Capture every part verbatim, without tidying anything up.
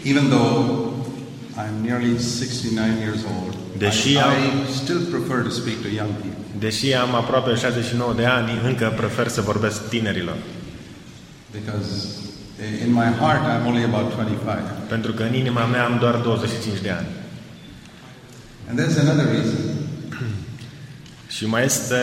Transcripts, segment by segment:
Even though I'm nearly sixty-nine years old, Deși I, am, I still prefer to speak to young people. deși am aproape șaizeci și nouă de ani, încă prefer să vorbesc tinerilor. Because in my heart I'm only about twenty-five. Pentru că în inima mea am doar douăzeci și cinci de ani. And there's another reason. Și mai este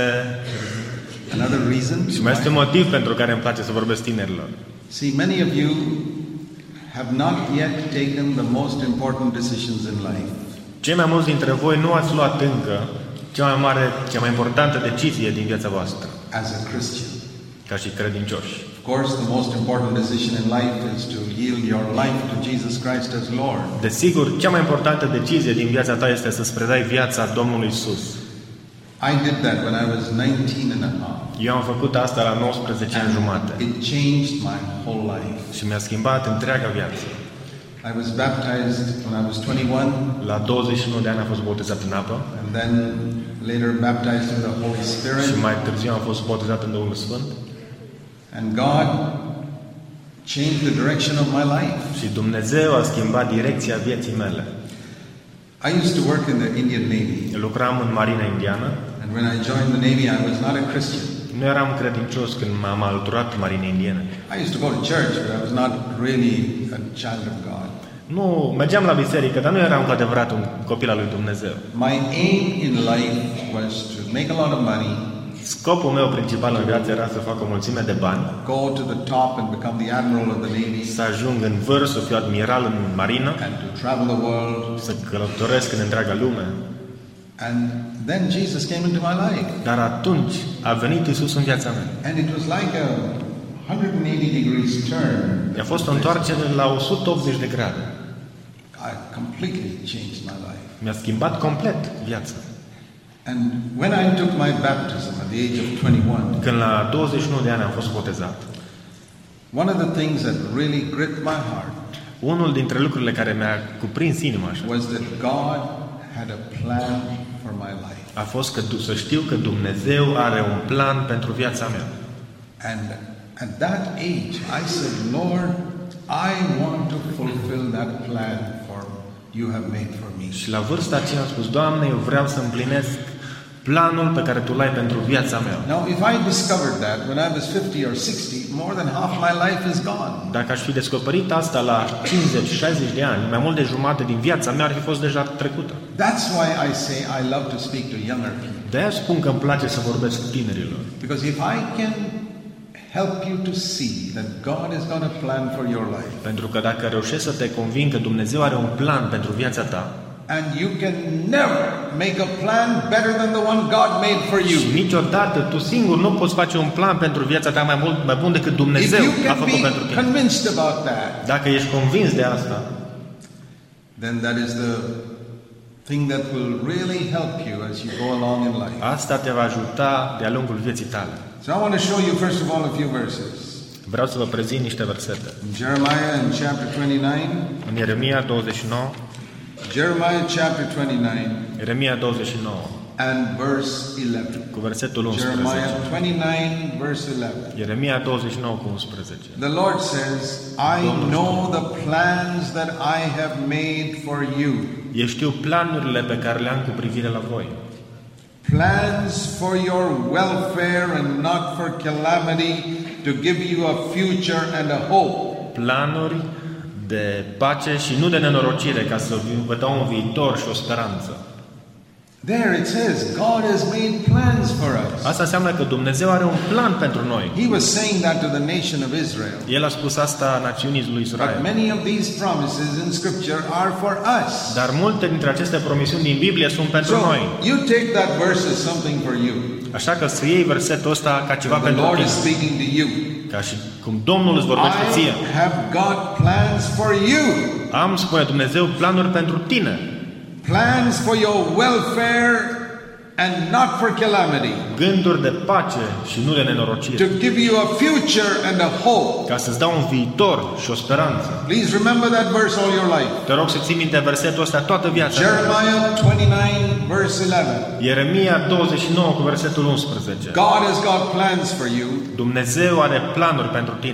Another reason. și mai este un motiv pentru care îmi place să vorbesc tinerilor. See, many of you have not yet taken the most important decisions in life. Cei mai mulți dintre voi nu ați luat încă cea mai mare, cea mai importantă decizie din viața voastră, As a Christian. ca și credincioși. Of course, the most important decision in life is to yield your life to Jesus Christ as Lord. Desigur, cea mai importantă decizie din viața ta este să-ți predai viața Domnului Isus. I did that when I was nineteen and a half. Eu am făcut asta la nouăsprezece ani jumate It changed my whole life. și mi-a schimbat întreaga viață. I was baptized when I was twenty-one, La douăzeci și unu de ani am fost botezat în apă and then later baptized in the Holy și Spirit. mai târziu am fost botezat în Duhul Sfânt. And God changed the direction of my life. Și Dumnezeu a schimbat direcția vieții mele. I used to work in the Indian Navy, Lucram în Marina Indiană. and when I joined the Navy, I was not a Christian. Nu eram credincios când m-am alăturat Marinei Indiene. I used to go to church, but I was not really a child of God. Nu, mergeam la biserică, dar nu eram cu adevărat un copil al lui Dumnezeu. My aim in life was to make a lot of money, Scopul meu principal în viață era să fac o mulțime de bani, go to the top and become the admiral of the Navy, să ajung în vârf, să fiu admiral în marină, and to travel the world. să călătoresc în întreaga lume. And then Jesus came into my life. Dar atunci a venit Isus în viața mea. And it was like a one hundred eighty degrees turn. A fost o întoarcere la o sută optzeci de grade. I completely changed my life. Mi-a schimbat complet viața. And when I took my baptism at the age of twenty-one, Când la douăzeci și unu de ani am fost botezat, one of the things that really gripped my heart unul dintre lucrurile care mi-a cuprins inima așa, was that God had a plan for my life. a fost că să știu că Dumnezeu are un plan pentru viața mea. And at that age, I said, Lord, I want to fulfill that plan for you have made for me. Și la vârsta aceea am spus, Doamne, eu vreau să împlinesc planul pe care Tu l-ai pentru viața mea. Now, if I discovered that when I was fifty or sixty, more than half my life is gone. Dacă aș fi descoperit asta la cincizeci șaizeci de ani, mai mult de jumătate din viața mea ar fi fost deja trecută. That's why I say I love to speak to younger people. De-aia spun că îmi place să vorbesc cu tinerilor. Because if I can help you to see that God is going to plan for your life, Pentru că dacă reușești să te conving că Dumnezeu are un plan pentru viața ta, and you can never make a plan better than the one God made for you. și niciodată tu singur nu poți face un plan pentru viața ta mai mult, mai bun decât If Dumnezeu you a can făcut be pentru tine. convinced about that, Dacă ești convins de asta, then that is the thing that will really help you as you go along in life. asta te va ajuta de-a lungul vieții tale. So I want to show you first of all a few verses. Vreau să vă prezint niște versete. In Jeremiah in chapter twenty-nine, În Ieremia douăzeci și nouă, Jeremiah chapter twenty-nine Ieremia douăzeci și nouă, and verse eleven. cu versetul Jeremiah unsprezece. twenty-nine verse eleven. Ieremia douăzeci și nouă cu unsprezece. The Lord says, I know the plans that I have made for you. Eu știu planurile pe care le am cu privire la voi. Plans for your welfare and not for calamity, to give you a future and a hope. Planuri de pace și nu de nenorocire, ca să vă dau un viitor și o speranță. There it says, God has made plans for us. Asta înseamnă că Dumnezeu are un plan pentru noi. He was saying that to the nation of Israel. El a spus asta națiunii lui But Israel. many of these promises in Scripture are for us. Dar multe dintre aceste promisiuni din Biblie sunt pentru So noi. you take that verse as something for you. Așa că să iei versetul ăsta ca ceva The pentru Lord is tine. speaking to you. Ca și cum Domnul îți vorbește ție. I have got plans for you. Am, spune Dumnezeu, planuri pentru tine. Plans for your welfare and not for calamity. Gânduri de pace și nu de To nenorocire. give you a future and a hope. Ca să-ți dau un viitor și o speranță. Please remember that verse all your life. Te rog să ții minte versetul ăsta toată viața. Jeremiah twenty-nine verse eleven. Ieremia douăzeci și nouă cu versetul unsprezece. God has got plans for you. Dumnezeu are planuri pentru tine.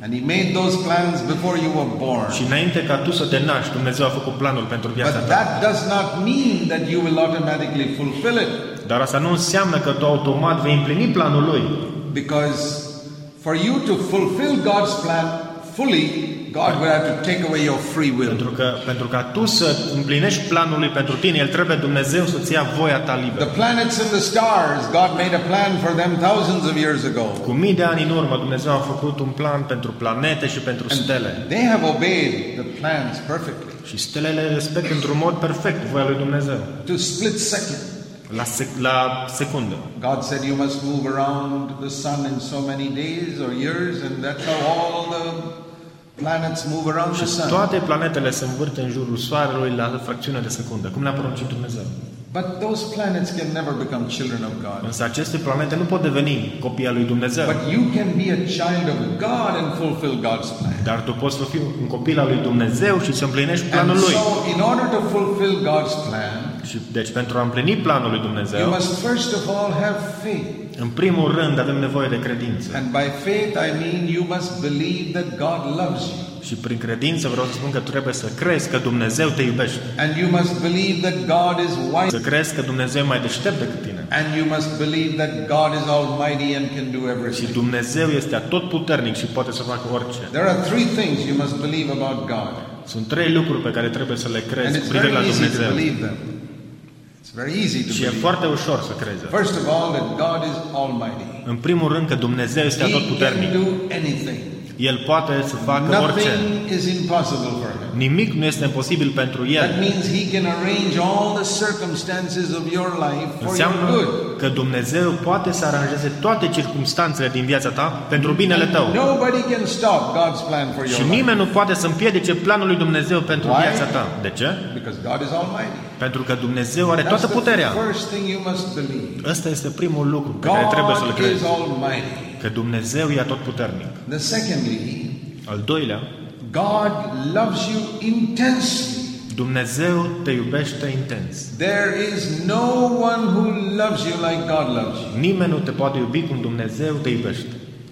And He made those plans before you were born. Și înainte ca tu să te naști, Dumnezeu a făcut planul pentru viața But ta. that does not mean that you will automatically fulfill it. Dar asta nu înseamnă că tu automat vei împlini planul lui. Because for you to fulfill God's plan fully, God will have to take away your free will. Pentru că pentru ca tu să împlinești planul lui pentru tine, el trebuie Dumnezeu să-ți ia voia ta liberă. The planets and the stars, God made a plan for them thousands of years ago. Cu mii de ani în urmă, Dumnezeu a făcut un plan pentru planete și pentru stele. They have obeyed the plans perfectly. Și stelele respectă într-un mod perfect voia lui Dumnezeu. To split second. La, sec- la secundă. God said you must move around the sun in so many days or years, and that's how all the planets move around the Și sun. toate planetele se învârt în jurul soarelui la fracțiune de secundă, cum ne-a poruncit Dumnezeu. But those planets can never become children of God. Însă aceste planete nu pot deveni copii al lui Dumnezeu. But you can be a child of God and fulfill God's plan. Dar tu poți să fii un copil al lui Dumnezeu și să împlinești planul And lui. so, in order to fulfill God's plan, Și deci pentru a împlini planul lui you Dumnezeu, must first of all have faith. în primul rând avem nevoie de credință. And by faith I mean you must believe that God loves you. Și prin credință vreau să spun că trebuie să crezi că Dumnezeu te iubește. And you must believe that God is wise. Să crezi că Dumnezeu e mai deștept decât tine. And you must believe that God is almighty and can do Și everything. Dumnezeu este atotputernic și poate să facă orice. There are three things you must believe about God. Sunt trei lucruri pe care trebuie să le And crezi cu it's privire very la easy to Dumnezeu. believe them. It's very easy to Și e believe. foarte ușor să crezi. First of all, that God is almighty. În primul rând că Dumnezeu este He can atotputernic. do anything. El poate să facă orice. Nothing is impossible for him. Nimic nu este imposibil pentru That El. means he can arrange all the circumstances of your life for your Înseamnă good. că Dumnezeu poate să aranjeze toate circumstanțele din viața ta pentru binele tău. Nobody can stop God's plan for Și your life. nimeni nu poate să împiedice planul lui Dumnezeu pentru Why? viața ta. De ce? Because God is almighty. Pentru că Dumnezeu are That's toată the puterea. first thing you must believe. Ăsta este primul lucru pe care trebuie să-l God crezi. is almighty. Că Dumnezeu e atotputernic. The secondly, Al doilea, God loves you intensely. Dumnezeu te iubește intens. There is no one who loves you like God loves you. Nimeni nu te poate iubi cum Dumnezeu te iubește.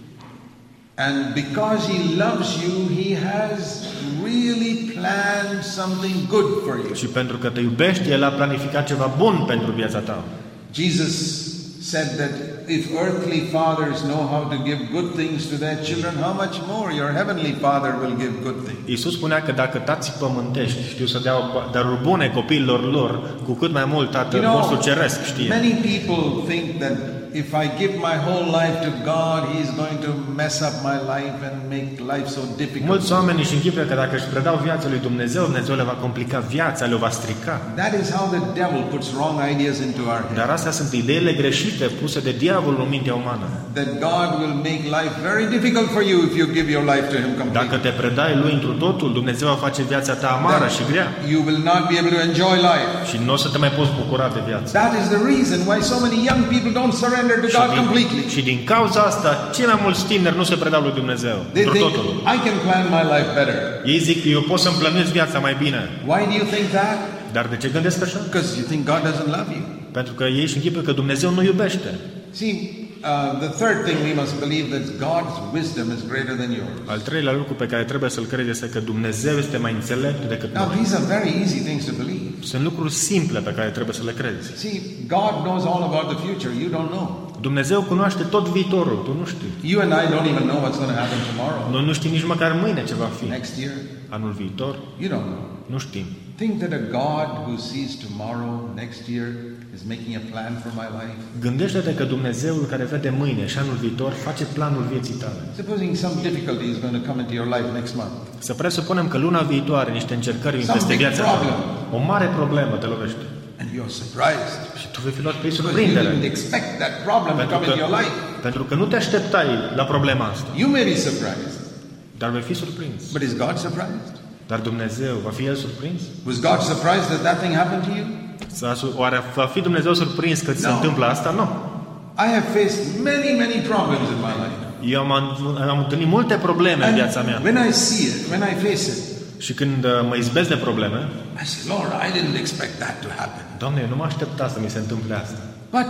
And because He loves you, He has really planned something good for you. Și pentru că te iubește, El a planificat ceva bun pentru viața ta. Jesus said that if earthly fathers know how to give good things to their children, how much more your heavenly Father will give good things. Iisus spunea că dacă tații pământești știu să dea daruri bune copiilor lor, cu cât mai mult Tatăl You know, vostru ceresc știe. many people think that if I give my whole life to God, He's going to mess up my life and make life so difficult. Mulți oameni își închipuie că dacă își predau viața lui Dumnezeu, Dumnezeu le va complica viața, le va strica. That is how the devil puts wrong ideas into our head. Dar astea sunt ideile greșite puse de diavolul în mintea umană. That God will make life very difficult for you if you give your life to Him completely. Dacă te predai lui întru totul, Dumnezeu va face viața ta amară și grea. You will not be able to enjoy life. Și nu o să te mai poți bucura de viață. That is the reason why so many young people don't surrender to Și God din, completely. și din cauza asta, cei mai mulți tineri nu se predau lui Dumnezeu. They Întru think, totul. I can plan my life better. Ei zic, eu pot să-mi plănuiesc viața mai bine. Why do you think that? Dar de ce gândesc așa? Because you think God doesn't love you. Pentru că ei își închipuie că Dumnezeu nu iubește. See, uh, the third thing we must believe that God's wisdom is greater than yours. Al treilea lucru pe care trebuie să-l crezi este că Dumnezeu este mai înțelept decât Now, noi. these are very easy things to believe. Sunt lucruri simple pe care trebuie să le crezi. See, God knows all about the future. You don't know. Dumnezeu cunoaște tot viitorul, tu nu știi. You and I don't even know what's going to happen tomorrow, Noi nu știm nici măcar mâine ce va fi. next year. Anul viitor, You don't know. nu știm. Think that a God who sees tomorrow, next year, is making a plan for my life. Gândește-te că Dumnezeul care vede mâine și anul viitor face planul vieții tale. Supposing some difficulty is going to come into your life next month. Să presupunem că luna viitoare niște încercări vin peste viața ta. O mare problemă te lovește. And you're surprised. Și tu vei fi luat pe Because you surprindere. didn't expect that problem to Pentru come că, into your life. pentru că nu te așteptai la problema asta. You may be surprised. Dar vei fi surprins. But is God surprised? Dar Dumnezeu va fi El surprins? Was God surprised that that thing happened to you? Să- Oare va fi Dumnezeu surprins că ți se No. întâmplă asta? Nu. I have faced many, many problems in my life. Eu am, am întâlnit multe probleme în viața mea. And when I see it, when I face it, Și când uh, mă izbesc de probleme, I say, Lord, I didn't expect that to happen. Doamne, eu nu mă aștepta să mi se întâmple asta. But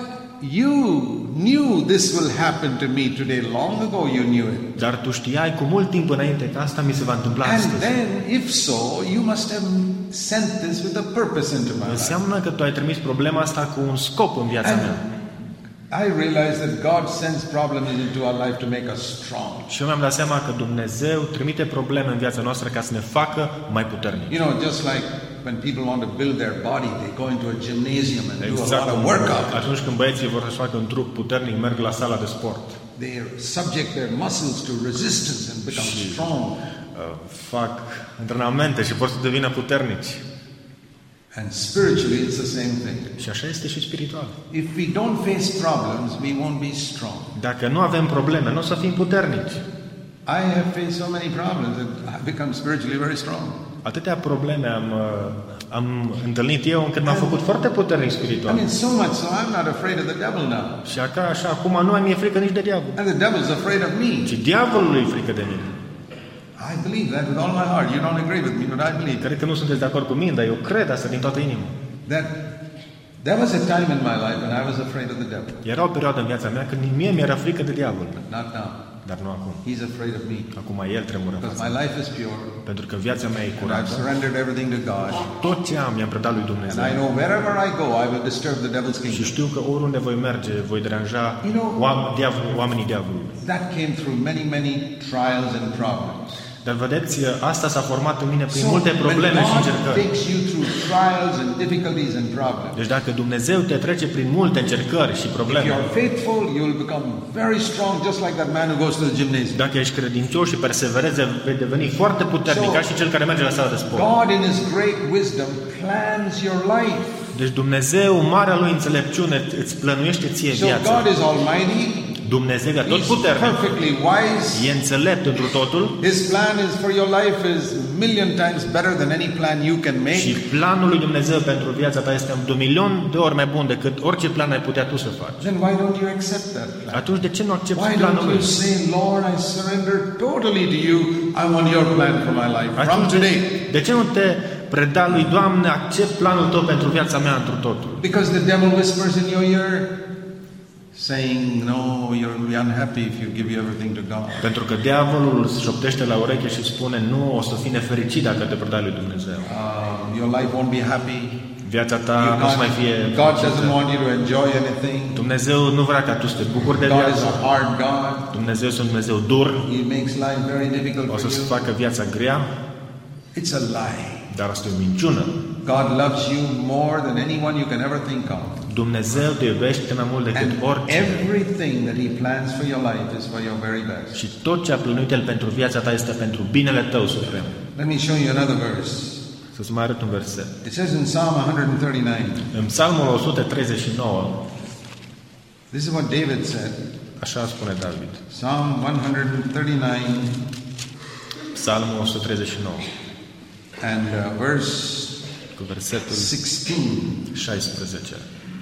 you knew this will happen to me today. Long ago you knew it. Dar tu știai cu mult timp înainte că asta mi se va întâmpla And astăzi. then, if so, you must have sent this with a purpose into my life. Înseamnă că tu ai trimis problema asta cu un scop în viața mea. I realize that God sends problems into our life to make us strong. Și eu mi-am dat seama că Dumnezeu trimite probleme în viața noastră ca să ne facă mai puternici. You know, just like when people want to build their body, they go into a gymnasium and do a Exact lot of cum workout. atunci când băieții vor să facă un trup puternic, merg la sala de sport. They subject their muscles to resistance and become strong. Uh, fac antrenamente și vor să devină puternici. And spiritually, it's the same thing. Și așa este și spiritual. If we don't face problems, we won't be strong. Dacă nu avem probleme, nu o să fim puternici. I have faced so many problems that I've become spiritually very strong. Atâtea probleme am, uh, am întâlnit eu încât m-am făcut foarte puternic I spiritual. mean, so much so I'm not afraid of the devil now. Și așa, așa acum nu mai mi-e frică nici de diavol. And the devil's afraid of me. Ci diavolul e frică de mine. I believe that with all my heart. You don't agree with me, but I believe Cred că nu sunteți de acord cu mine, dar eu cred asta din toată inima. that there was a time in my life when I was afraid of the devil. Era o perioadă în viața mea când mie mi-era frică de diavol. Not now. Dar nu acum. He's afraid of me. Acum el tremură în Because fața my mea. life is pure. Pentru că viața mea e And I've curată. surrendered everything to God. Tot ce am i-am predat lui And Dumnezeu. I know wherever I go, I will disturb the devil's Și kingdom. știu că oriunde voi merge, voi deranja You know- oam- diavol, oamenii diavolului. That came through many, many trials and problems. Dar vedeți, asta s-a format în mine prin So, multe when probleme și God încercări. takes you through trials and difficulties and problems, Deci dacă Dumnezeu te trece prin multe încercări și if probleme, you're faithful, you'll become very strong, just like that man who goes to the gymnasium. dacă ești credincios și perseverezi, vei deveni foarte puternic, ca și cel care merge la sala de sport. God, in His great wisdom, plans your life. Deci Dumnezeu, marea lui înțelepciune, îți plănuiește ție So viața. God is almighty. Dumnezeu e tot He's puternic, perfectly wise. e înțelept întru totul His plan is for your life is million times better than any plan you can și make. planul lui Dumnezeu pentru viața ta este de un milion de ori mai bun decât orice plan ai putea tu să faci. Then why don't you accept that plan? Atunci de ce nu accepti Why planul don't lui? you say, Lord, I surrender totally to you. I want your plan for my life from Atunci, today. de ce nu te preda lui Doamne, accept planul tău pentru viața mea întru totul? Because the devil whispers in your ear, saying, no, you'll be unhappy if you give everything to God. Pentru că diavolul îți șoptește la ureche și spune, nu, o să fii nefericit dacă te predai lui Dumnezeu. Um, your life won't be happy. Viața ta You nu o să mai fie can't- God doesn't fericită. want you to enjoy anything. Dumnezeu nu vrea ca tu să te bucuri de God is viață. a hard God. Dumnezeu este un Dumnezeu dur, He makes life very difficult o for să-ți you. facă viața grea, It's a lie. dar asta e o minciună. God loves you more than anyone you can ever think of. Dumnezeu te iubește mai mult decât And orice. everything that He plans for your life is for your very best. Și tot ce a plănuit El pentru viața ta este pentru binele tău suprem. Let me show you another verse. Să-ți mai arăt un verset. It says in Psalm one thirty-nine, În Psalmul o sută treizeci și nouă, this is what David said. așa spune David. Psalm one thirty-nine Psalmul o sută treizeci și nouă, and uh, verse cu versetul sixteen. șaisprezece.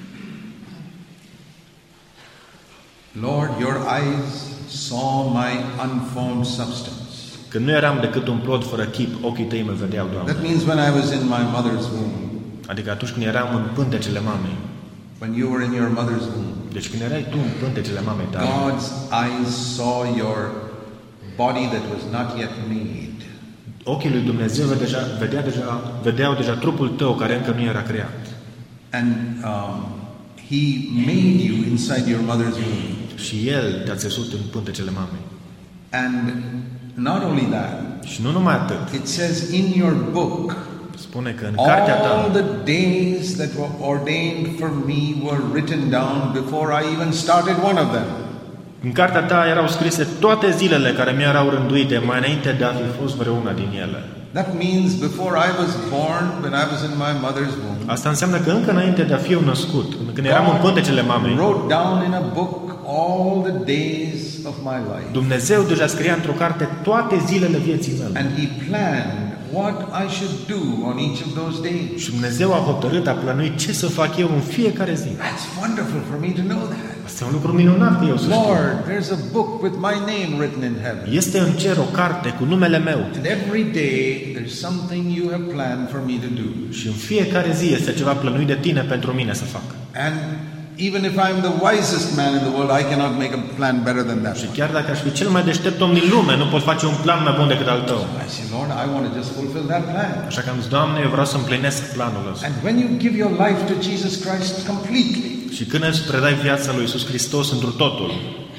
Lord, your eyes saw my unformed substance. Când nu eram decât un plod fără chip, ochii tăi mă vedeau, Doamne. That means when I was in my mother's womb, Adică atunci când eram în pântecele mamei. when you were in your mother's womb, Deci când erai tu în pântecele mamei tale, God's eyes saw your body that was not yet made. ochii lui Dumnezeu vedea, vedea deja, vedeau deja trupul tău care încă nu era creat. And um, He made you inside your mother's womb. Și El te-a țesut în pântecele mamei. And not only that, Și nu numai atât. it says in your book, Spune că în cartea all ta the days that were ordained for me were written down before I even started one of them. În cartea ta erau scrise toate zilele care mi erau rânduite mai înainte de a fi fost vreuna din ele. That means before I was born, when I was in my mother's womb, Asta înseamnă că încă înainte de a fi eu născut, când eram în pântecele mamei, wrote down in a book all the days of my life. Dumnezeu deja scria într-o carte toate zilele vieții mele. And He planned what I should do on each of those days. Și Dumnezeu a hotărât, a plănuit ce să fac eu în fiecare zi. That's wonderful for me to know that. Asta e un lucru minunat că eu să știu. Lord, there's a book with my name written in heaven. Este în cer o carte cu numele meu. And every day there's something you have planned for me to do. Și în fiecare zi este ceva plănuit de tine pentru mine să fac. And even if I'm the wisest man in the world, I cannot make a plan better than that. Și chiar dacă aș fi cel mai deștept om din lume, nu pot face un plan mai bun decât al tău. I say, Lord, I want to just fulfill that plan. Așa că am zis, Doamne, eu vreau să împlinesc planul ăsta. And when you give your life to Jesus Christ completely, Și când îți predai viața lui Iisus Hristos întru totul,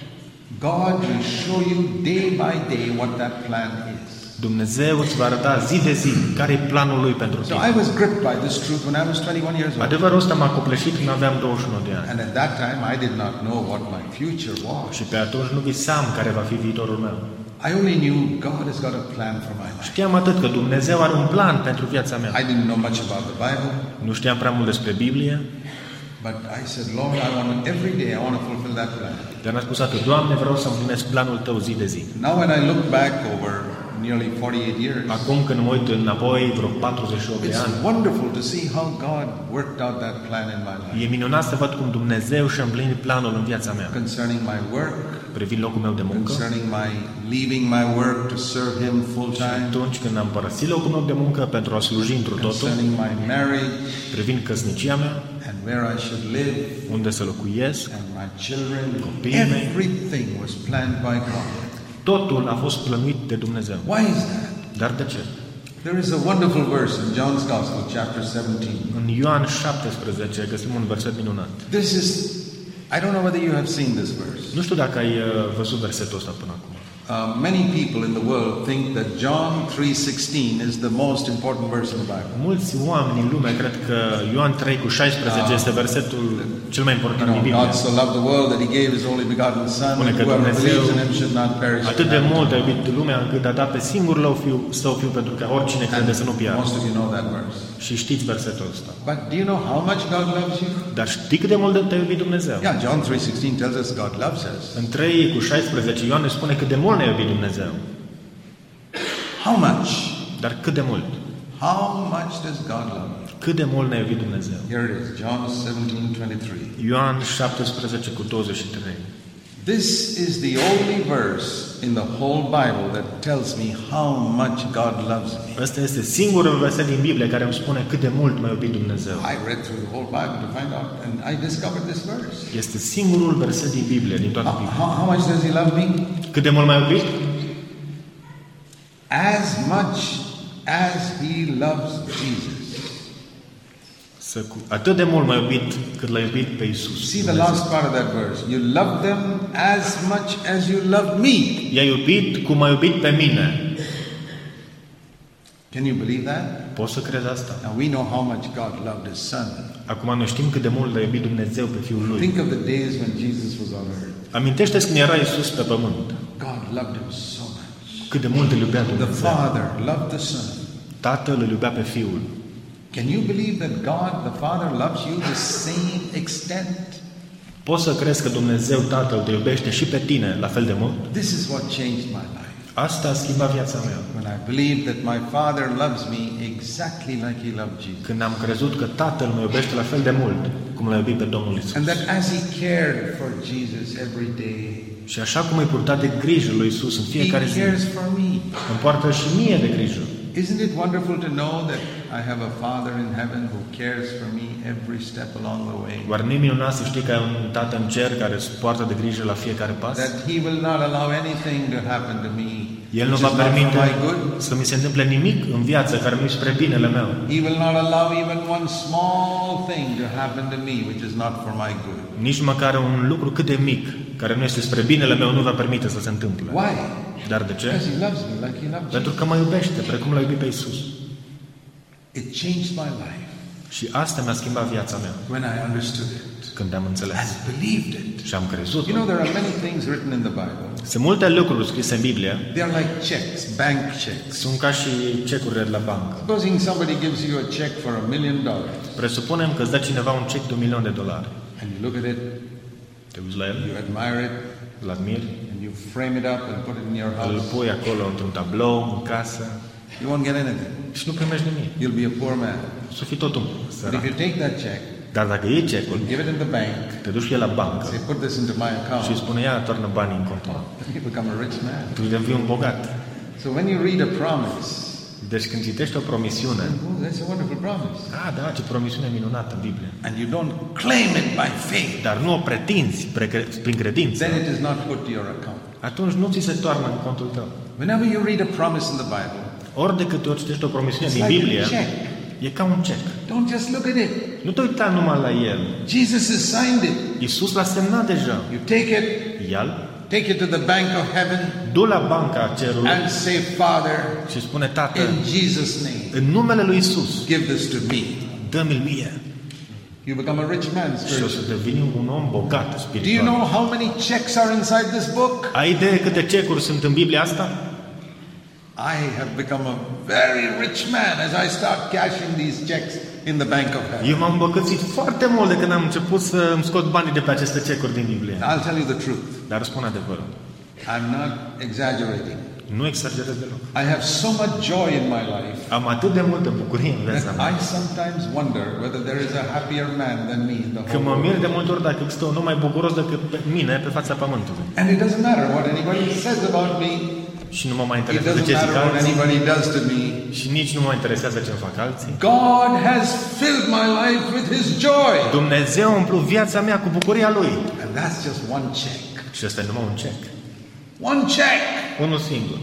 God will show you day by day what that plan is. Dumnezeu îți va arăta zi de zi care e planul lui pentru So tine. I was gripped by this truth when I was twenty-one years old. Adevărul ăsta m-a copleșit când aveam douăzeci și unu de ani. And at that time I did not know what my future was. Și pe atunci nu visam care va fi viitorul meu. I only knew God has got a plan for my life. Știam atât că Dumnezeu are un plan pentru viața mea. I didn't know much about the Bible, Nu știam prea mult despre Biblie, but I said, Lord, I want to, every day I want to fulfill that plan. dar am spus atât, Doamne, vreau să împlinesc planul Tău zi de zi. Now when I look back over nearly forty-eight years, Acum când mă uit înapoi vreo patruzeci și opt de it's ani, wonderful to see how God worked out that plan in my life. e minunat să văd cum Dumnezeu și-a împlinit planul în viața mea. Concerning my work, Privind locul meu de muncă, concerning my leaving my work to serve Him full time, atunci când am părăsit locul meu de muncă pentru a sluji întru totul, concerning my marriage privind căsnicia mea, and where I should live, unde să locuiesc, and my children, Copiii mei. everything was planned by God. totul a fost plănuit de Dumnezeu. Why is that? Dar de ce? There is a wonderful verse in John's Gospel, chapter seventeen. În Ioan șaptesprezece găsim un verset minunat. This is, I don't know whether you have seen this verse. Nu știu dacă ai uh, văzut versetul ăsta până acum. Uh, many people in the world think that John three sixteen is the most important verse in the Bible. Mulți oameni în lume cred că Ioan trei cu șaisprezece este versetul cel mai You important know, din Biblie. God so loved the world that He gave His only begotten Son, Spune and că whoever Dumnezeu believes in Him should not perish. Atât but de have mult a eternal iubit lumea încât a dat pe singurul Său fiu, său fiu pentru că oricine life. crede să nu And piară. most of you know that verse. Și știți versetul ăsta. But do you know how much God loves you? Dar știi cât de mult te-a iubit Dumnezeu? Yeah, John three sixteen tells us God loves us. În trei cu șaisprezece Ioan ne spune cât de mult ne-a iubit Dumnezeu. How much? Dar cât de mult? How much does God love you? Cât de mult ne-a iubit Dumnezeu? Here it is, John seventeen twenty-three. Ioan șaptesprezece cu douăzeci și trei. This is the only verse in the whole Bible that tells me how much God loves me. Ăsta este singurul verset din Biblie care îmi spune cât de mult m-a iubit Dumnezeu. I read through the whole Bible to find out, and I discovered this verse. Este singurul verset din Biblie, din toată How, Biblia. how, how much does He love me? Cât de mult m-a iubit? As much as He loves Jesus. Să cu... Atât de mult m-a iubit cât l-a iubit pe Iisus. See the last part of that verse. You love them as much as you love me. I-a iubit cum m-a iubit pe mine. Can you believe that? Poți să crezi asta? Now we know how much God loved His Son. Acum noi știm cât de mult l-a iubit Dumnezeu pe Fiul Lui. Think of the days when Jesus was on earth. Amintește-ți când era Iisus pe pământ. God loved Him so much. Cât de mult îl iubea The Dumnezeu. Father loved the Son. Tatăl îl iubea pe Fiul. Can you believe that God, the Father, loves you the same extent? Poți să crezi că Dumnezeu Tatăl te iubește și pe tine la fel de mult? This is what changed my life. Asta a schimbat viața mea. When I believed that my Father loves me exactly like He loved Jesus. Când am crezut că Tatăl mă iubește la fel de mult cum l-a iubit pe Domnul Iisus. And that as He cared for Jesus every day, Și așa cum îi purta de grijă lui Iisus în He fiecare zi, cares for me. îmi poartă și mie de grijă. Isn't it wonderful to know that I have a Father in heaven who cares for me every step along the way? Oare nu e minunat să știi că ai un Tată în cer care îți poartă de grijă la fiecare pas? That He will not allow anything to happen to me El nu which va is not for permite my good. să mi se întâmple nimic în viață care nu-i spre binele meu. He will not allow even one small thing to happen to me which is not for my good. Nici măcar un lucru cât de mic care nu este spre binele meu nu va permite să se întâmple. Why? Dar de ce? Because He loves me like He loved Pentru Jesus. că mă iubește, precum l-a iubit pe Iisus. It changed my life Și asta mi-a schimbat viața mea, when I understood it când am înțeles and believed it. și am crezut. You know, there are many things written in the Bible. Sunt multe lucruri scrise în Biblie, They are like checks, bank checks. sunt ca și cecurile de la bancă. Supposing somebody gives you a check for a million dollars Presupunem că îți dă cineva un cec de un milion de dolari. and you look at it, Te uiți la el, you admire it, îl admiri, and you frame it up and put it in your îl house. pui acolo într-un tablou, în casă You won't get anything. și nu primești nimic. You'll be a poor man. Să fii tot un But if sărac. you take that check, Dar dacă iei cecul, give it in the bank, te duci cu el la bancă say, put this into my și îi account, spune, ia, toarnă banii în contul. then you become a rich man. Tu devii un bogat. So when you read a promise, Deci când citești o promisiune, oh, that's a wonderful promise. ah, da, ce promisiune minunată în Biblie. And you don't claim it by faith. Dar nu o pretinzi pre- prin credință. Then it is not put to your account. Atunci nu ți se toarnă în contul tău. Whenever you read a promise in the Bible, Ori de câte ori citești o promisiune it's din like Biblie, a check. e ca un cec. Don't just look at it. Nu te uita numai la el. Jesus has signed it. Iisus l-a semnat deja. You take it, El take it to the bank of heaven, du la banca cerului and say, Father, și spune, Tată, in Jesus' name, în numele lui Iisus, give this to me. dă-mi-l mie. You become a rich man Și o să spiritually. deveni un om bogat Do you spiritual. know how many checks are inside this book? Ai idee câte cecuri sunt în Biblia asta? I have become a very rich man as I start cashing these checks in the bank of heaven. Eu m-am îmbogățit foarte mult de când am început să îmi scot banii de pe aceste cecuri din Biblie. I'll tell you the truth. Dar spun adevărul. I'm not exaggerating. Nu exagerez deloc. I have so much joy in my life Am atât de multă bucurie în viața that mea. I sometimes wonder whether there is a happier man than me in the Că whole mă mir world. de multe ori dacă există un om mai bucuros decât pe mine pe fața pământului. And it doesn't matter what anybody says about me. Și nu mă mai It interesează doesn't ce zic matter what alții. anybody does to me. Și nici nu mă interesează ce îmi fac alții. God has filled my life with His joy. Dumnezeu a umplut viața mea cu bucuria Lui. And that's just one check. Și ăsta e numai un cec. One check. Unul singur.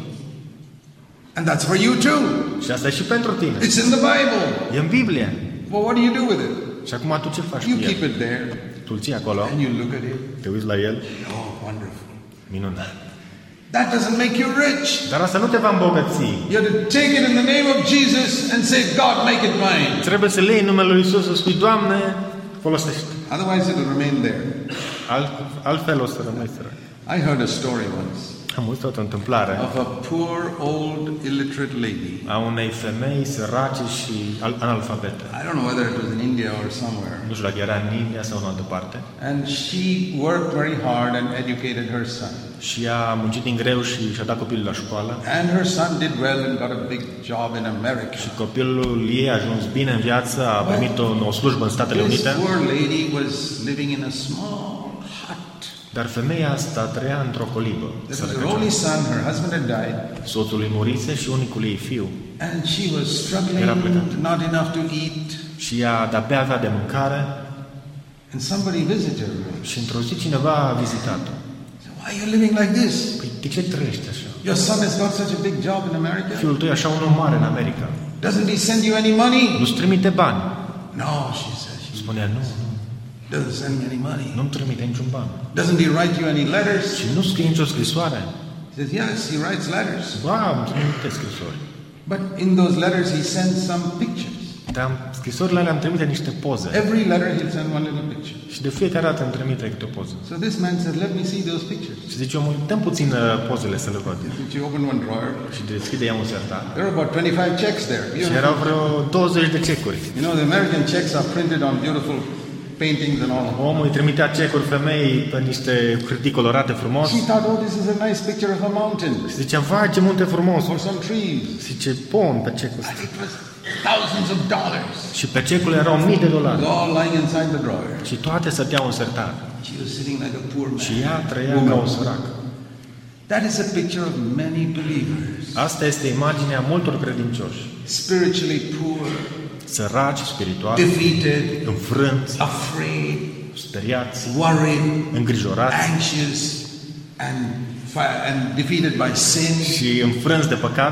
And that's for you too. Și asta e și pentru tine. It's in the Bible. E în Biblie. Well, what do you do with it? Și acum tu ce faci You cu keep el? it there Tu îl ții acolo, and you look at it. te uiți la el, Oh, wonderful. minunat. That doesn't make you rich. Dar asta nu te va îmbogăți. You have to take it in the name of Jesus and say, God, make it mine. Trebuie să le iei în numele Lui Iisus, să spui, Doamne, folosește. Otherwise, it will remain there. Alt, altfel o să rămâi sărac. I heard a story once Am auzit o întâmplare of a poor, old, illiterate lady. a unei femei sărace și al- analfabete. I don't know whether it was in India or somewhere. Nu știu dacă era în India sau în altă parte. And she worked very hard and educated her son. Și ea a muncit din greu și și-a dat copilul la școală. And her son did well and got a big job in America. Și copilul ei a ajuns bine în viață, a primit o, o slujbă în Statele This Unite. poor lady was living in a small hut. Dar femeia asta trăia într-o colibă. This was her only son. Her husband had died. Soțul lui murise și unicul ei fiu. And she was struggling, Era plecat. not enough to eat. Și ea de-abia avea de mâncare. And somebody visited her. Și într-o zi cineva a vizitat-o. Said, why are you living like this? Păi de ce trăiești așa? Your son has got such a big job in America. Fiul tău e așa un om mare în America. Doesn't he send you any money? Nu-ți trimite bani. No, she says. He Spunea, nu, nu, doesn't send me any money. nu-mi trimite niciun ban. Doesn't he write you any letters? Și nu scrie nicio scrisoare. He says, yes, he writes letters. Ba, îmi trimite scrisori. But in those letters, he sends some pictures. Dar scrisorile alea îmi trimite niște poze. Every letter, he'll send one little picture. Și de fiecare dată îmi trimite câte o poză. So this man said, let me see those pictures. Și zice omul, dăm puțin uh, pozele să le văd. So she opened one drawer. Și deschide ea un sertar. There are about twenty-five checks there. Și Beautiful. erau vreo douăzeci de cecuri. You know, the American checks are printed on beautiful paintings and all. Omul îi trimitea cecuri femeii pe niște hârtii colorate frumos. She thought, oh, this is a nice picture of a mountain Și zicea, vai ce munte frumos. or some trees. Zice, pom pe cecul ăsta. And it was thousands of dollars. Și pe cecul erau mii de dolari. All lying inside the drawer. Și toate stăteau în sertar. She was sitting like a poor Și man. ea trăia ca o săracă. That is a picture of many believers. Asta este imaginea multor credincioși. Spiritually poor, Săraci, spirituali, defeated, înfrânți, afraid, speriați, worried, îngrijorați anxious, and, fi- and defeated by sin. și înfrânți de păcat,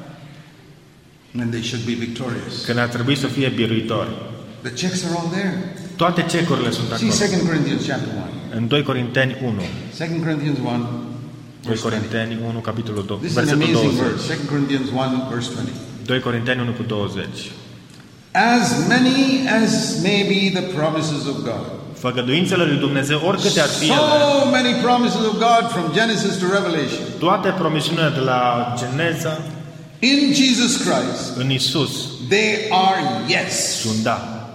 And they should be victorious. când ar trebui să fie biruitori. The checks are all there. Toate cecurile sunt See acolo. Second Corinthians chapter one. În doi Corinteni unu. Second Corinthians one, doi verse twenty. Corinteni unu, capitolul doi, This is an versetul amazing douăzeci. verse. Second Corinthians one, verse twenty. doi Corinteni unu cu douăzeci. As many as may be the promises of God. Făgăduințele lui Dumnezeu, oricâte ar fi ele, So many promises of God from Genesis to Revelation. toate promisiunile de la Geneza In Jesus Christ, în Isus they are yes. sunt da.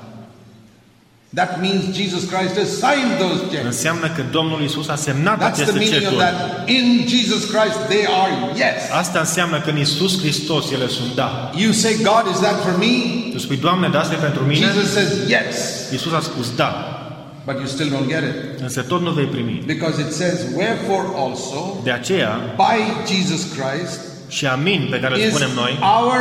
That means Jesus Christ has signed those checks. Înseamnă că Domnul Isus a semnat That's the aceste meaning of cecuri. that. In Jesus Christ, they are yes. Asta înseamnă că în Isus Hristos ele sunt da. You say, God, is that for me? Tu spui, Doamne, da, asta e pentru mine? Jesus says yes, Isus a spus da, but you still don't get it. însă tot nu vei primi. Because it says, wherefore also, De aceea, by Jesus Christ, și amin pe care îl is spunem noi, our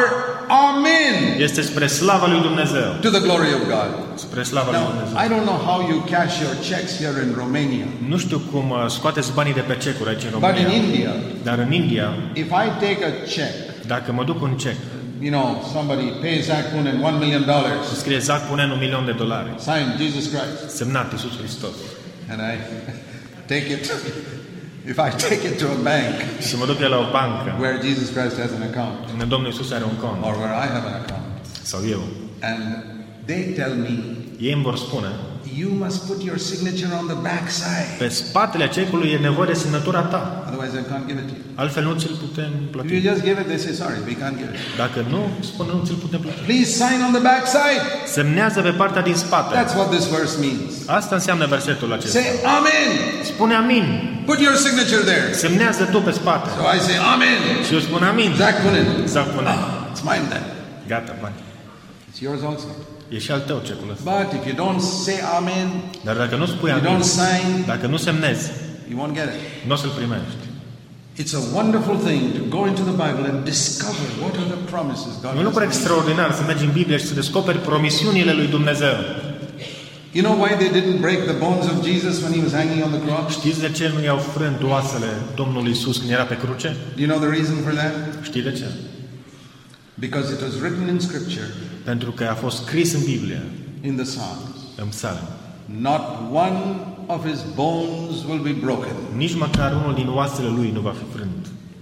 Amen este spre slava lui Dumnezeu. to the glory of God. Spre slava lui Now, Dumnezeu. I don't know how you cash your checks here in Romania, Nu știu cum uh, scoateți banii de pe cecuri aici în but in România, India, dar în India, if I take a check, dacă mă duc un cec, you know, somebody pays Zach Poonen one million dollars, scrie Zac Poonen un milion de dolari, signed Jesus Christ, semnat Iisus Hristos, and I take it, if I take it to a bank și mă duc eu la o bancă, where Jesus Christ has an account, unde Domnul Iisus are un cont, or where I have an account, sau eu, and they tell me, ei îmi vor spune, you must put your signature on the back side, pe spatele cecului e nevoie de semnătura ta, otherwise I can't give it to you. altfel nu ți-l putem If you plăti. just give it, they say, sorry, we can't give it. Dacă nu, spune nu ți-l putem plăti. Please sign on the back side. Semnează pe partea din spate. That's what this verse means. Asta înseamnă versetul acesta. Say Amen. Spune amin. Put your signature there. Semnează tu pe spate. So I say Amen. Și eu spun amin. Zach Poonen. Zac Poonen. Ah, it's mine then. Gata, bani. It's yours also. E și al tău cecul ăsta. But if you don't say Amen, Dar dacă nu spui you amin, don't sign, dacă nu semnezi, you won't get it. nu o să-l primești. It's a wonderful thing to go into the Bible and discover what are the promises God E un lucru has made. extraordinar să mergi în Biblie și să descoperi promisiunile lui Dumnezeu. You know why they didn't break the bones of Jesus when he was hanging on the cross? Știți de ce nu i-au frânt oasele Domnului Iisus când era pe cruce? Do you know the reason for that? Știi de ce? Because it was written in Scripture, Pentru că a fost scris în Biblie, in the Psalms. în Psalm. Not one of his bones will be broken. Nici măcar unul din oasele lui nu va fi frânt.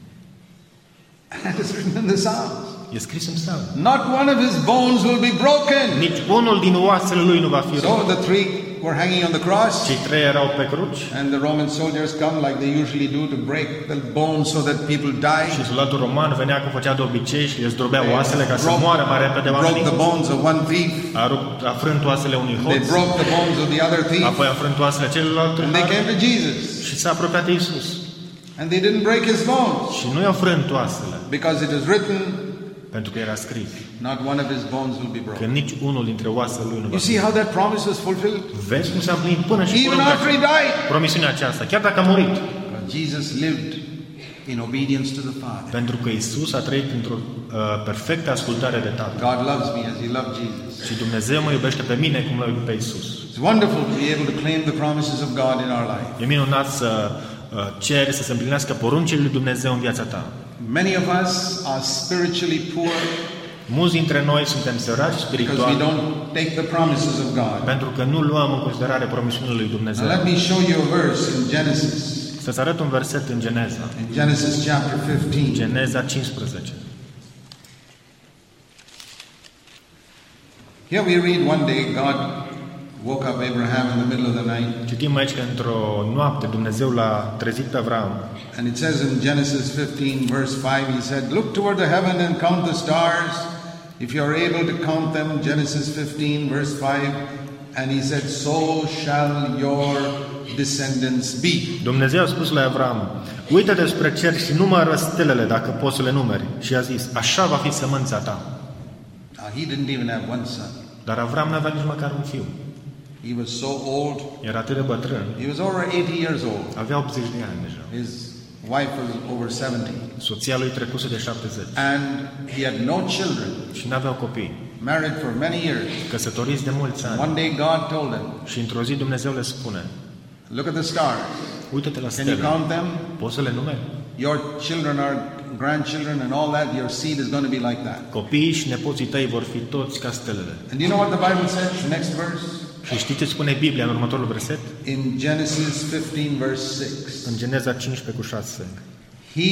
And it's written in the Psalms. E scris în Psalm. Not one of his bones will be broken. Nici unul din oasele lui nu va fi So rupt. the three were hanging on the cross, Cei trei erau pe cruci and the Roman soldiers come like they usually do to break the bones so that people die. și soldatul roman venea cum făcea de obicei și le zdrobea oasele ca să Broke- moară mai repede broke oamenii. the bones of one thief. A, rupt, a frânt oasele unui They hoț, broke the bones of the other thief. apoi a frânt oasele celălalt And they tâlhar came to Jesus. și s-a apropiat de Iisus. And they didn't break his bones Și nu i-au frânt oasele, because it is written, pentru că era scris not one of his bones will be că broken. nici unul dintre oasele lui nu va You fi. see how that promise was fulfilled? Vezi cum s-a împlinit până și Even porunca, after he died. promisiunea aceasta, chiar dacă a murit. But Jesus lived in obedience to the Father. Pentru că Iisus a trăit într-o uh, perfectă ascultare de Tatăl. God loves me as he loved Jesus. Și Dumnezeu mă iubește pe mine cum l-a iubit pe Iisus. It's wonderful to be able to claim the promises of God in our life. E minunat să uh, ceri să se împlinească poruncile lui Dumnezeu în viața ta. Many of us are spiritually poor Mulți dintre noi suntem săraci because we spiritual don't take the promises of God. pentru că nu luăm în considerare promisiunile lui Now Dumnezeu. let me show you a verse in Genesis. Să-ți arăt un verset în Geneza. In Genesis chapter fifteen. Geneza cincisprezece. Here we read one day God woke up Abraham in the middle of the night. Citim aici că într-o noapte Dumnezeu l-a trezit pe Avram. And it says in Genesis fifteen verse five, he said, look toward the heaven and count the stars, if you are able to count them. Genesis fifteen verse five. And he said, so shall your descendants be. Dumnezeu a spus la Avram: uită despre cer și numără stelele dacă poți să le numeri. Și a zis: așa va fi sămânța ta. Now, he didn't even have one son. Dar Avram n-avea nici măcar un fiu. He was so old. Era atât de bătrân. He was over eighty years old. Avea optzeci de ani deja. His wife was over seventy. Soția lui trecuse de șaptezeci. And he had no children. Și n-aveau copii. Married for many years. Căsătoriți de mulți ani. One day God told him, Și într-o zi Dumnezeu le spune: look at the stars. uită-te la Can you stele. count them? Poți să le numeri? Your children are grandchildren and all that. Your seed is going to be like that. Copiii și nepoții tăi vor fi toți ca stelele. And you know what the Bible says? Next verse. Și știți ce spune Biblia în următorul verset? In Genesis fifteen verse six. În Geneza cincisprezece cu șase. He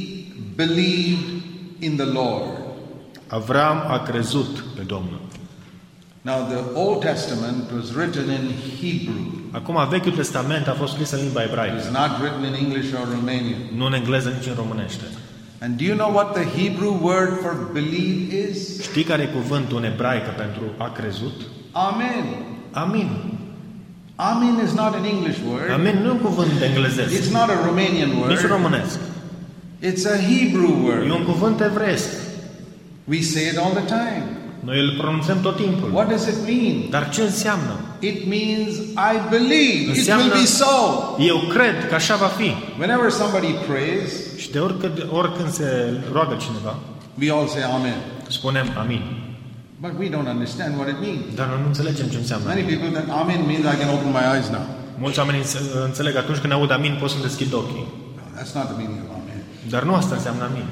believed in the Lord. Avram a crezut pe Domnul. Now the Old Testament was written in Hebrew. Acum, Vechiul Testament a fost scris în limba It ebraică, is not written in English or Romanian. nu în engleză, nici în românește. And do you know what the Hebrew word for believe is? Știi care e cuvântul în ebraică pentru a crezut? Amen. Amin. Amen is not an English word. Amin nu e un cuvânt englezesc, It's not a Romanian nici word. românesc. It's a Hebrew E word. un cuvânt evreiesc. We say it all the time. Noi îl pronunțăm tot timpul. What does it mean? Dar ce înseamnă? It means I believe. It Înseamnă will be so. eu cred că așa va fi. Whenever somebody prays, Și de oricând, oricând se roagă cineva, We all say amen. Spunem amin. But we don't understand what it means. Dar noi nu înțelegem ce înseamnă Many amin. people think amen means I can open my eyes now. Mulți oameni înțe- înțeleg atunci când aud amin pot să-mi deschid ochii. No, that's not the meaning of amen. Dar nu asta înseamnă amin.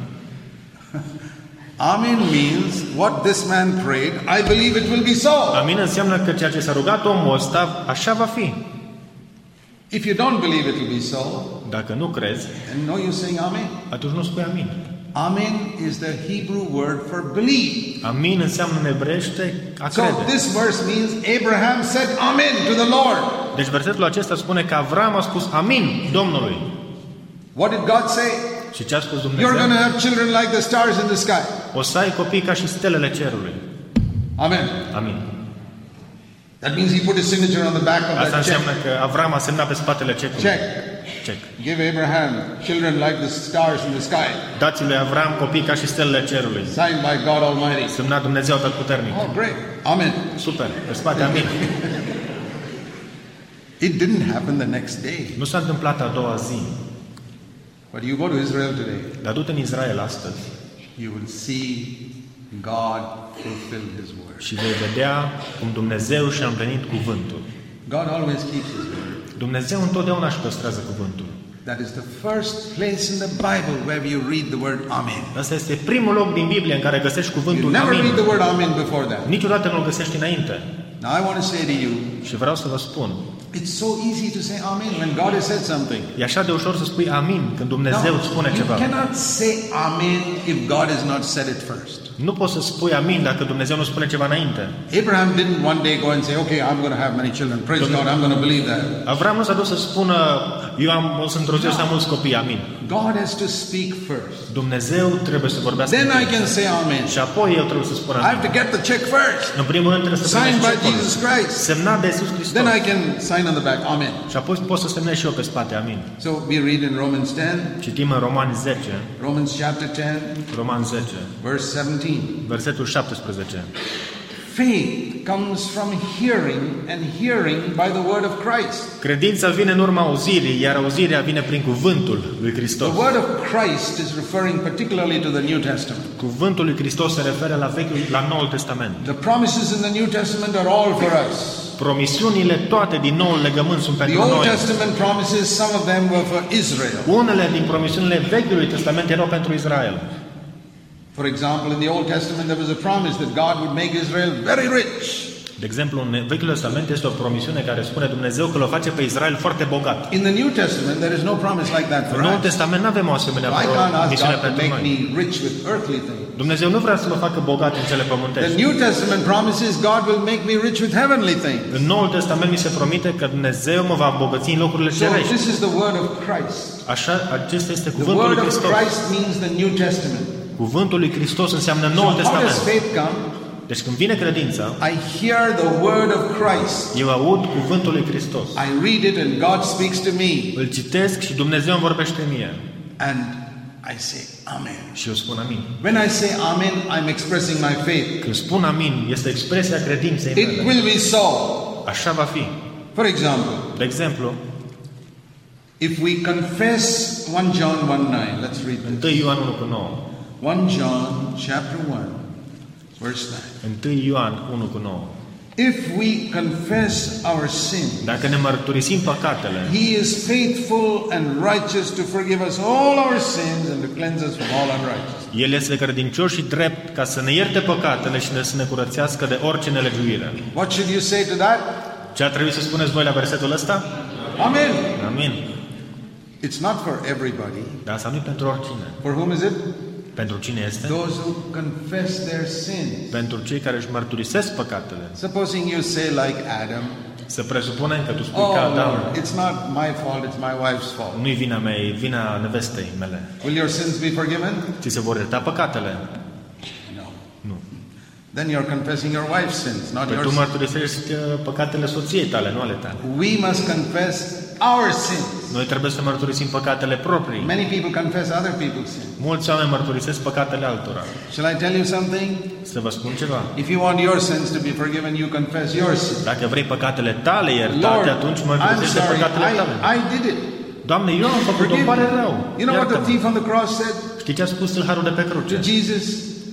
Amen means what this man prayed, I believe it will be so. Amin înseamnă că ceea ce s-a rugat omul ăsta, așa va fi. If you don't believe it will be so, Dacă nu crezi, then no use saying amen. atunci nu spui amin. Amen is the Hebrew word for believe. Amin înseamnă în ebreiește a So crede. this verse means Abraham said amen to the Lord. Deci versetul acesta spune că Avram a spus amin Domnului. What did God say? Și ce a spus You're Dumnezeu? going to have children like the stars in the sky. O să ai copii ca și stelele cerului. Amen. Amin. That means he put his signature on the back of Asta that înseamnă check. că Avram a semnat pe spatele cecului. Check. Check. Give Abraham children like the stars in the sky. Dați lui Avram copii ca și stelele cerului. Signed by God Almighty. Semnat Dumnezeu Atotputernic. Oh, great. Amen. Super. Pe spate, amin. It didn't happen the next day. Nu s-a întâmplat a doua zi. But you go to Israel today, Dar du-te în Israel astăzi you will see God fulfill His word. și vei vedea cum Dumnezeu și-a împlinit cuvântul. God always keeps His word. Dumnezeu întotdeauna își păstrează cuvântul. That is the first place in the Bible where you read the word Amen. Asta este primul loc din Biblie în care găsești You cuvântul never amin. read the word Amen before that. Niciodată nu-l găsești înainte. Now I want to say to you, Și vreau să vă spun, it's so easy to say Amen when God has said something. e așa de ușor să spui amin când Dumnezeu îți spune you ceva. cannot say Amen if God has not said it first. Nu poți să spui amin dacă Dumnezeu nu spune ceva înainte. Abraham didn't one day go and say, okay, I'm going to have many children. Praise God, I'm going to believe that. Avram nu s-a dus să spună, eu am, o să într-o zi o să am mulți copii, amin. God has to speak first. Dumnezeu trebuie să vorbească Then I întâi. can say Amen. Și apoi eu trebuie să spun I have amin. to get the check first. În primul rând trebuie să Signed primești by Jesus cecul. Christ. Semnat de Iisus Hristos. Then I can sign on the back. Amen. Și apoi pot să semnez și eu pe spate, amin. So we read in Romans ten, Citim în Romani zece, Romans chapter ten, Roman zece, verse seventeen. versetul șaptesprezece. Faith comes from hearing, and hearing by the word of Christ. Credința vine în urma auzirii, iar auzirea vine prin cuvântul lui Hristos. The word of Christ is referring particularly to the New Testament. Cuvântul lui Hristos se referă la vechiul, la Noul Testament. The promises in the New Testament are all for us. Promisiunile toate din Noul Legământ sunt The pentru Old noi. Testament promises, some of them were for Israel. Unele din promisiunile Vechiului Testament erau pentru Israel. For example, in the Old Testament there was a promise that God would make Israel very rich. De exemplu, în Vechiul Testament este o promisiune care spune Dumnezeu că l-o face pe Israel foarte bogat. In the New Testament there is no promise like that for În Noul us. Testament nu avem o asemenea I can't ask promisiune God to pentru make noi. me rich with earthly things. Dumnezeu nu vrea să mă facă bogat în cele The pământești. New Testament promises God will make me rich with heavenly things. În Noul Testament mi se promite că Dumnezeu mă va îmbogăți în locurile So cerești. this is the word of Christ. Așa, acesta este The cuvântul word lui of Hristos. Christ means the New Testament. Cuvântul lui Hristos înseamnă So Noul how does Testament. faith come? Deci când vine credința, I hear the word of Christ. eu aud cuvântul lui Hristos. I read it and God speaks to me. Îl citesc și Dumnezeu îmi vorbește mie. And I say Amen. Și eu spun amin. When I say Amen, I'm expressing my faith. Când spun amin, este expresia credinței It mele. will be so. Așa va fi. For example, De exemplu, if we confess First John one nine, let's read this. întâi Ioan unu cu nouă. First John chapter one, verse nine. întâi Ioan unu cu nouă. If we confess our sins, Dacă ne mărturisim păcatele, He is faithful and righteous to forgive us all our sins and to cleanse us from all unrighteousness. El este credincios și drept ca să ne ierte păcatele și să ne curățească de orice nelegiuire. What should you say to that? Ce ar trebui să spuneți voi la versetul ăsta? Amen. Amin. It's not for everybody. Dar asta nu e pentru oricine. For whom is it? Pentru cine este? Those who confess their sins. Pentru cei care își mărturisesc păcatele. Supposing you say like Adam, Să presupunem că tu spui oh ca Adam, Lord, it's not my fault, it's my wife's fault. nu-i vina mea, e vina nevestei mele. Will your sins be forgiven? Ți se vor ierta păcatele? No. Nu. Then you're confessing your wife's sins, not Păi your tu sins. mărturisești uh, păcatele soției tale, nu ale tale. We must confess our sins. Noi trebuie să mărturisim păcatele proprii. Many people confess other people's sins. Mulți oameni mărturisesc păcatele altora. Shall I tell you something? Să vă spun ceva. If you want your sins to be forgiven, you confess your sins. Dacă vrei păcatele tale iertate, Lord, atunci I'm mărturisește sorry, păcatele I, tale. I did it. Doamne, eu am făcut-o, Forgive îmi pare me. rău. You know what the Iartă-mă. thief on the cross said Știi ce a spus tâlharul de pe to cruce? Jesus?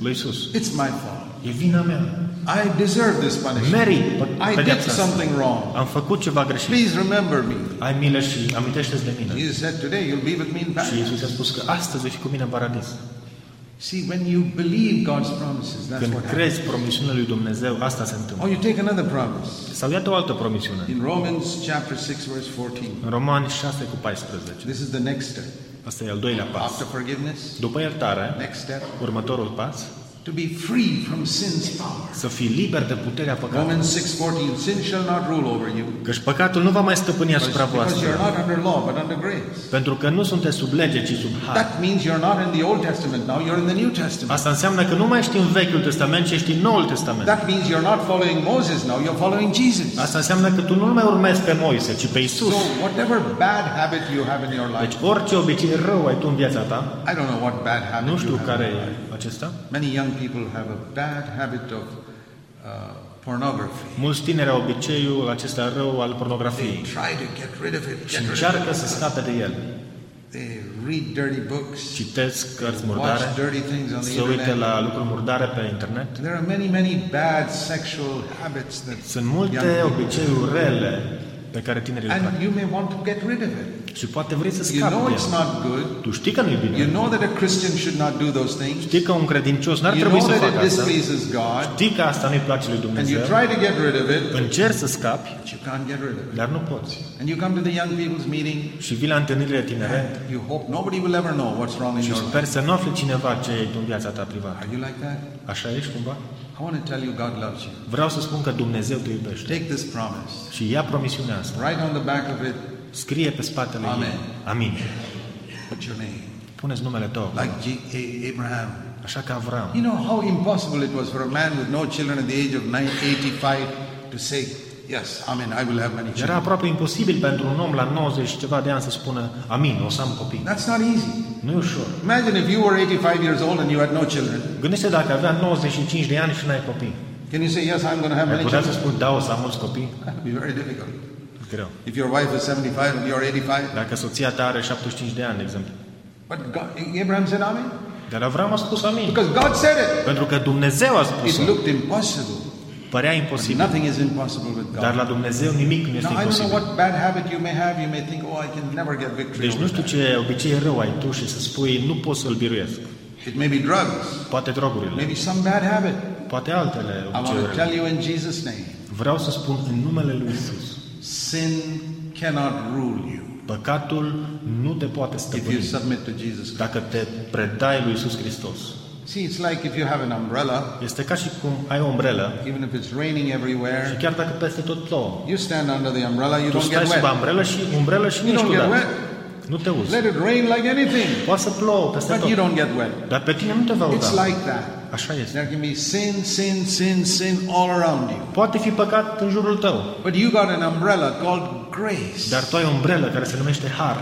lui Isus. It's my fault. E vina mea. I deserve this punishment. Merit I did pedeapsa asta. something wrong. Am făcut ceva greșit. Please remember me. Ai milă și amintește-ți de mine. Jesus said, today you'll be with me in Și paradise. Iisus a spus că astăzi vei fi cu mine în paradis. See, when you believe God's promises, that's Când what happens. crezi promisiunile lui Dumnezeu, asta se întâmplă. Or you take another promise. Sau iată o altă promisiune. In Romans chapter six, verse fourteen. În Romani șase cu paisprezece. This is the next step. Asta e al doilea pas. After forgiveness, După iertare, next step, următorul pas, to be free from sin's power. să fii liber de puterea păcatului. Romans six fourteen, sin shall not rule over you. Căci păcatul nu va mai stăpâni asupra Because voastră. you're not under law, but under grace. Pentru că nu sunteți sub lege, ci sub har. That means you're not in the Old Testament now, you're in the New Testament. Asta înseamnă că nu mai ești în Vechiul Testament, ci ești în Noul Testament. That means you're not following Moses now, you're following Jesus. Asta înseamnă că tu nu mai urmezi pe Moise, ci pe Isus. So whatever bad habit you have in your life, Deci orice obicei rău ai tu în viața ta, I don't know what bad habit nu you știu have. care e acesta. Many young people have a bad habit of uh, pornography. Mulți tineri au obiceiul acesta rău al pornografiei They try to get rid of it. și Get rid of încearcă it. să scape de el. They read dirty books, Citesc cărți murdare, watch dirty things on the se uită internet. la lucruri murdare pe internet. There are many, many bad sexual habits that Sunt multe young people obiceiuri rele pe care tinerii le and fac. you may want to get rid of it. Și poate vrei să You scapi know de it's el. not good. Tu știi că nu e bine. You know that a Christian should not do those things. Știi că un credincios n-ar You trebui know să that facă it asta. displeases God, Știi că asta nu-i place lui and you Dumnezeu. try to get rid of it, Încerci să scapi, but you can't get rid of it. dar nu poți. And you come to the young people's meeting, Și vii la întâlnirile tinere and you hope nobody will ever know what's wrong in și your life. sper să nu afli cineva ce e în viața ta privată. Are you like that? Așa ești cumva? I want to tell you God loves you. Vreau să spun că Dumnezeu te iubește. Take this promise. Și ia promisiunea asta. Write on the back of it, Scrie pe spatele Amen. ei. Amin. put your name. Puneți numele tău. Like G- A- Abraham. Așa ca Avram. You know how impossible it was for a man with no children at the age of eighty-five to say, yes, amen, I will have many Era children. aproape imposibil pentru un om la nouăzeci și ceva de ani să spună amin, o să am copii. That's not easy. Nu e ușor. Imagine if you were eighty-five years old and you had no children. Gândește dacă avea nouăzeci și cinci de ani și n-ai copii. Can you say, yes, I'm going to have Ai many putea să children? spui, da, o să am mulți copii? That would be very difficult. Greu. If your wife is seventy-five and you're eighty-five. Dacă soția ta are șaptezeci și cinci de ani, de exemplu. But God, Abraham said amen. Dar Avram a spus amin. Because God said it. Pentru că Dumnezeu a It spus-o. looked impossible. Părea But imposibil. nothing is impossible with Dar God. la Dumnezeu nimic nu este Now, I don't know imposibil. what bad habit you may have. You may think, oh, I can never get victory Deci nu over știu that. ce obicei rău ai tu și să spui nu pot să-l biruiesc. It may be drugs. Poate drogurile, Maybe some bad habit. poate altele I want to obiceiuri. tell you in Jesus' name, Vreau să spun în numele lui Isus. sin cannot rule you Păcatul nu te poate if you stăpâni submit to Jesus Christ. dacă te predai lui Isus Hristos. See, it's like if you have an umbrella, Este ca și cum ai o umbrelă even if it's raining și everywhere, chiar dacă peste tot plouă, you stand under the umbrella, you tu don't stai get sub wet. umbrelă și umbrelă și You nici don't tu get dat. wet. Nu te uzi. Let it rain like anything, Poate să plouă peste but you tot. don't get wet. Dar pe tine nu te va It's uda. like that. Așa este. There can be sin, sin, sin, sin all around you. Poate fi păcat în jurul tău, But you got an umbrella called grace. dar tu ai o umbrelă care se numește har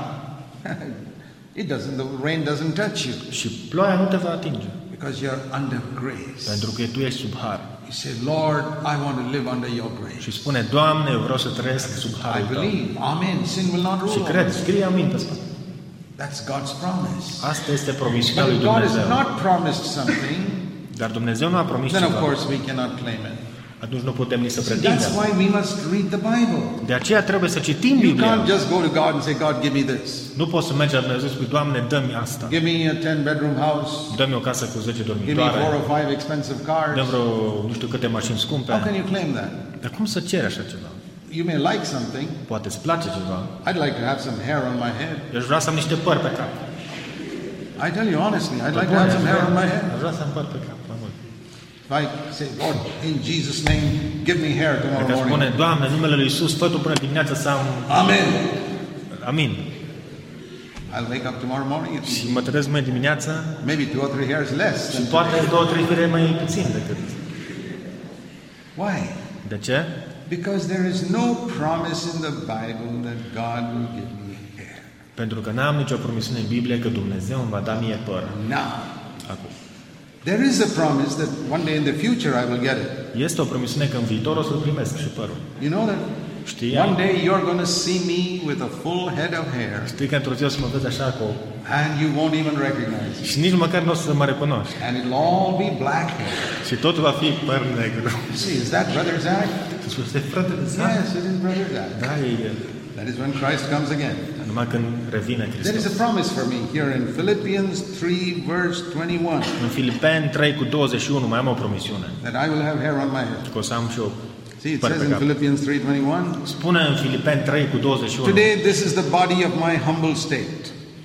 It doesn't, the rain doesn't touch you și ploaia nu te va atinge, because you're under grace. pentru că tu ești sub har. You say, Lord, I want to live under your grace. Și spune, Doamne, eu vreau să trăiesc sub I harul tău. believe. Amen. Sin will not Și rule. cred, scrie amin pe spate. That's God's promise. Asta este promisiunea But lui if God has Dumnezeu. not promised something, Dar Dumnezeu nu a promis then of ceva. course we cannot claim it. Atunci nu putem nici să See, pretindem. that's why we must read the Bible. De aceea trebuie să citim You Biblia. can't just go to God and say, God, give me this. Nu poți să mergi la Dumnezeu și spui, Doamne, dă-mi asta. Give me a ten-bedroom house. Dă-mi o casă cu zece Give me dormitoare. four or five expensive Dă cars. vreo nu știu câte mașini scumpe. How can you claim that? Dar cum să ceri așa ceva? You may like something. Poate îți place ceva. I'd like to have some hair on my head. Eu aș vrea să am niște păr pe cap. I tell you honestly, I'd like to Bun, have aș some hair on my vrea- head. Aș vrea să am păr pe cap. mai mult. If I say, Lord, in Jesus' name, give me hair tomorrow Dacă spune, morning. Doamne, în numele lui Isus, fă tu până dimineața să am... Amen. Amin. I'll wake up tomorrow morning. It's Și mă trezesc mai dimineața maybe two or three hairs less. și Than poate două, trei fire mai puțin decât. Why? De ce? Because there is no promise in the Bible that God will give me hair. Pentru că n-am nicio promisiune în Biblie că Dumnezeu îmi va da mie păr. Now, Acum. there is a promise that one day in the future I will get it. Este o promisiune că în viitor o să-l primesc și părul. You know that Știi? One day you're going to see me with a full head of hair, Știi că într-o zi o să mă vezi așa cu... and you won't even recognize me. Și nici măcar nu o să mă recunoști. And it'll all be black hair. Și totul va fi păr negru. See, is that Brother Zach? Este fratele Zach? Yes, it is Brother Zach. Da, e el. That is when Christ comes again. Numai când revine There Hristos. is a promise for me here in Philippians three, verse twenty-one, În Filipeni trei cu douăzeci și unu mai am o promisiune. that I will have hair on my head. Că o să am și o See, it păr says pe in cap. Philippians three twenty-one, Spune în Filipeni trei cu douăzeci și unu. today this is the body of my humble state.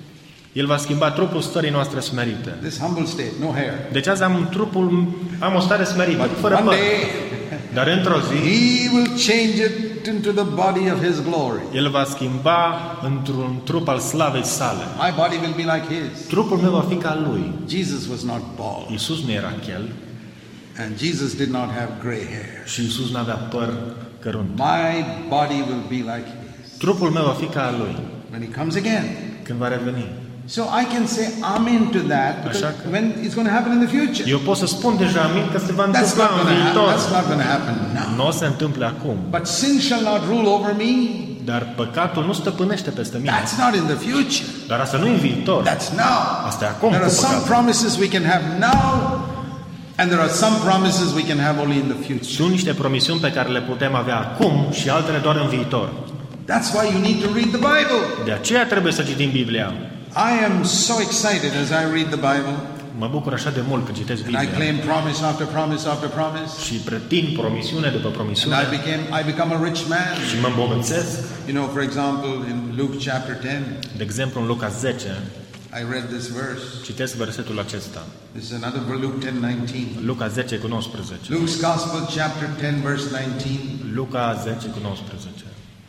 El va schimba trupul stării noastre smerite. This humble state, no hair. Deci azi am trupul, am o stare smerită, But fără one păr. day, Dar într-o zi, He will change it into the body of His glory. El va schimba într-un trup al slavei sale. My body will be like His. Trupul meu va fi ca al lui. Jesus was not bald, Iisus nu era chel and Jesus did not have gray hair. și Iisus nu avea păr cărunt. My body will be like His Trupul meu va fi ca al lui when He comes again. când va reveni. So I can say amen to that because Așa că- when it's going to happen in the future. Eu pot să spun deja amin că se va That's întâmpla not în going to happen. viitor. That's not going to happen now. Nu o se întâmple acum. But sin shall not rule over me. Dar păcatul nu stăpânește peste mine. That's not in the future. Dar asta nu e în viitor. That's now. Asta e acum There cu are some păcatul. promises we can have now, and there are some promises we can have only in the future. Sunt niște promisiuni pe care le putem avea acum și altele doar în viitor. That's why you need to read the Bible. De aceea trebuie să citim Biblia. I am so excited as I read the Bible, Mă bucur așa de mult când citesc and I Biblia claim promise after promise after promise, și pretind promisiune după and promisiune I became I become a rich man. și mă îmbogățesc. You know, for example, in Luke chapter ten, De exemplu, în Luca zece, I read this verse. citesc versetul acesta. This is another verse, Luke ten nineteen. Luca zece cu nouăsprezece. Luke's Gospel chapter ten verse nineteen. Luca zece cu nouăsprezece.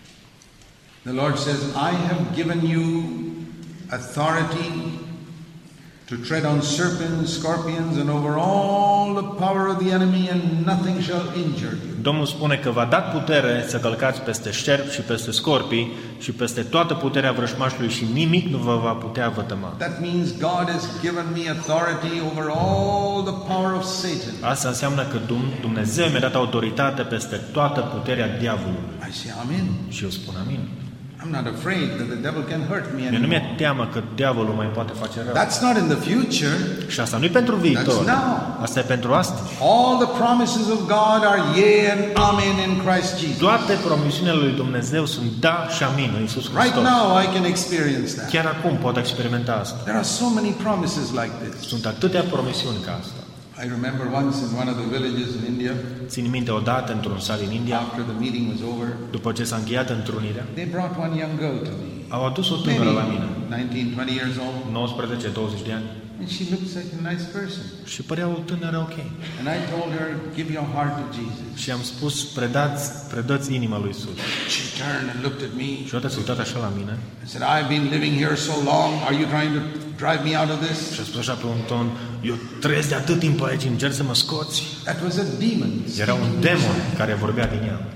The Lord says, I have given you authority to tread on serpents, scorpions, and over all the power of the enemy, and nothing shall injure you. Domnul spune că v-a dat putere să călcați peste șerpi și peste scorpii și peste toată puterea vrăjmașului și nimic nu vă va putea vătăma. That means God has given me authority over all the power of Satan. Asta înseamnă că Dum- Dumnezeu mi-a dat autoritate peste toată puterea diavolului. I say, Amen. Și eu spun amin. I'm not afraid that the devil can hurt me Mie nu mi-e anymore. teamă că diavolul mai poate face rău. That's not in the future. Și asta nu e pentru viitor. That's now. Asta e pentru astăzi. All the promises of God are yea and amen in Christ Jesus. Toate promisiunile lui Dumnezeu sunt da și amin în Iisus Right Hristos. now I can experience that. Chiar acum pot experimenta asta. There are so many promises like this. Sunt atâtea promisiuni ca asta. I remember once in one of the villages in India, Țin minte odată într-un sat din India, after the meeting was over, după ce s-a încheiat întrunirea, they brought one young girl to me, au adus o tânără la mine, maybe nineteen, twenty years old, nouăsprezece douăzeci de ani, and she looks like a nice person. și părea o tânără ok. And I told her, give your heart to Jesus. Și am spus, predați, predăți inima lui Iisus. She turned and looked at me Și odată s-a uitat așa la mine and said, I've been living here so long, are you trying to drive me out of this? și a spus așa pe un ton, eu trăiesc de atât timp aici, încerc să mă scoți. That was a demon. Era un demon care vorbea din ea.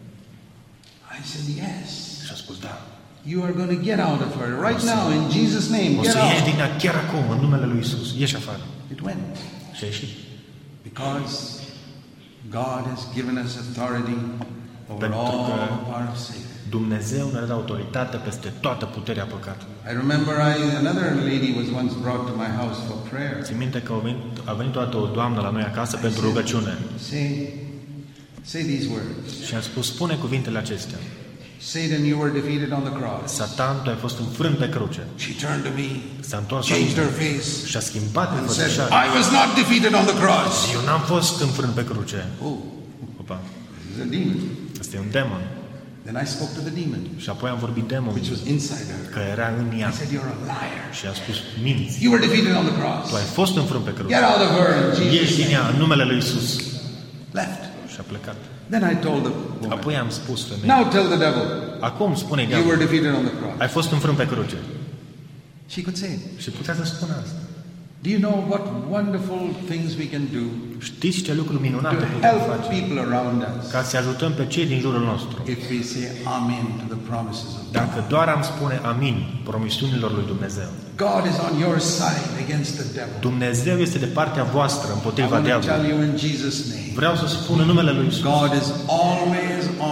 I said, yes. Și a spus, da, You are going to get out of her right now in Jesus' name. o Get să ieși out. din ea chiar acum, în numele lui Iisus. Ieși afară. It went. Și a ieșit. Because God has given us authority over Pentru all că the power of Satan. Dumnezeu ne-a dat autoritate peste toată puterea păcatului. I remember I, another lady was once brought to my house for prayer. Țin minte că a venit, a venit toată o doamnă la noi acasă pentru rugăciune. Say, say these words. Și a spus, spune cuvintele acestea. Satan, you were defeated on the cross. Satan, tu ai fost înfrânt pe cruce. She turned to me, S-a întors la changed mine her face, și a schimbat and said, înfățișarea. I was not defeated on the cross. Eu n-am fost înfrânt pe cruce. Oh, Opa, this is a demon. asta e un demon. Then I spoke to the demon, Și apoi am vorbit which demonului, was inside her. că era în ea. I said, you're a liar. Și a spus, minți. You were defeated on the Tu cross. ai fost înfrânt pe cruce. Get out of her in Ieși Jesus' din ea name. în numele lui Iisus. Left. Și a plecat. Then I told the woman, Apoi am spus femeii. now tell the devil, Acum spune you diavolul, were defeated on the cross. ai fost înfrânt pe cruce. She could say it. Și putea să spună asta. Do you know what wonderful things we can do Știți ce lucruri minunate to putem help face people around us ca să ajutăm pe cei din jurul nostru? if we say amen to the promises of God? Dacă doar am spune amin promisiunilor lui Dumnezeu. God is on your side against the devil. Dumnezeu este de partea voastră I împotriva want to tell diavolului. you in Jesus' name, Vreau să spun în numele lui Iisus. God is always on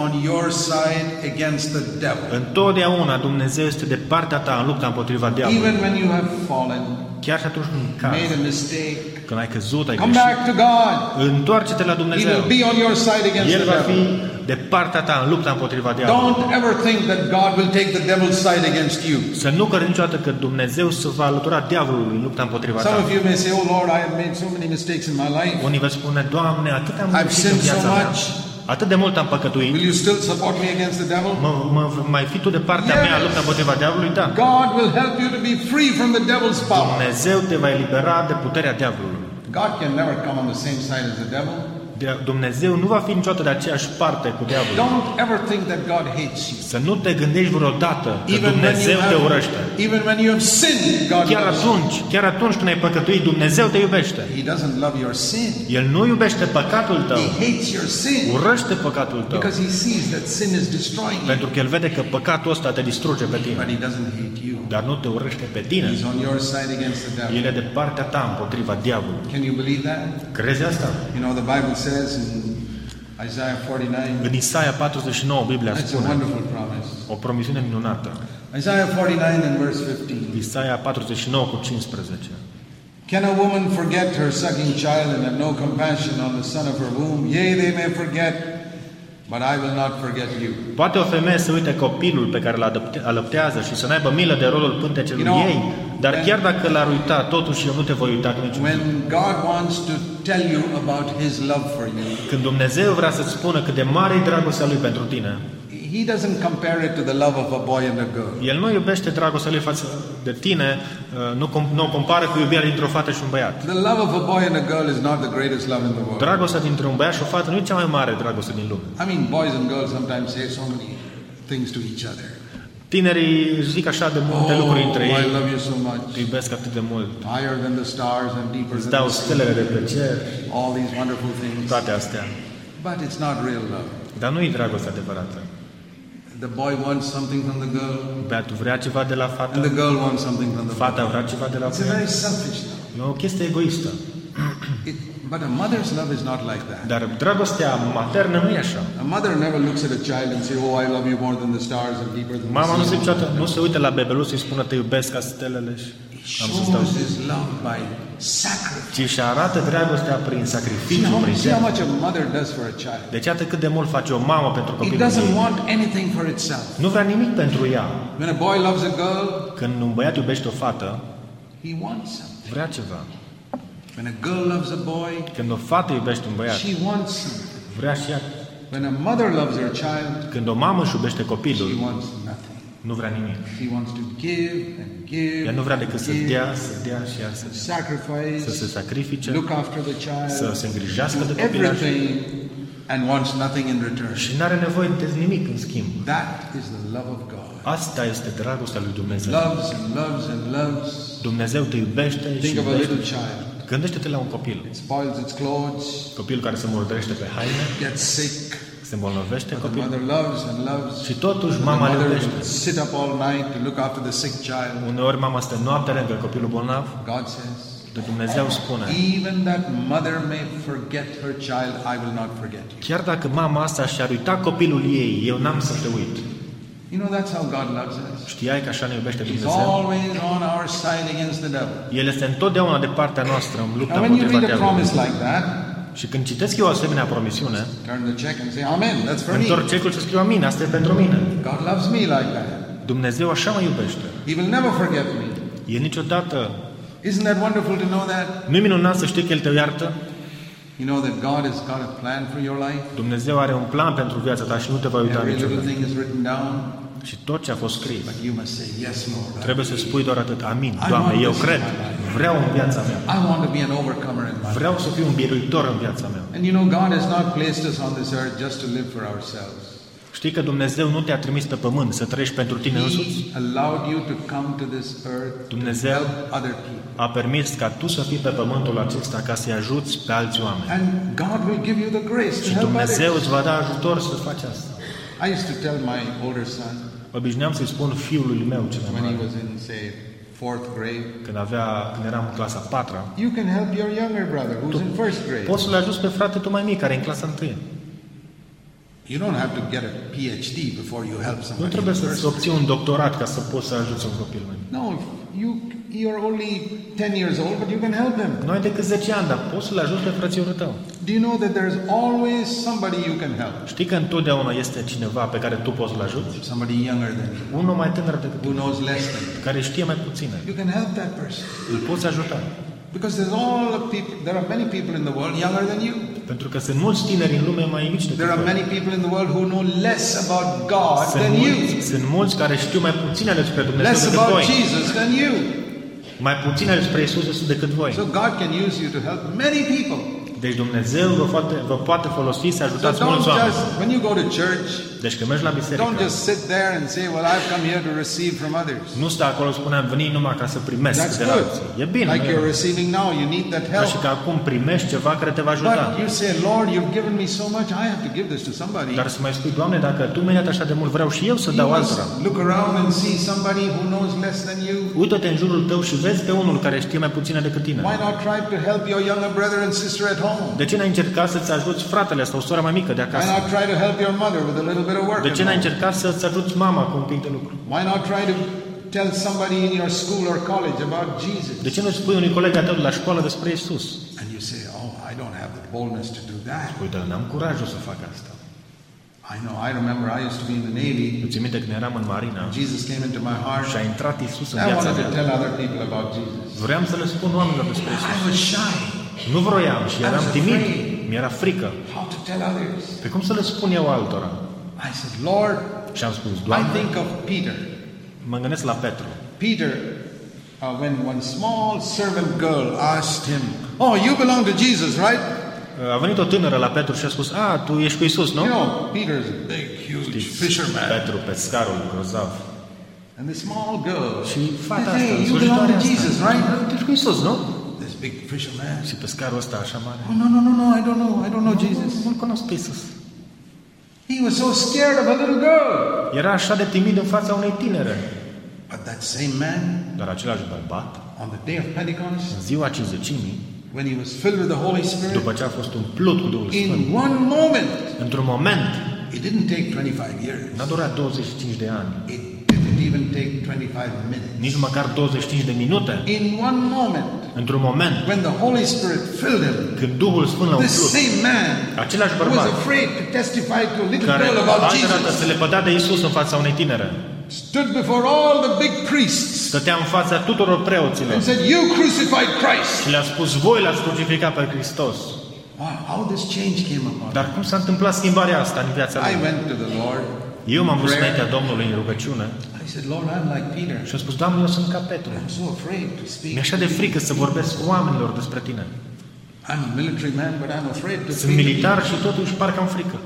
on your side against the devil. Întotdeauna Dumnezeu este de partea ta în lupta împotriva diavolului. Even when you have fallen, Chiar și atunci când made cazi, a mistake, când ai căzut, ai come greșit, back to God. întoarce-te la He Dumnezeu. will be on your side against El the va fi devil. de partea ta în lupta împotriva diavolului. Don't ever think that God will take the devil's side against you. Să nu crezi niciodată că Dumnezeu se va alătura diavolului în lupta împotriva Some ta. of you may say, "Oh Lord, I have made so many mistakes in my life. Unii vă spune, Doamne, atât am I've greșit în sinned so viața mea, much. atât de mult am păcătuit, Will you still support me against the devil?" mă, mă, mai fi tu de partea Yes. mea în lupta împotriva diavolului? Da. God will help you to be free from the devil's power. Dumnezeu te va elibera de puterea diavolului. God can never come on the same side as the devil. De- Dumnezeu nu va fi niciodată de aceeași parte cu diavolul. Don't ever think that God hates you. Să nu te gândești vreodată că Even when you Dumnezeu te have, urăște. even when you have sinned, God Chiar loves you. atunci, chiar atunci când ai păcătuit, Dumnezeu te iubește. He doesn't love your sin. El nu iubește păcatul tău, He hates your sin urăște păcatul tău, because he sees that sin is destroying you. pentru că El vede că păcatul ăsta te distruge pe tine, But he doesn't hate you. dar nu te urăște pe tine. He's on your side against the devil. El e de partea ta împotriva diavolului. Can you believe that? Crezi asta? You know, the Bible says in Isaiah forty-nine, În Isaia patruzeci și nouă, Biblia that's a spune wonderful promise. o promisiune minunată. Isaiah forty-nine and verse fifteen. Isaia patruzeci și nouă cu cincisprezece. Can a woman forget her sucking child and have no compassion on the son of her womb? Yea, they may forget, but I will not forget you. Poate o femeie să uite copilul pe care îl adopte- alăptează și să n-aibă milă de rodul pântecelui You know, ei, dar when- chiar dacă l-ar uita, totuși eu nu te voi uita niciodată. When God wants to tell you about His love for you, Când Dumnezeu vrea să-ți spună cât de mare e dragostea Lui pentru tine, He doesn't compare it to the love of a boy and a girl. El nu iubește dragostea Lui față de tine, uh, nu, com- nu o compară cu iubirea dintre o fată și un băiat. The love of a boy and a girl is not the greatest love in the world. Dragostea dintre un băiat și o fată nu e cea mai mare dragoste din lume. I mean, boys and girls sometimes say so many things to each other. Tinerii își zic așa de multe lucruri între Oh, ei. I love you so much. Te iubesc atât de mult. Higher than the stars and deeper Îți than dau the sea. stelele de pe cer, All these wonderful things. toate astea. But it's not real love. Dar nu e dragoste adevărată. The boy wants something from the girl, Băiatul vrea ceva de la and fată, the girl wants something from the boy. fata vrea ceva de la It's a băiat. very selfish love. E o chestie egoistă. It, but a mother's love is not like that. Dar dragostea maternă nu e așa. A mother never looks at a child and say, "Oh, I love you more than the stars and deeper than Mama nu the se, sea." niciodată, nu se uită la bebeluș să-i spună te iubesc ca stelele și am să stau. Shows his love by sacrifice. Ci și arată dragostea prin See sacrificiu, how, prin see how jertfă. much a mother does for a child. Deci iată cât de mult face o mamă pentru It copilul doesn't ei. want anything for itself. Nu vrea nimic pentru ea. When a boy loves a girl, Când un băiat iubește o fată, he wants something. vrea ceva. When a girl loves a boy, Când o fată iubește un băiat, she wants something. vrea și ea. When a mother loves her child, Când o mamă își iubește she copilul, wants nothing. nu vrea nimic. She wants to give and give. Ea nu vrea decât să give, dea, să dea și iar să dea. sacrifice, Să se sacrifice, look after the child, să se îngrijească de do copilaș everything, and wants nothing in return. și nu are nevoie de nimic în schimb. That is the love of God. Asta este dragostea lui Dumnezeu. Loves and loves and loves. Dumnezeu te iubește și Think of a iubește. little child. Gândește-te la un copil. Spoils its clothes, Copil care se murdărește pe haine, gets sick. se îmbolnăvește But the copil. mother loves and loves. Și totuși The mama îl mother iubește. will sit up all night to look after the sick child. Uneori mama stă noaptea lângă copilul bolnav. God says, De Dumnezeu spune, even that mother may forget her child, I will not forget you. chiar dacă mama asta și-ar uita copilul ei, eu n-am să te uit. You know, that's how God loves us. Știai că așa ne iubește He's Dumnezeu? always on our side against the devil. El este întotdeauna de partea noastră în lupta Now, when you împotriva read a diavolului. promise like that, Și când citesc eu o asemenea promisiune, turn the check and say, Amen, that's for me. întorc cecul și scriu amin, asta e pentru mine. God loves me like that. Dumnezeu așa mă iubește. He will never forget me. El niciodată... Isn't that wonderful to know that? Nu-i minunat să știi că El te iartă? You know that God has got a plan for your life. Dumnezeu are un plan pentru viața ta și nu te va uita Every little niciodată. thing is written down. Și tot ce a fost scris, But you must say, yes, Lord. I trebuie să believe. spui doar atât. Amin. Doamne, eu cred. Vreau în viața mea. I want to be an overcomer in life. Vreau să fiu un biruitor în viața mea. And you know, God has not placed us on this earth just to live for ourselves. Știi că Dumnezeu nu te-a trimis pe pământ să trăiești pentru tine însuți? He allowed you to come to this earth to Dumnezeu help other people. a permis ca tu să fii pe pământul acesta ca să-i ajuți pe alți oameni. And God will give you the grace to Și help Dumnezeu others. îți va da ajutor să faci asta. I used to tell my older son Obișnuiam să-i spun fiului meu cel mai when he mare, was in, say, fourth grade, când, avea, când eram în clasa a patra, you can help your younger brother who's in first grade. poți să-l ajuți pe frate tu mai mic, care e în clasa întâi. You don't have to get a P H D before you help Nu somebody. trebuie in the să-ți first obții un doctorat ca să poți să ajuți un copil. No, you you're only ten years old, but you can help him. Nu ai decât zece ani, dar poți să-l ajuți pe frățiorul tău. Do you know that there's always somebody you can help? Știi că întotdeauna este cineva pe care tu poți să-l ajuți? Somebody younger than you, Unul mai tânăr decât who tu, knows less than you. care știe mai puține. You can help that person. Îl poți ajuta. Because there's all the people, there are many people in the world younger than you. Pentru că sunt mulți tineri în lume mai mici decât There are voi. many people in the world who know less about God Sunt than you. mulți, sunt mulți care știu mai puține despre Dumnezeu Less decât about voi. Jesus than you. Mai puține despre Iisus decât voi. So God can use you to help many people. Deci Dumnezeu vă poate, vă poate folosi să So ajutați don't mulți oameni. just, when you go to church, Deci când mergi la biserică, don't just sit there and say, well, I've come here to receive from others. nu sta acolo, spune, am venit numai ca să primesc That's de la good. alții. E bine, Like nu e? you're receiving now, you need that Ca și help. că acum primești ceva care te va ajuta. But you say, Lord, you've given me so much, I have to give this to somebody. Dar să mai spui, Doamne, dacă Tu mi-ai dat așa de mult, vreau și eu să You dau must altora. look around and see somebody who knows less than you. Uită-te în jurul tău și vezi pe unul care știe mai puține decât tine. Why not try to help your younger brother and sister at home? De ce n-ai încercat să-ți ajuți fratele sau sora mai mică de Why acasă? not try to help your mother with a little bit of work De at ce n-ai home? încercat să-ți ajuți mama cu un pic de lucru? Why not try to tell somebody in your school or college about Jesus? De ce nu spui unui coleg de-a tău de la școală despre Isus? And you say, oh, I don't have the boldness to do that. Uite, n-am curajul să fac asta. I know, I remember I used to be in the Navy. Eu țin minte când eram în marină Jesus came into my heart. și a intrat Isus în I viața wanted to mea. tell other people about Jesus. Vreau să le spun oamenilor despre I Isus. was shy. Nu vroiam și eram timid. Mi-era frică. How to tell others? Pe cum să le spun eu altora? I said, Lord, Și am spus, I Doamne, think of Peter. mă gândesc la Petru. Peter, uh, when one small servant girl asked him, oh, you belong to Jesus, right? A venit o tânără la Petru și a spus, a, tu ești cu Isus, nu? You know, Peter's a big, huge Știți, fisherman. Petru, pescarul grozav. And the small girl Și fata said, asta, hey, you belong slujitoarea to asta, Jesus, right? tu ești cu Isus, nu? This big fisherman. Și pescarul ăsta așa mare. Oh, no, no, no, no, I don't know. I don't know Jesus. Nu-l cunosc pe Isus. He was so scared of a little girl. Era așa de timid în fața unei tinere. But that same man, Dar același bărbat, on the day of Pentecost, în ziua cinzecimii, when he was filled with the Holy Spirit, după ce a fost umplut cu Duhul Sfânt, in one moment, într-un moment, it didn't take twenty-five years. n-a durat douăzeci și cinci de ani, It didn't even take twenty-five minutes. nici măcar douăzeci și cinci de minute, In one moment, într-un moment, when the Holy Spirit filled him, când Duhul Sfânt l-a this umplut, same man același who was bărbat afraid to testify to a little care girl about altă dată se Jesus lepădea de Isus în fața unei tinere, stood before all the big priests stătea în fața tuturor preoților and said, you crucified Christ. și le-a spus, voi l-ați crucificat pe Hristos. Wow, how this change came upon Dar cum s-a întâmplat schimbarea asta în viața him. I lui? went to the Lord. Eu m-am dus Prayer. înaintea Domnului în rugăciune I said, Lord, I'm like Peter. și am spus, Doamne, eu sunt ca Petru. I'm so afraid to speak. Mi-e așa de frică să vorbesc cu oamenilor despre tine. I'm a military man, but I'm afraid to Sunt speak. militar și totuși parcă am frică.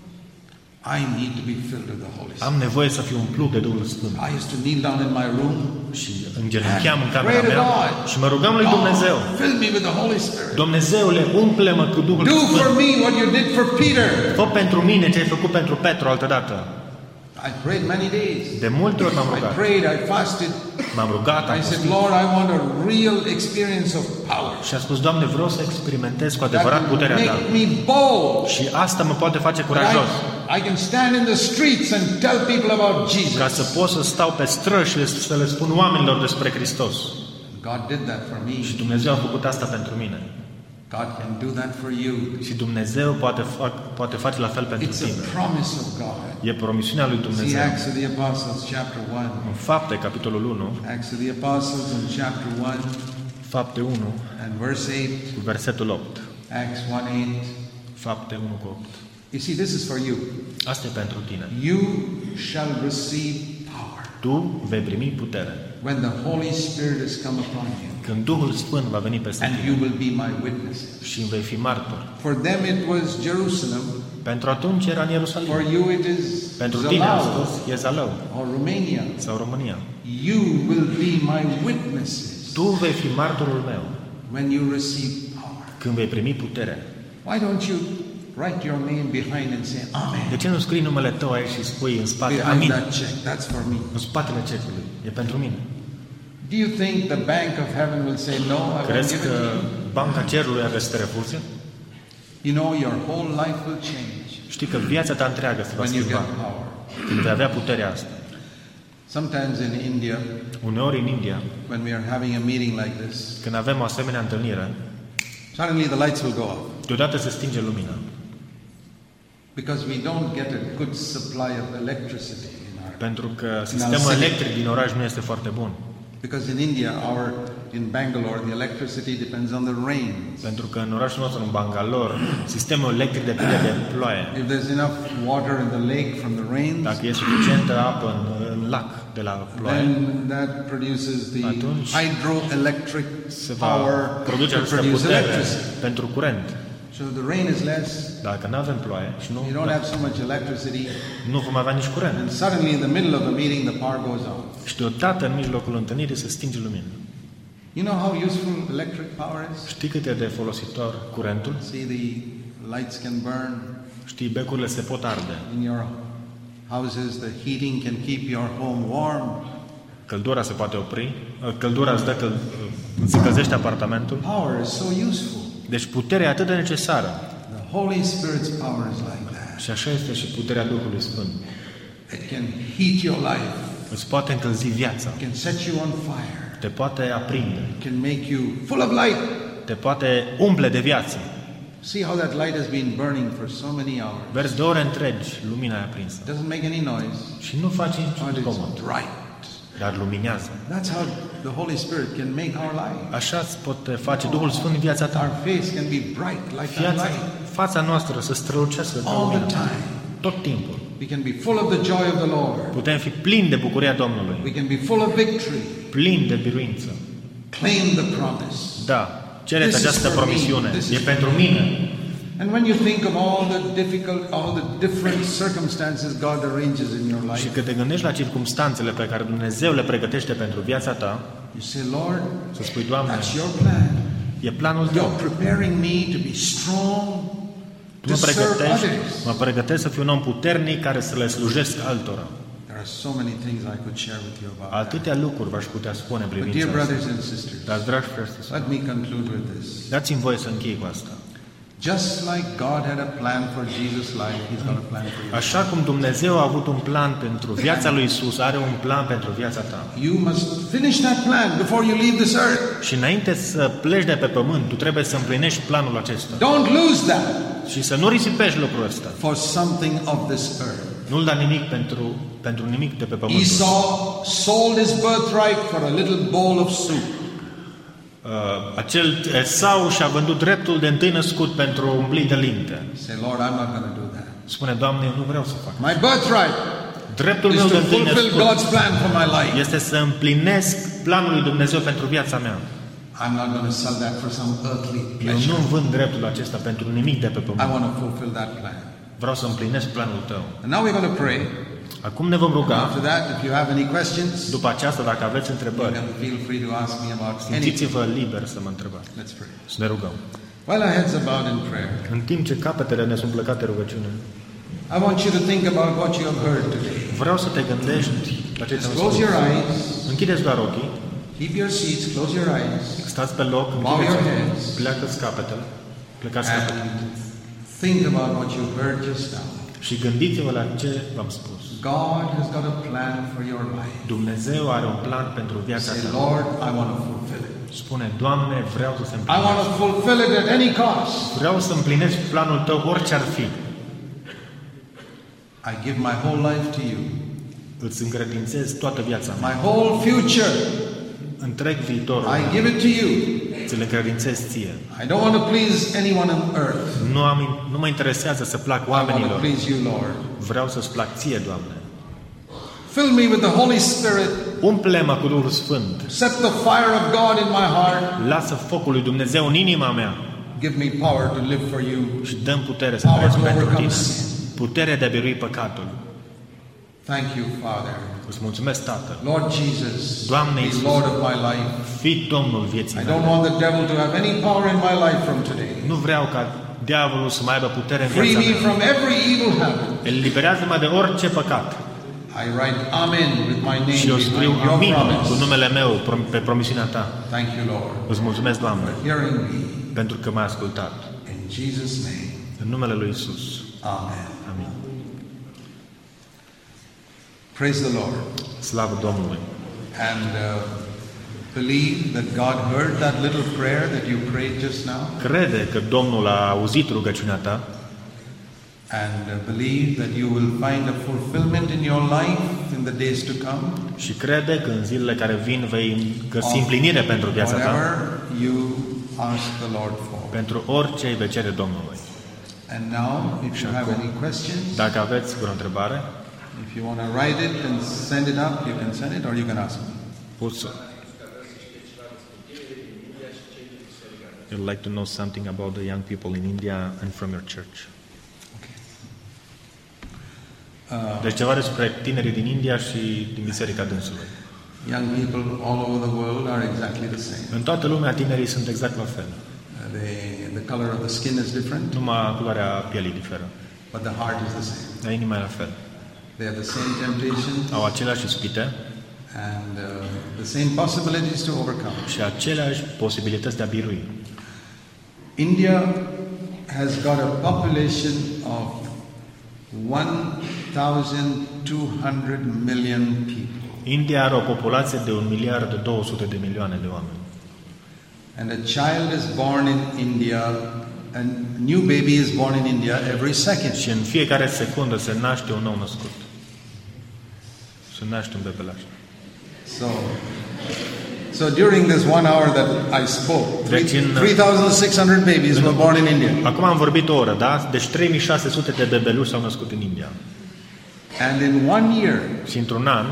I need to be filled with the Holy Spirit. Am nevoie să fiu umplut de Duhul Sfânt. I used to kneel down in my room. Și îngenuncheam în camera Pray to mea God. și mă rugam lui Dumnezeu. God, fill me with the Holy Spirit. Dumnezeule, umple-mă cu Duhul Do for Sfânt. me what you did for Peter. Fă pentru mine ce ai făcut pentru Petru altădată. I prayed many days. De multe ori m-am I rugat. prayed, I fasted. M-am rugat, am I said, postit. Lord, I want a real experience of power. Și am spus, Doamne, vreau să experimentez cu That adevărat will puterea Ta. make me bold. Și asta mă poate face That curajos. I, I can stand in the streets and tell people about Ca să Jesus. pot să stau pe străzi și să le spun oamenilor despre Hristos. God did that for me. Și Dumnezeu a făcut asta pentru mine. God can do that for you. Și Dumnezeu poate, fac, poate face la fel pentru It's a tine. promise of God. E promisiunea lui See Dumnezeu. Acts of the Apostles, chapter one. În Fapte, capitolul unu, Acts of the Apostles in chapter one Fapte unu, and verse eight. cu versetul opt. Acts one eight. Fapte unu cu opt. You see, this is for you. Asta e pentru tine. You shall receive power Tu vei primi putere when the Holy Spirit has come upon you, când Duhul Sfânt va veni peste and tine you will be my witnesses. și îmi vei fi martor. For them it was Jerusalem. Pentru atunci era în Ierusalim. For you it is Pentru tine Zalău astăzi e Zalău or Romania. sau România. You will be my witnesses Tu vei fi martorul meu when you receive power. când vei primi putere. Why don't you write your name behind and say Amen? De ce nu scrii numele tău aici și spui în spate Behind Amin? that check. That's for me. În spatele cecului. E pentru mine. Do you think the Bank of Heaven will say no? I won't Crezi give it că to you? Banca Cerului are să te refuze? You know, your whole life will change Știi că viața ta întreagă se va when you schimba get power. când vei avea puterea asta. Sometimes in India, Uneori în India, when we are having a meeting like this, când avem o asemenea întâlnire, suddenly the lights will go off deodată se stinge lumina. because we don't get a good supply of electricity in our. Pentru că sistemul city. electric din oraș nu este foarte bun. Because in India, our in Bangalore, the electricity depends on the rain. Pentru că în orașul nostru, în Bangalore, sistemul electric depinde de ploaie. If there's enough water in the lake from the rains, Dacă e suficientă apă în, în lac de la ploaie, then that produces the Atunci hydroelectric se va power produce to această produce putere electricity. pentru curent. So the rain is less, Dacă nu avem ploaie și nu, you don't have so much electricity, nu vom avea nici curent. and suddenly in the middle of the meeting the power goes on. Și deodată în mijlocul întâlnirii se stinge lumina. You know how useful electric power is? Știi cât e de folositor curentul? See, the lights can burn Știi, becurile se pot arde. in your houses, the heating can keep your home warm. Căldura se poate opri. Căldura îți dă că îți încălzește apartamentul. Power is so useful. Deci puterea e atât de necesară. The Holy Spirit's power is like that. Și așa este și puterea Duhului Sfânt. It can heat your life. Îți poate încălzi viața. It can set you on fire. Te poate aprinde. It can make you full of light. Te poate umple de viață. See how that light has been burning for so many hours. Vezi, de ore întregi lumina e aprinsă. It doesn't make any noise, Și nu face but niciun it's zgomot, bright. dar luminează. That's how the Holy Spirit can make our life. Așa îți poate face Duhul Sfânt în viața ta. Our face can be bright like that Viața, light fața noastră să strălucească ca all the lumina. time. Tot timpul. We can be full of the joy of the Lord. Putem fi plini de bucuria Domnului. We can be full of victory. Plini de biruință. Claim the promise. Da, cereți This is această for me. promisiune. This is E for pentru me. mine. And when you think of all the difficult, all the different circumstances God arranges in your Și life, când te gândești la circumstanțele pe care Dumnezeu le pregătește pentru viața ta, you say, Lord, să spui, Doamne, that's your plan. e planul Tău. You're preparing me to be strong, Tu to mă serve pregătești, others. mă pregătești să fiu un om puternic care să le slujesc altora. There are so many things I could share with you about that. Atâtea lucruri v-aș putea spune în But dear privința asta. brothers and sisters, Dar, dragi frate, let me conclude with this. dați-mi voie să închei cu asta. Just like God had a plan for Jesus' life, He's got a plan for you. Așa cum Dumnezeu a avut un plan pentru viața lui Isus, are un plan pentru viața ta. You must finish that plan before you leave this earth. Și înainte să pleci de pe pământ, tu trebuie să împlinești planul acesta. Don't lose that Și să nu risipești lucrul ăsta. for something of this earth. Nu-l da nimic pentru, pentru nimic de pe pământ. Esau sold his birthright for a little bowl of soup. Uh, acel Esau și-a vândut dreptul de întâi născut pentru un plit de linte. Say, Lord, I'm not going to do that. Spune, Doamne, eu nu vreau să fac. My birthright Dreptul is meu de to întâi fulfill născut God's plan for my life. este să împlinesc planul lui Dumnezeu pentru viața mea. I'm not going to sell that for some earthly Eu pleasure. nu vând dreptul acesta pentru nimic de pe I pământ. want to fulfill that plan. Vreau să împlinesc planul Tău. And now we're going to pray. Acum ne vom ruga. After that, if you have any questions, După aceasta, dacă aveți you întrebări, can feel free to ask me about anything. simțiți-vă liber să mă întrebați. Let's pray. Să ne rugăm. While our heads are bowed in prayer, În timp ce capetele ne sunt plecate rugăciune, I want you to think about what you have heard today. vreau să te gândești la ce ți-am Close spus. your eyes. Închideți doar ochii, Keep your seats. Close your eyes. stați pe loc, Bow your închideți heads. pleacă-ți capetele, plecați capetele And think about what you heard just now. și gândiți-vă la ce v-am spus. God has got a plan for your life. Dumnezeu are un plan pentru viața Say, ta. Lord, I want to fulfill it. Spune, Doamne, vreau să se I want împlinească. to fulfill it at any cost. Vreau să împlinesc planul Tău orice ar fi. I give my whole life to you. Îți încredințez toată viața mea. My whole future, Întreg viitorul I meu. give it to you. Ți-l încredințez ție. I don't want to please anyone on earth. Nu, am, nu mă interesează să plac I want to oamenilor. please you, Lord. Vreau să-ți plac ție, Doamne. Fill me with the Holy Spirit. Umple-mă cu Duhul Sfânt. Set the fire of God in my heart. Lasă focul lui Dumnezeu în inima mea Give me power to live for you. și dă-mi putere să Power trăiesc to pentru overcome Tine. sin. Putere de a birui păcatul. Thank you, Father. Îți mulțumesc, Tată. Lord Jesus, Doamne be Iisus. Lord of my life. Fii Domnul vieții I mele. don't want the devil to have any power in my life from today. Nu vreau ca diavolul să mai aibă putere în Free viața me mea. from every evil habit. Eliberează-mă de orice păcat. I write Amen with my name Și eu scriu behind your amin cu promise. numele meu prom- pe promisiunea Ta. Thank you, Lord, Îți mulțumesc, Doamne, for hearing me. pentru că m-ai ascultat. In Jesus' name. În numele lui Isus. Amen. Amin. Praise the Lord. Slavă Domnului. And uh, believe that God heard that little prayer that you prayed just now. Crede că Domnul a auzit rugăciunea ta. And uh, believe that you will find a fulfillment in your life in the days to come. Și crede că în zilele care vin vei găsi împlinire pentru viața ta. Whatever you ask the Lord for. Pentru orice îi vei cere Domnului. And now, if you have any questions, Dacă aveți vreo întrebare, if you want to write it and send it up, you can send it or you can ask me. poți să... You'd like to know something about the young people in India and from your church. Uh, Deci ceva despre tinerii din India și din Biserica Dânsului. young people all over the world are exactly the same. În toată lumea tinerii sunt exact la fel. Uh, they, the color of the skin is different, Numai culoarea pielii diferă. but the heart is the same. Dar inima e la fel. They have the same temptations Au aceleași ispite and uh, the same possibilities to overcome. și aceleași posibilități de a birui. India has got a population of one thousand two hundred million people. India are o populație de un miliard două sute de milioane de oameni. And a child is born in India, a new baby is born in India every second. Și în fiecare secundă se naște un nou născut. Se naște un bebelaș. So, so during this one hour that I spoke, Deci în- three thousand six hundred babies were born in India. Acum am vorbit o oră, da? Deci trei mii șase sute de bebeluși s-au născut în India. And in one year, Și într-un an,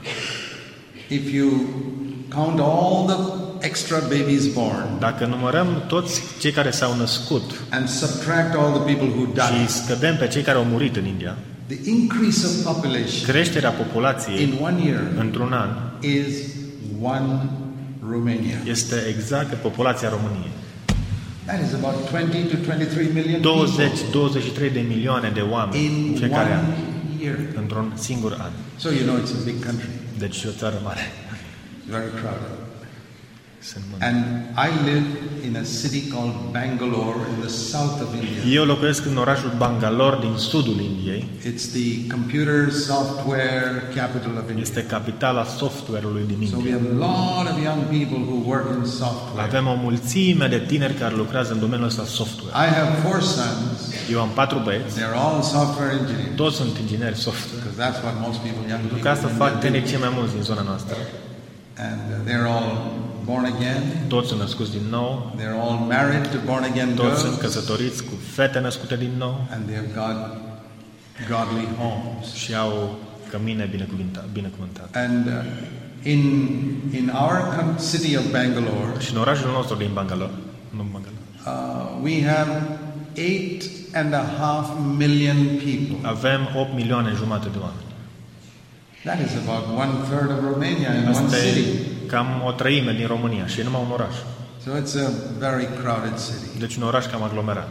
if you count all the extra babies born dacă numărăm toți cei care s-au născut and subtract all the people who și died, scădem pe cei care au murit în India, the increase of population creșterea populației in one year într-un an is one Romania. este exact populația României. That is about twenty to twenty-three million douăzeci people douăzeci și trei de milioane de oameni în in fiecare an, one year. într-un singur an. So you know it's a big country, Deci e o țară mare. very crowded. Sunt mândru. And I live in a city called Bangalore in the south of India. Eu locuiesc în orașul Bangalore din sudul Indiei. It's the computer software capital of India. Este capitala software-ului din So we India. have a lot of young people who work in software. Avem o mulțime de tineri care lucrează în domeniul ăsta software. I have four sons. Eu am patru băieți, They're all software engineers. toți sunt ingineri software. Because that's what most people, young Pentru people, că asta in fac India do. tinerii cei mai mulți din zona noastră. And uh, they're all born again. Toți sunt născuți din nou, They're all married to born again toți sunt girls. căsătoriți cu fete născute din nou And they've got godly homes. și au cămine binecuvânta- binecuvântate. And uh, in in our com- city of Bangalore, Și în orașul nostru din Bangalore, nu Bangalore, uh, we have eight and a half million people. avem opt milioane jumate de oameni. That is about one third of Romania in one Asta city. e cam o treime din România și e numai un oraș. So it's a very crowded city. Deci un oraș cam aglomerat.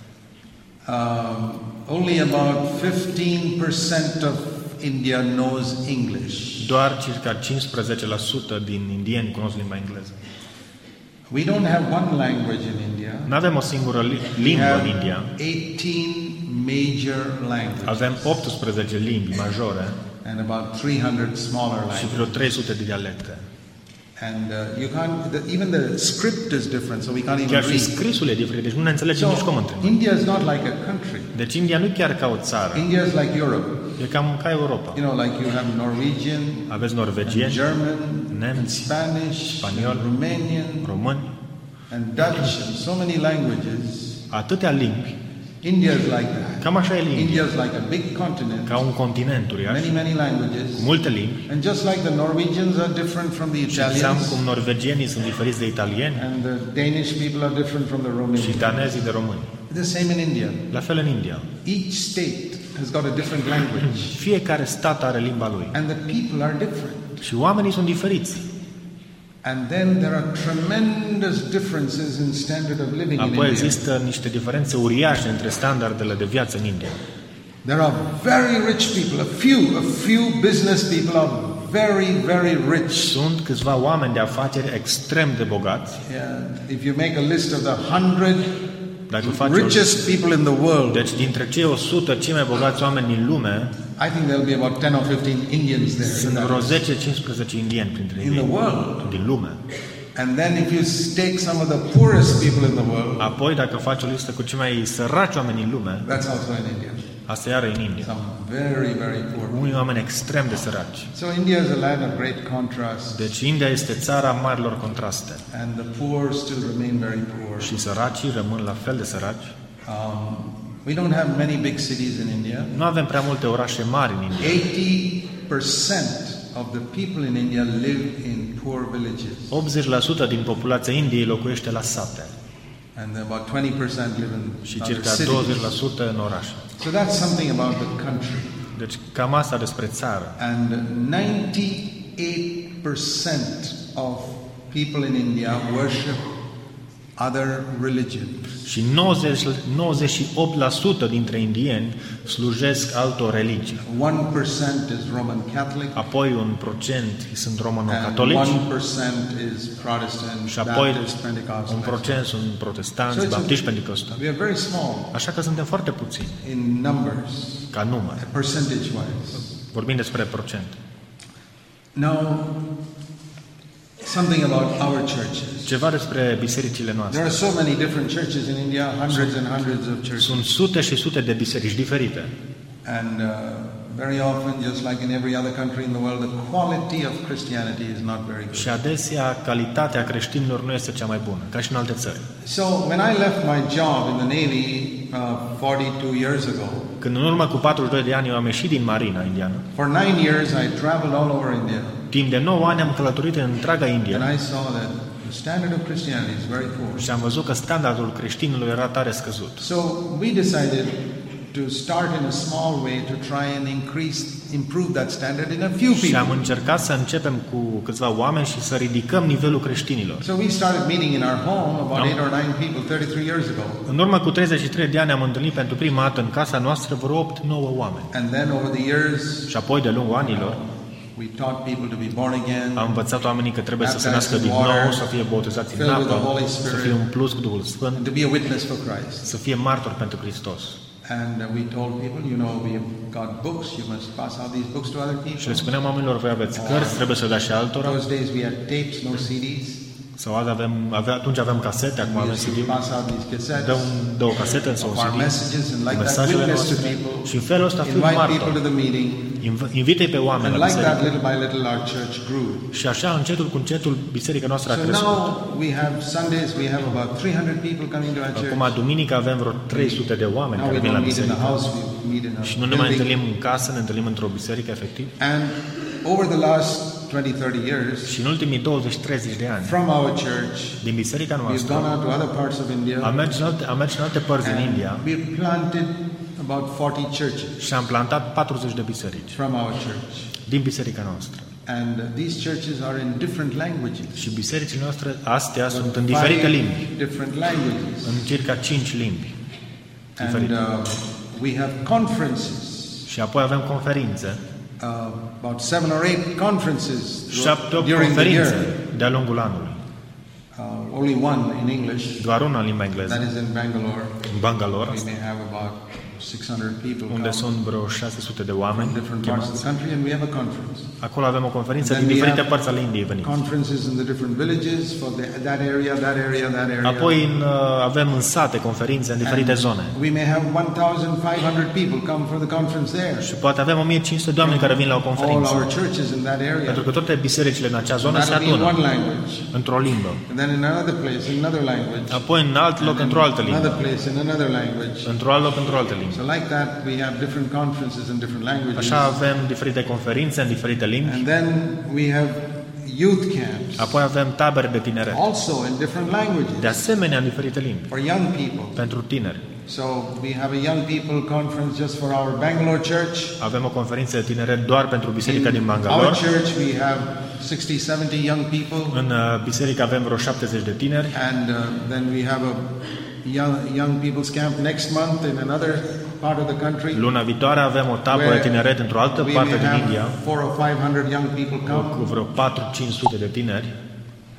Um, only about fifteen percent of India knows English. Doar circa cincisprezece la sută din indieni cunosc limba engleză. We don't have one language in India. Nu avem o singură li- We limbă have în India. eighteen major languages Avem optsprezece limbi majore and about three hundred smaller și languages. vreo trei sute de dialecte. And uh, you can't, the, even the script is different, so we can't even Chiar și read. scrisul e diferit, deci nu ne înțelegem nici cum între So noi. India is not like a country. Deci India nu e chiar ca o țară, India is like Europe. e cam ca Europa. You know, like you have Norwegian, Aveți and norvegieni, German, nemți, Spanish, spaniol, and Romanian, români, and Dutch, and so many languages. atâtea limbi. India is like that. Cam așa e India, India is like a big continent, ca un continent uriaș, many, many languages. cu multe limbi. And just like the Norwegians are different from the Și exact Italians, cum norvegienii sunt diferiți de italieni and the Danish people are different from the și Romanians. danezii de români. The same in India. La fel în India. Each state has got a different language, Fiecare stat are limba lui. and the people are different. Și oamenii sunt diferiți. And then there are tremendous differences in standard of living in Apoi India. există niște diferențe uriașe între standardele de viață în India. There are very rich people, a few, a few business people are very, very rich. Sunt câțiva oameni de afaceri extrem de bogați. Yeah. If you make a list of the hundred Dacă faci o, richest people in the world, deci dintre cei o sută cei mai bogați oameni din lume, I think there'll be about ten or fifteen Indians there. sunt vreo zece cincisprezece indieni printre In the ei world. din lume. And then if you take some of the poorest people in the world, Apoi, dacă faci o listă cu cei mai săraci oameni din lume, that's also in India. asta iară în India. Some very, very poor. Unii oameni extrem de săraci. So India is a land of great contrast, Deci India este țara marilor contraste. and the poor still remain very poor. Și săracii rămân la fel de săraci. Um, we don't have many big cities in India. Nu avem prea multe orașe mari în India. eighty percent of the people in India live in poor villages, optzeci la sută din populația Indiei locuiește la sate and about twenty percent live in și other circa cities. douăzeci la sută în orașe. So that's something about the country. Deci cam asta despre țară. And ninety-eight percent of people in India worship other religions. Și nouăzeci, nouăzeci și opt la sută dintre indieni slujesc altor religii. one percent is Roman Catholic, Apoi un procent sunt and romano-catolici one percent is Protestant, și apoi Baptist, Pentecostal. un procent sunt So protestanți, it's a- baptiști, pentecostali. We are very small Așa că suntem foarte puțini in numbers, ca număr. percentage-wise. Vorbim despre procent. Now, something about our churches. Ceva despre bisericile There noastre. are so many different churches in India, hundreds and hundreds of churches. Sunt sute și sute de biserici diferite. And uh, very often, just like in every other country in the world, the quality of Christianity is not very good. Și adesea calitatea creștinilor nu este cea mai bună, ca și în alte țări. So when I left my job in the Navy uh, forty-two years ago, Când în urmă cu patruzeci și doi de ani eu am ieșit din marina indiană, for nine years I traveled all over India, timp de nouă ani am călătorit în întreaga India and I saw that the standard of Christianity is very poor. și am văzut că standardul creștinilor era tare scăzut. So we decided to start in a small way to try and increase, improve that standard in a few Și am people. încercat să începem cu câțiva oameni și să ridicăm nivelul creștinilor. So we started meeting in our home about No. eight or nine people thirty-three years ago. În urmă cu treizeci și trei de ani am întâlnit pentru prima dată în casa noastră vreo opt nouă oameni. And then over the years, Și apoi, de lungul anilor, we taught people to be born again, am învățat oamenii că trebuie să se nască din nou, să fie botezați în apă, să fie umpluți cu Duhul Sfânt, and to be a witness for Christ. să fie martori pentru Hristos. And uh, we told people, you know, we've got books, you must pass out these books to other Și le people. spuneam oamenilor, voi aveți cărți, trebuie să le dați și altora. Those days we had tapes, no C Ds. Sau azi avem, avea, atunci aveam casete, acum We avem used C to D. pass out these cassettes Dăm două casete sau of un C our D, messages, and like that, mesajele witness to noastre. people, Și în felul ăsta fiu invite people to martor. the meeting, Inv- Invite pe oameni and la like that, biserică. little by little, our church grew. Și așa, încetul cu încetul, biserica noastră a So crescut. now we have Sundays, we have about three hundred people coming to our church. Acum, duminică, avem vreo trei sute de oameni Now care we vin la don't meet in the biserică. house, we meet in a Și nu ne mai building. întâlnim în casă, ne întâlnim într-o biserică, efectiv. And over the last twenty, thirty years, Și în ultimii douăzeci treizeci de ani, from our church, din biserica we've noastră, gone out to other parts of India, am mers în alte, am mers în alte părți din India and we've planted about forty churches și am plantat patruzeci de biserici from our church. din biserica noastră. And uh, these churches are in different languages. Și bisericile noastre astea sunt în diferite Five limbi, different languages. în circa cinci limbi And diferite. uh, we have conferences, Și apoi avem conferințe, uh, about seven or eight conferences șapte, opt during the year. conferințe de-a lungul anului. Uh, only one in English, Doar una în limba that engleză, is in Bangalore. în Bangalore, We may have about six hundred people unde come sunt vreo șase sute de oameni from different parts of chemați. the country, and we have a conference. Acolo avem o conferință Then din we diferite have părți ale Indiei veniți. Conferences in the different villages for the, that area, that area, that area. Apoi în, uh, avem în sate conferințe în diferite And zone. we may have one thousand five hundred people come for the conference there. Și poate avem o mie cinci sute de oameni care vin la o All conferință. our churches in that area. Pentru că toate bisericile în acea zonă se That'll be in adună one language. într-o limbă. And then in another place, in another language. Apoi în alt loc, And într-o altă in another limbă. place, in another language. Într-o alt loc, într-o altă limbă. So like that, we have different conferences in different languages. Așa avem diferite conferințe în diferite limbi. And then we have youth camps, Apoi avem tabere de tineret. also in different languages, De asemenea, în diferite limbi. for young people. Pentru tineri. So we have a young people conference just for our Bangalore church. Avem o conferință de tineret doar pentru biserica din In our Bangalore. church, we have sixty, seventy young people. În uh, biserică avem vreo șaptezeci de tineri. And uh, then we have a young, young people's camp next month in another part of the country. Luna viitoare avem o tabără de tineret într-o altă we parte may din India, have four or five hundred young people cu come. vreo patru cinci sute de tineri.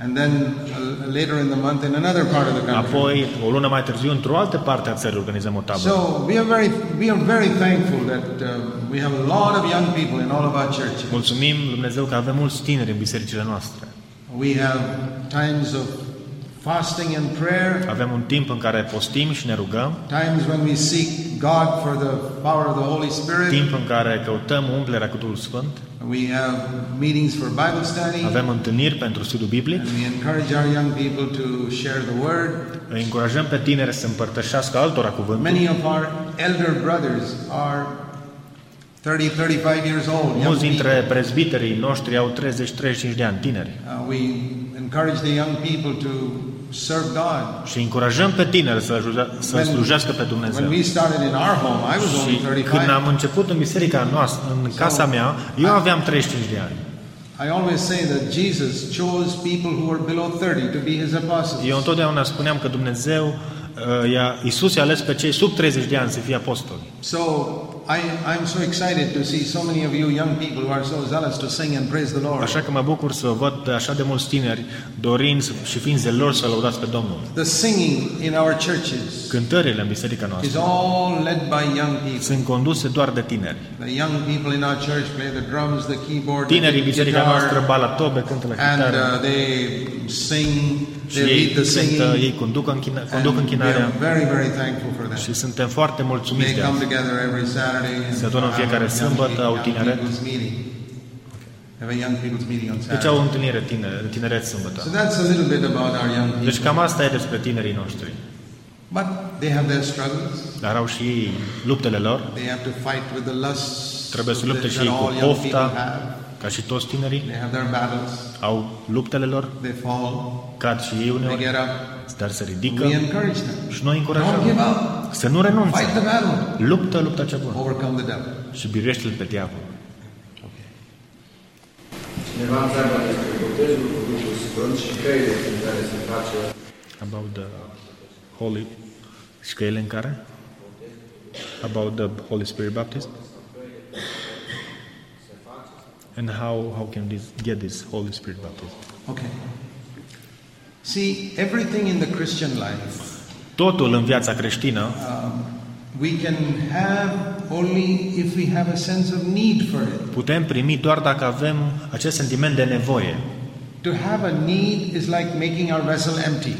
And then uh, later in the month in another part of the country. Apoi, o lună mai târziu, într-o altă parte a țării organizăm o tabără. So we are very, we are very thankful that uh, we have a lot of young people in all of our churches. Mulțumim Dumnezeu că avem mulți tineri în bisericile noastre. We have times of fasting and prayer. Avem un timp în care postim și ne rugăm. Times when we seek God for the power of the Holy Spirit. Timp în care căutăm umplerea cu Duhul Sfânt. We have meetings for Bible study. Avem întâlniri pentru studiu biblic. And we encourage our young people to share the word. Îi încurajăm pe tineri să împărtășească altora cuvântul. Many of our elder brothers are thirty, thirty-five years old. Mulți dintre prezbiterii noștri au treizeci treizeci și cinci de ani, tineri. Uh, we encourage the young people to serve God. Și încurajăm pe tineri să, să slujească pe Dumnezeu. When we started in our home, I was only Și thirty-five. când am început în biserica noastră, în casa mea, eu aveam treizeci și cinci de ani. I always say that Jesus chose people who were below thirty to be his apostles. Eu întotdeauna spuneam că Dumnezeu, Iisus i-a ales pe cei sub treizeci de ani să fie apostoli. So I, I'm so excited to see so many of you young people who are so zealous to sing and praise the Lord. Așa că mă bucur să văd așa de mulți tineri dorind și fiind zeloși să lăudați pe Domnul. The singing in our churches Cântările în biserica is noastră all led by young people. sunt conduse doar de tineri. The young people in our church play the drums, the keyboard, Tinerii în the biserica guitar, noastră bat la tobe, cântă la and chitară. uh, they sing, Și they ei lead the cântă, singing. ei conduc, închina, conduc And we închinarea are very, very thankful for that. și suntem foarte mulțumiți They de come asta. together every Saturday and Se adună în fiecare have a sâmbătă, young, au young tineret. people's meeting. Have a young people's meeting on Deci au o Saturday. întâlnire tinere, tineret sâmbătă. So that's a little bit about our young Deci people. cam asta e despre tinerii noștri. But they have their struggles. Dar au și ei luptele lor. They have to fight with the lusts Trebuie să lupte that și ei cu all young people pofta, have. ca și toți tinerii. They have their battles. Au luptele lor, They fall. cad și ei They uneori, get up. dar se ridică We encourage them. și noi Don't încurajăm give up. să nu renunțe. Fight the battle. Luptă, lupta cea bună Overcome the devil. și biruiește-l pe diavol. Cineva întreabă despre botezul cu Duhul Sfânt și căile prin care se face About the Holy scale în care? About the Holy Spirit baptism? And how, how can this, get this Holy Spirit baptism? Okay. See, everything in the Christian life Totul în viața creștină um, we can have only if we have a sense of need for it. putem primi doar dacă avem acest sentiment de nevoie. To have a need is like making our vessel empty.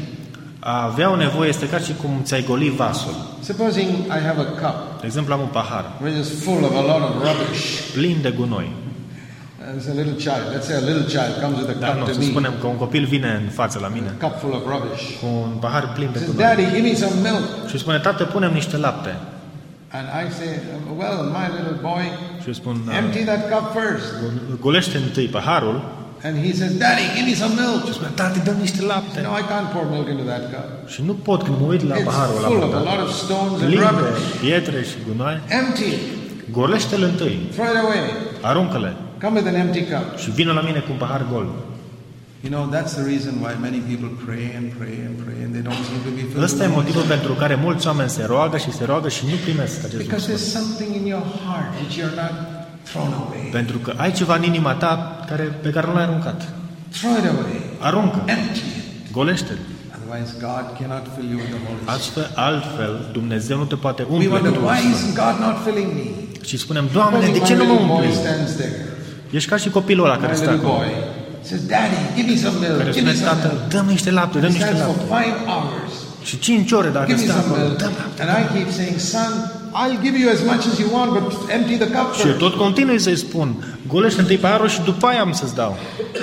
A avea o nevoie este ca și cum ți-ai goli vasul. Supposing I have a cup De exemplu, am un pahar which is full of a lot of rubbish. plin de gunoi. There's a little child. Let's say a little child comes with a Dar cup nu, to să me, spunem că un copil vine în față la mine a cup full of rubbish. cu un pahar plin de Says, gunoi "Daddy, give me some milk." și spune, tată, punem niște lapte. And I say, "Well, my little boy, Și eu spun, empty that cup first." golește întâi paharul. And he says, "Daddy, give me some milk." Și spune, tată, dăm niște lapte. No, I can't pour milk into that cup. Și nu pot, când mă uit la It's paharul ăla, full of a lot of stones and plin de rubbish. pietre și gunoi, Empty it. golește-l întâi, Throw it away. aruncă-le Come with an empty cup. și vină la mine cu un pahar gol. You know, that's the reason why many people pray and pray and pray and they don't seem to be filled Ăsta with e the Holy motivul Spirit. pentru care mulți oameni se roagă și se roagă și nu primesc acest lucru. Because there's something in your heart which you're not thrown away. Pentru că ai ceva în inima ta care, pe care nu l-ai aruncat. Throw it away. Aruncă, Empty it. golește-l. Otherwise, God cannot fill you with the Holy Spirit. Astfel, altfel, Dumnezeu nu te poate We umple cu wonder, Duhul why Sfânt. isn't God not filling me? Și spunem, Doamne, de Supposing ce my nu mă little boy umpli? stands there. Ești ca și copilul ăla My care stă little acolo, boy says, "Daddy, give me some milk. care Give me spune, some tată, milk." dăm niște lapte, dăm He niște stands for lapte. five hours. Și cinci ore dacă Give me stă some acolo, milk. dăm lapte. And I keep saying, "Son, I'll give you as much as you want, but empty the cup Și eu first." tot continui să-i spun, golește întâi paharul și după aia am să-ți dau.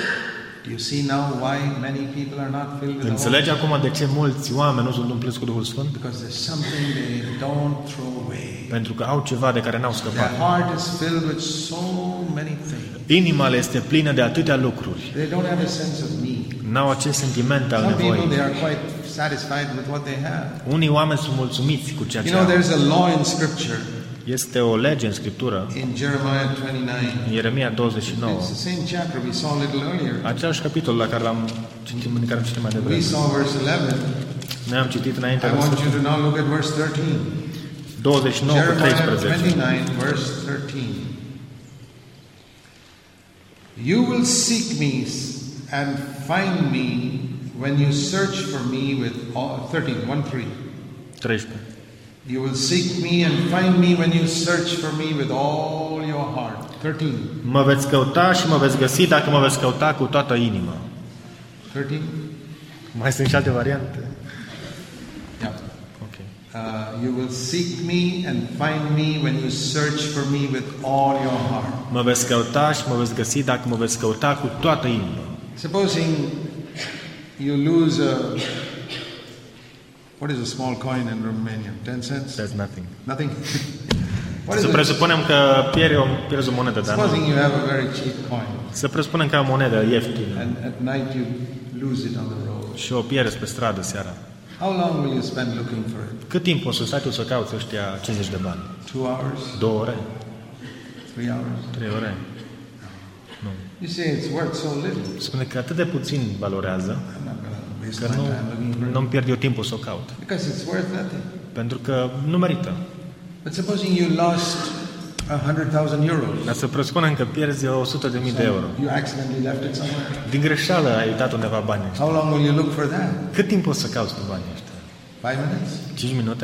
Do you see now why many people are not filled with the Holy Înțelegi Spirit? acum de ce mulți oameni nu sunt umpliți cu Duhul Sfânt? Because there's something they don't throw away. Pentru că au ceva de care n-au Their scăpat. heart is filled with so many things. Inima le este plină de atâtea lucruri. They don't have a sense of need. N-au acest sentiment al Some people, nevoii. they are quite satisfied with what they have. Unii oameni sunt mulțumiți cu ceea You ce know, au. there's a law in Scripture Este o lege în Scriptură, in Jeremiah twenty-nine. în Ieremia douăzeci și nouă, It's the same chapter we saw a little earlier. același capitol la care l-am citit, în care am citit mai We devreme. saw verse eleven. Noi am citit înainte I want versetul you to now look at verse thirteen. douăzeci și nouă cu Jeremiah treisprezece. twenty-nine, verse thirteen. You will seek me and find me when you search for me with all, thirteen, one, three. treisprezece. You will seek me and find me when you search for me with all your heart. thirteen. Mă veți căuta și mă veți găsi dacă mă veți căuta cu toată inima. thirteen? Mai sunt și alte variante? Yeah. Ok. Uh, you will seek me and find me when you search for me with all your heart. Mă veți căuta și mă veți găsi dacă mă veți căuta cu toată inima. Supposing you lose a, what is a small coin in Romanian? ten cents? There's nothing. Nothing? What is Să it? presupunem că pierzi o, pierzi o monedă, dar Supposing nu. you have a very cheap coin Să presupunem că ai o monedă ieftină and at night you lose it on the road. și o pierzi pe stradă seara. How long will you spend looking for it? Cât timp o să stai tu să cauți ăștia cincizeci de bani? Two hours? Două ore? Three hours? Trei ore? Nu. You say it's worth so little. Spune că atât de puțin valorează I'm not going to waste că my nu, time looking for it. nu-mi pierd eu timpul să o caut. Because it's worth nothing. Pentru că nu merită. But supposing you lost a hundred thousand euros. Dar să presupunem că pierzi o sută de mii de euro. You accidentally left it somewhere. Din greșeală ai uitat undeva banii ăștia. How long will you look for that? Cât timp o să cauți tu banii ăștia? Five minutes? Cinci minute?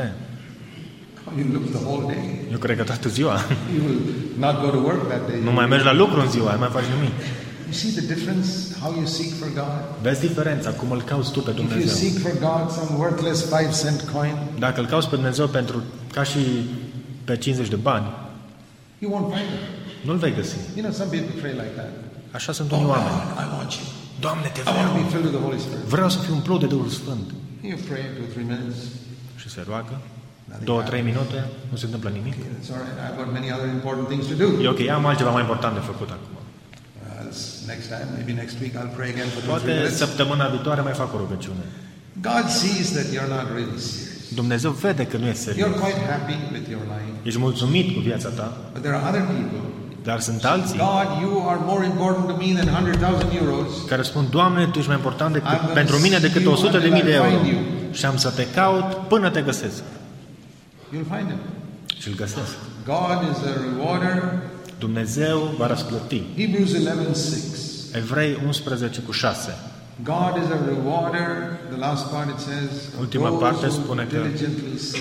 Oh, you look the whole day. Eu cred că toată ziua. You will not go to work that day. Nu mai mergi la lucru în ziua, nu mai faci nimic. You see the difference? How you seek for God? Vezi diferența, cum îl cauți tu pe If you Dumnezeu. seek for God some worthless five cent coin, Dacă îl cauți pe Dumnezeu pentru ca și pe cincizeci de bani, you won't find it. nu-l vei găsi. You know, some people pray like that. Așa sunt Oh unii God, oameni. I want you. Doamne, te I want to vreau. be filled with the Holy Spirit. Vreau să fiu umplut de Duhul Sfânt. You pray two, three minutes. Și se roagă. Două, trei minute, nu se întâmplă nimic. It's all right. I've got many other important things to do. E ok, am altceva mai important de făcut acum. Uh, it's next time, maybe next week, I'll pray again for two, three Poate minutes. săptămâna viitoare mai fac o rugăciune. God sees that you're not really serious. Dumnezeu vede că nu e You're serios. quite happy with your life. Ești mulțumit cu viața ta, But there are other people. dar sunt alții God, you are more important to me than one hundred thousand euros. care spun, Doamne, Tu ești mai important decât, I'm gonna pentru mine decât seek you o sută de mii de until I euro. find you. Și am să te caut până te găsesc. You'll find him. Și îl găsesc. God is a rewarder. Dumnezeu va răsplăti. Hebrews eleven six. Evrei unsprezece cu șase. God is a rewarder. The last part it says, of Ultima those parte who spune că diligently seek.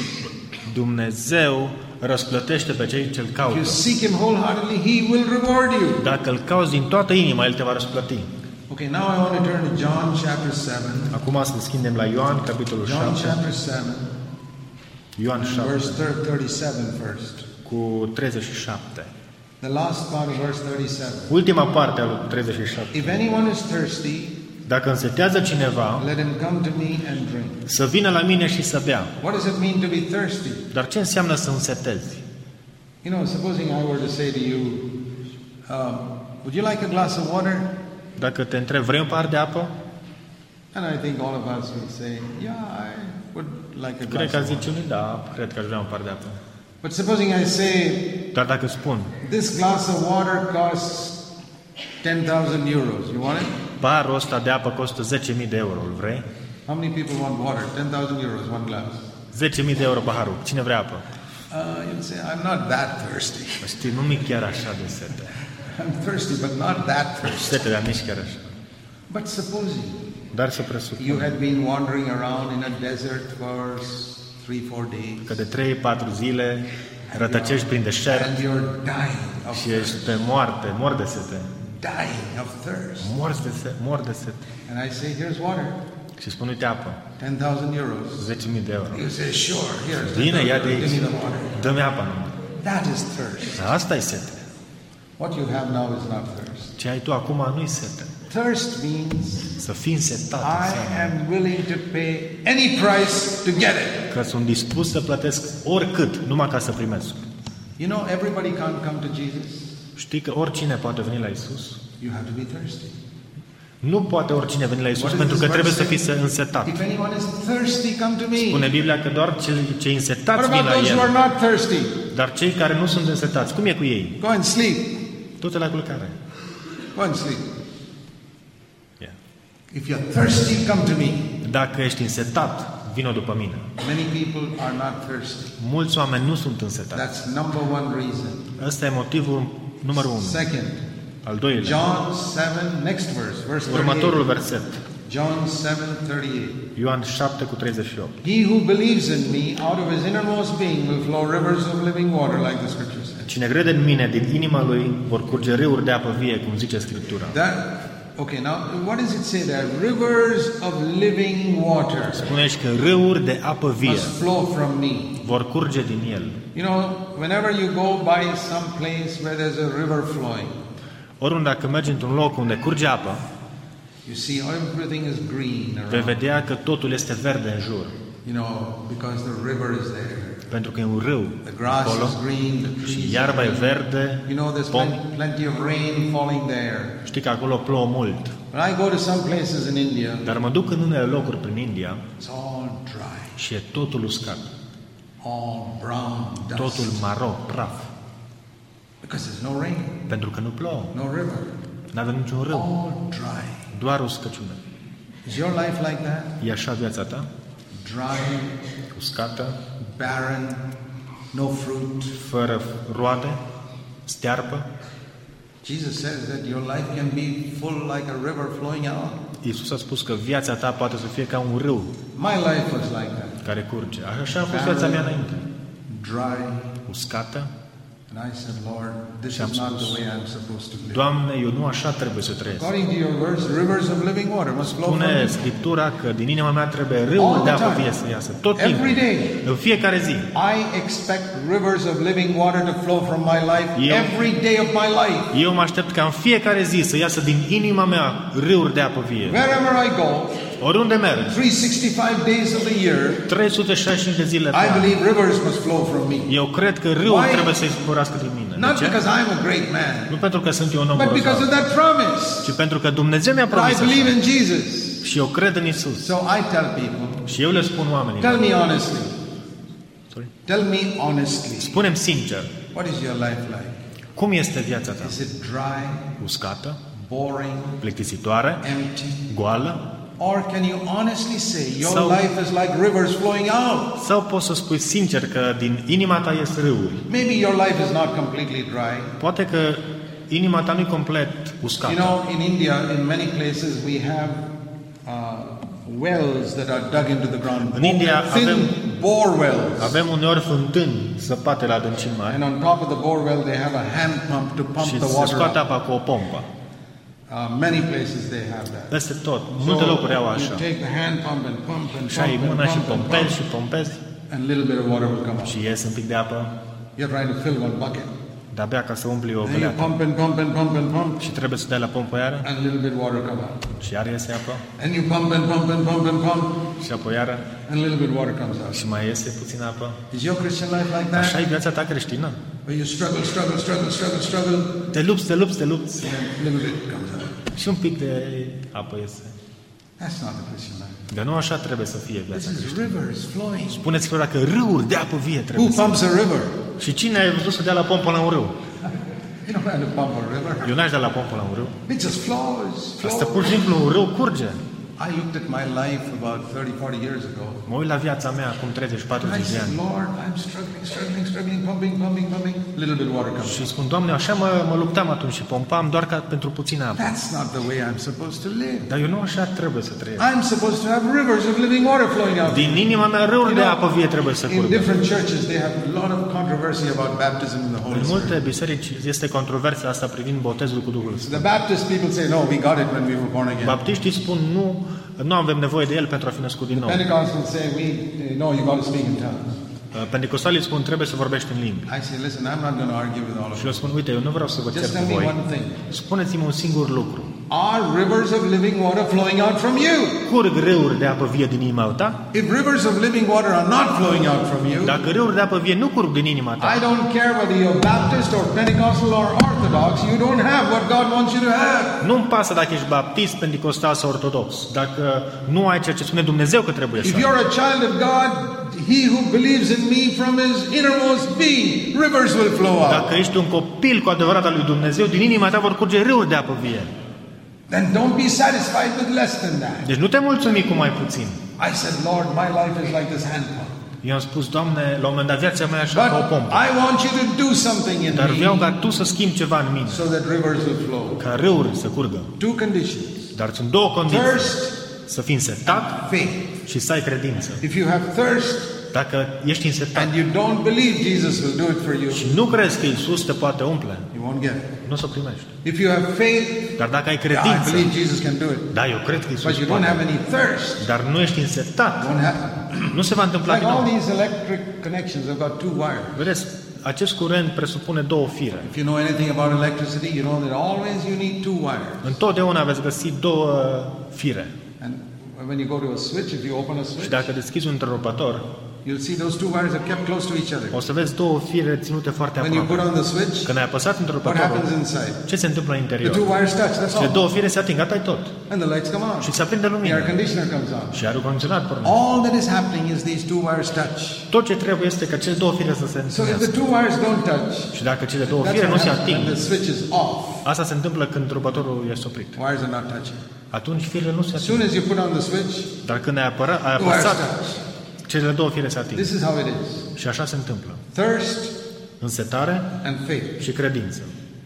Dumnezeu răsplătește pe cei ce îl If you caută. seek him wholeheartedly, he will reward you. Dacă îl cauți din toată inima, El te va răsplăti. Okay, now I want to turn to John chapter seven. Acum să deschidem la Ioan, capitolul John șapte. chapter seven, Ioan verse șapte, thirty-seven first. cu treizeci și șapte. The last part of verse thirty-seven. Ultima parte a treizeci și șapte. If anyone is thirsty, Dacă însetează cineva, let him come to me and drink. să vină la mine și să bea. What does it mean to be thirsty? Dar ce înseamnă să însetezi? You know, supposing I were to say to you, um, would you like a glass of water? Dacă te întreb, vrei un pahar de apă? And I think all of us would say, yeah, I would like a Cred glass că of zice water. unii, da, cred că aș vrea un pahar de apă. But supposing I say, Dar dacă spun, this glass of water costs ten thousand euros, you want it? paharul ăsta de apă costă zece mii de euro, îl vrei? How many people want water? ten thousand euros, one glass. zece mii de euro paharul. Cine vrea apă? Uh, you'd say, I'm not that thirsty. Știi, nu mi chiar așa de sete. I'm thirsty, but not that thirsty. Sete, dar nici chiar așa. But supposing Dar să you presupun had been wandering around in a desert for three, four days, că de trei patru zile rătăcești prin deșert and you're dying of și ești pe moarte, mor de sete. dying of thirst. Morți de sete, mor de sete. And I say, here's water, Și spun, uite apă, ten thousand euros. zece mii de euro. You say, sure, here's Bine, ia de give aici. me the water. Dă-mi apă numai. That is thirst. Asta e sete. What you have now is not thirst. Ce ai tu acum nu-i sete. Thirst means Să fii însetat I înseamnă am willing to pay any price to get it. că sunt dispus să plătesc oricât, numai ca să primesc. You know, everybody can't come to Jesus. Știi că oricine poate veni la Isus? You have to be thirsty. Nu poate oricine veni la Isus, What does pentru că this trebuie să verse fii însetat. If anyone is thirsty, come to me. Spune Biblia că doar cei, cei What însetați vin about la those who are El. not thirsty? Dar cei care nu sunt însetați, cum e cu ei? Go and sleep. Du-te la culcare. Go and sleep. Yeah. If you're thirsty, come to me. Dacă ești însetat, vino după mine. Many people are not thirsty. Mulți oameni nu sunt însetați. That's number one reason. Ăsta e motivul numărul unu. Second, Al doilea. John seven, next verse, verse Următorul thirty-eight. verset. John seven thirty-eight. Ioan șapte cu treizeci și opt. He who believes in me, out of his innermost being will flow rivers of living water, like the scripture says. Cine crede în mine, din inima lui vor curge râuri de apă vie, cum zice Scriptura. That, okay, now what does it say there? Rivers of living water Spune aici că râuri de apă vie must flow from me. vor curge din el. You know, whenever you go by some place where there's a river flowing, Oriunde dacă mergi într-un loc unde curge apă, you see everything is green vei around. vedea că totul este verde în jur. You know, because the river is there. Pentru că e un râu The grass acolo is green, the trees și are iarba e green. verde. You know, there's Pom- plenty, plenty of rain falling there. Știi că acolo plouă mult. When I go to some places in India, Dar mă duc în unele locuri prin India it's all dry, și e totul uscat. all brown dust. Totul maro, praf. Because there's no rain, Pentru că nu plouă. no river, Nu avem niciun râu. all dry. Doar uscăciune. Is your life like that? E așa viața ta? Dry, Uscată, barren, no fruit. fără roade, stearpă. Jesus says that your life can be full like a river flowing out. Iisus a spus că viața ta poate să fie ca un râu My life was like that. care curge. Așa a fost viața mea înainte. Dry. Uscată. And I said, Lord, this Și am is not spus, the way I'm supposed to live. Doamne, eu nu așa trebuie să trăiesc. According to your verse, rivers of living water must flow from Spune me. Scriptura că din inima mea trebuie râuri de apă vie să iasă. Tot Every timpul. day. În fiecare zi. I expect rivers of living water to flow from my life Eu- every day of my life. Eu mă aștept ca în fiecare zi să iasă din inima mea râuri de apă vie. Wherever I go, Oriunde merg, three hundred sixty-five days of the year, trei sute șaizeci și cinci de zile pe I an. believe rivers must flow from me. Eu cred că râul Why? trebuie să-i zburească din mine. De Not ce? because I'm a great man, Nu pentru că sunt eu un om but because of grozav, that promise. ci pentru că Dumnezeu mi-a But I promis believe așa. in Jesus. Și eu cred în Isus. So I tell people, Și eu le spun oamenilor. tell me honestly, Sorry. tell me honestly, Spune-mi sincer, what is your life like? cum este viața ta? Is it dry, Uscată, boring, plictisitoare, empty? goală? Or can you honestly say your So- life is like rivers flowing out? Sau poți să spui sincer că din inima ta ies râuri? Maybe your life is not completely dry. Poate că inima ta nu e complet uscată. You know, in India, in many places, we have uh, wells that are dug into the ground. În India Thin avem- bore wells. Avem uneori fântâni săpate la adâncimi mari And on top of the bore well, they have a hand pump to pump și the se water scoate out. apa cu o pompă. Uh, many places they have that. Peste tot. Multe locuri au you așa. take the hand pump and pump and Și ai pump and mâna și pump and pompezi pump, și pompezi and a little bit of water will come out. și ies un pic de apă, You're trying to fill one bucket. de-abia ca să umpli o And you găleată. pump and pump and pump and pump, Și trebuie să dai la pompă iară and a little bit of water come out. și iar iese apă And you pump and pump and pump and pump, și apoi iară and a little bit of water comes out. și mai iese puțin apă. Is your Christian life like Așa that? e viața ta creștină. Where you struggle, struggle, struggle, struggle, struggle, Te lupți, te lupți, te lupți and a little bit comes out. și un pic de apă iese. That's not the Christian life. Dar nu așa trebuie să fie viața This is creștină. rivers flowing. Spuneți că că râuri de apă vie Who trebuie să... pumps a river? Și cine ai văzut să dea la pompă la un râu? You don't have to pump a river. Eu n-aș da la pompă la un râu. It just flows. Asta flows. pur și simplu un râu curge. I looked at my life about thirty, forty years ago. Mă uit la viața mea acum treizeci And I patruzeci de said, ani Lord, I'm struggling, struggling, struggling, pumping, pumping, pumping. Little bit of water comes. și spun, Doamne, așa mă, mă luptam atunci și pompam doar ca pentru puțină apă. That's not the way I'm supposed to live. Dar eu nu așa trebuie să trăiesc. I'm supposed to have rivers of living water flowing out. Din inima mea râuri de apă vie trebuie să In curgă. different churches, they have a lot of controversy about baptism in the Holy În Spirit. multe biserici este controversa asta privind botezul cu Duhul Sfânt. The Baptist people say, no, we got it when we were born again. Baptiștii spun, nu, nu avem nevoie de el pentru a fi născut din nou. Pentecostals say, we, no, you got to speak in tongues. Pentecostalii spun, trebuie să vorbești în limbi. I say, listen, I'm not going to argue with all of Și you. le spun, uite, eu nu vreau să vă cer Just cu tell me voi. one thing. Spuneți-mi un singur lucru. Are rivers of living water flowing out from you? Curg râuri de apă vie din inima ta? If rivers of living water are not flowing out from you, Dacă râuri de apă vie nu curg din inima ta, I don't care whether you're Baptist or Pentecostal or Orthodox, you don't have what God wants you to have. nu-mi pasă dacă ești baptist, pentecostal sau ortodox. Dacă nu ai ceea ce spune Dumnezeu că trebuie să If ai. you're a child of God, he who believes in me from his innermost being, rivers will flow out. Dacă ești un copil cu adevărat al lui Dumnezeu, din inima ta vor curge râuri de apă vie. Then don't be satisfied with less than that. Deci nu te mulțumi cu mai puțin. I said, Lord, my life is like this hand pump. Eu am spus, Doamne, la un moment dat viața mea e așa ca o But pompă. I want you to do something in Dar vreau me ca Tu să schimbi ceva în mine, so that rivers will flow. ca râuri să curgă. Two conditions. Dar sunt două condiții. Thirst, Să fii însetat faith. și să ai credință. If you have thirst Dacă ești însetat and you don't believe Jesus will do it for you, și nu crezi că Iisus te poate umple, you won't get it. nu o să o primești. If you have faith, Dar dacă ai yeah, I credință, believe Jesus can do it. da, eu cred că But Iisus you don't poate, have any thirst, dar nu ești însetat, it won't happen. nu se va întâmpla Like din all nou. these electric connections, they've got two wires. Vedeți, acest curent presupune două fire. If you know anything about electricity, you know that always you need two wires. Întotdeauna veți găsi două fire. And when you go to a switch, if you open a Și switch, dacă deschizi un întrerupător, you'll see those two wires are kept close to each other. o să vezi două fire ținute foarte When you put aproape. on the switch, Când ai apăsat what întrerupătorul, happens inside? ce se întâmplă în The interior? two wires touch, that's Cele all. două fire se ating, atât tot. And the lights come on. Și se aprinde The air lumina. conditioner comes on. Și aerul condiționat pornește. All that is happening is these two wires touch. Tot ce trebuie este ca cele două fire să se So if the întâlnească. two wires don't touch, Și dacă cele două that's fire what nu se happens ating, when the switch is off. asta se întâmplă când întrerupătorul este oprit. Wires are not touching. Atunci firele nu se As ating. soon as you put on the switch, Dar când ai, apăra, ai the wires apăsat, touch. cele două fire se ating. This is how it is. Și așa se întâmplă. Thirst Însetare and faith. și credință.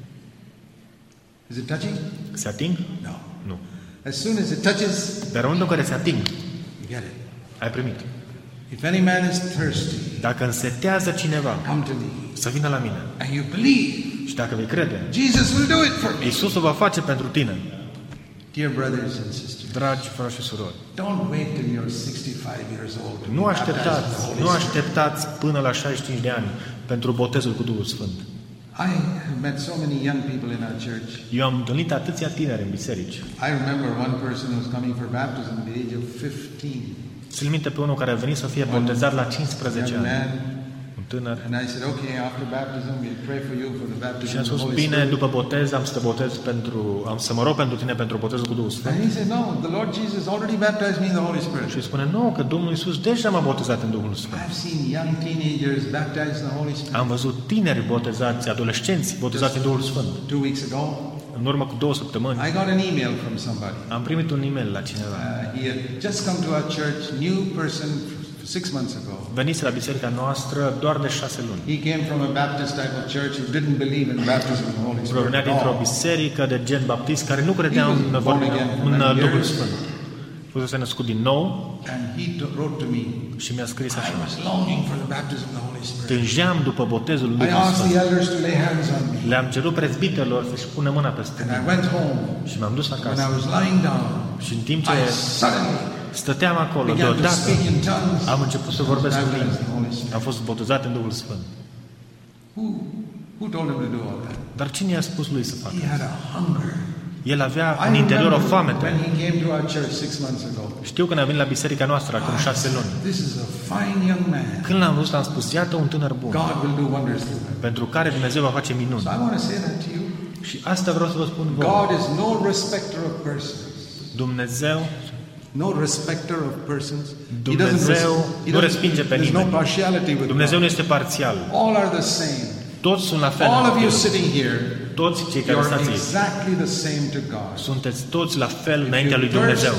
Is it touching? Se ating? No. Nu. As soon as it touches, Dar în momentul în care se ating, you get it. ai primit. If any man is thirsty, Dacă însetează cineva, come to me. să vină la mine. And you believe, Și dacă vei crede, Jesus will do it for me. Iisus o va face pentru tine. Dear brothers and sisters, Dragi frați și surori, don't wait till you're sixty-five years old. to nu be baptized in așteptați, the Holy nu Spirit. așteptați până la șaizeci și cinci de ani pentru botezul cu Duhul Sfânt. I have met so many young people in our church. Eu am întâlnit atâția tineri în biserici. I remember one person who was coming for baptism at the age of fifteen. Țin minte pe unul care a venit să fie botezat la cincisprezece Young ani, man. un tânăr. And I said, okay, after baptism, we'll pray for you for the Și baptism am of the spus, Holy bine, Spirit. după botez am să te botez pentru, am să mă rog pentru tine pentru botezul cu Duhul Sfânt. And he said, no, the Lord Jesus already baptized me in the Holy Spirit. Și spune, nu, că Domnul Iisus deja m-a botezat în Duhul Sfânt. I've seen young teenagers baptized in the Holy Spirit. Am văzut tineri botezați, adolescenți botezați în Duhul Sfânt. Two weeks ago, În urmă cu două săptămâni I got an email from somebody. am primit un e-mail la cineva. Uh, he had just come to our church, new person, six months ago. Venise la biserica noastră doar de șase luni. He came from a Baptist type of church who didn't believe in baptism in the Holy Spirit. Provenea at dintr-o all. biserică de gen baptist care nu credea He was în, born again for în many Duhul years. Sfânt. Fusese născut din nou And he to- wrote to me, și mi-a scris I așa. was longing for the baptism of the Holy Spirit. Tânjeam după botezul I lui Duhul asked the Sfânt. elders to lay hands on me. Le-am cerut prezbiterilor să-și pună mâna peste And I mine. went home. Și m-am dus When acasă. I was lying down, Și în timp ce I suddenly stăteam acolo, began to deodată speak in tongues. am început să vorbesc în Baptized in limbi. the Holy Spirit. Am fost botezat în Duhul Sfânt. Who, who told him to do all that? Dar cine i-a spus lui să facă? He had a hunger. El avea I în interior o remember foamete. when he came to our church six months ago. Știu când a venit la biserica noastră acum șase luni. This is a fine young man. Când l-am văzut, am spus, iată un tânăr bun, God will do wonders through him. pentru care Dumnezeu va face minuni. So I want to say that to you. Și asta vreau să vă spun vouă. God is no respecter of persons. Dumnezeu, No respecter of persons. He doesn't, Dumnezeu res- he nu doesn't- respinge pe there's no nimeni. partiality with Dumnezeu God. nu este parțial. All are the same. Toți sunt la fel. All of you în El. sitting here, Toți cei care you're stați aici, exactly the same to God. sunteți toți la fel înaintea lui Dumnezeu.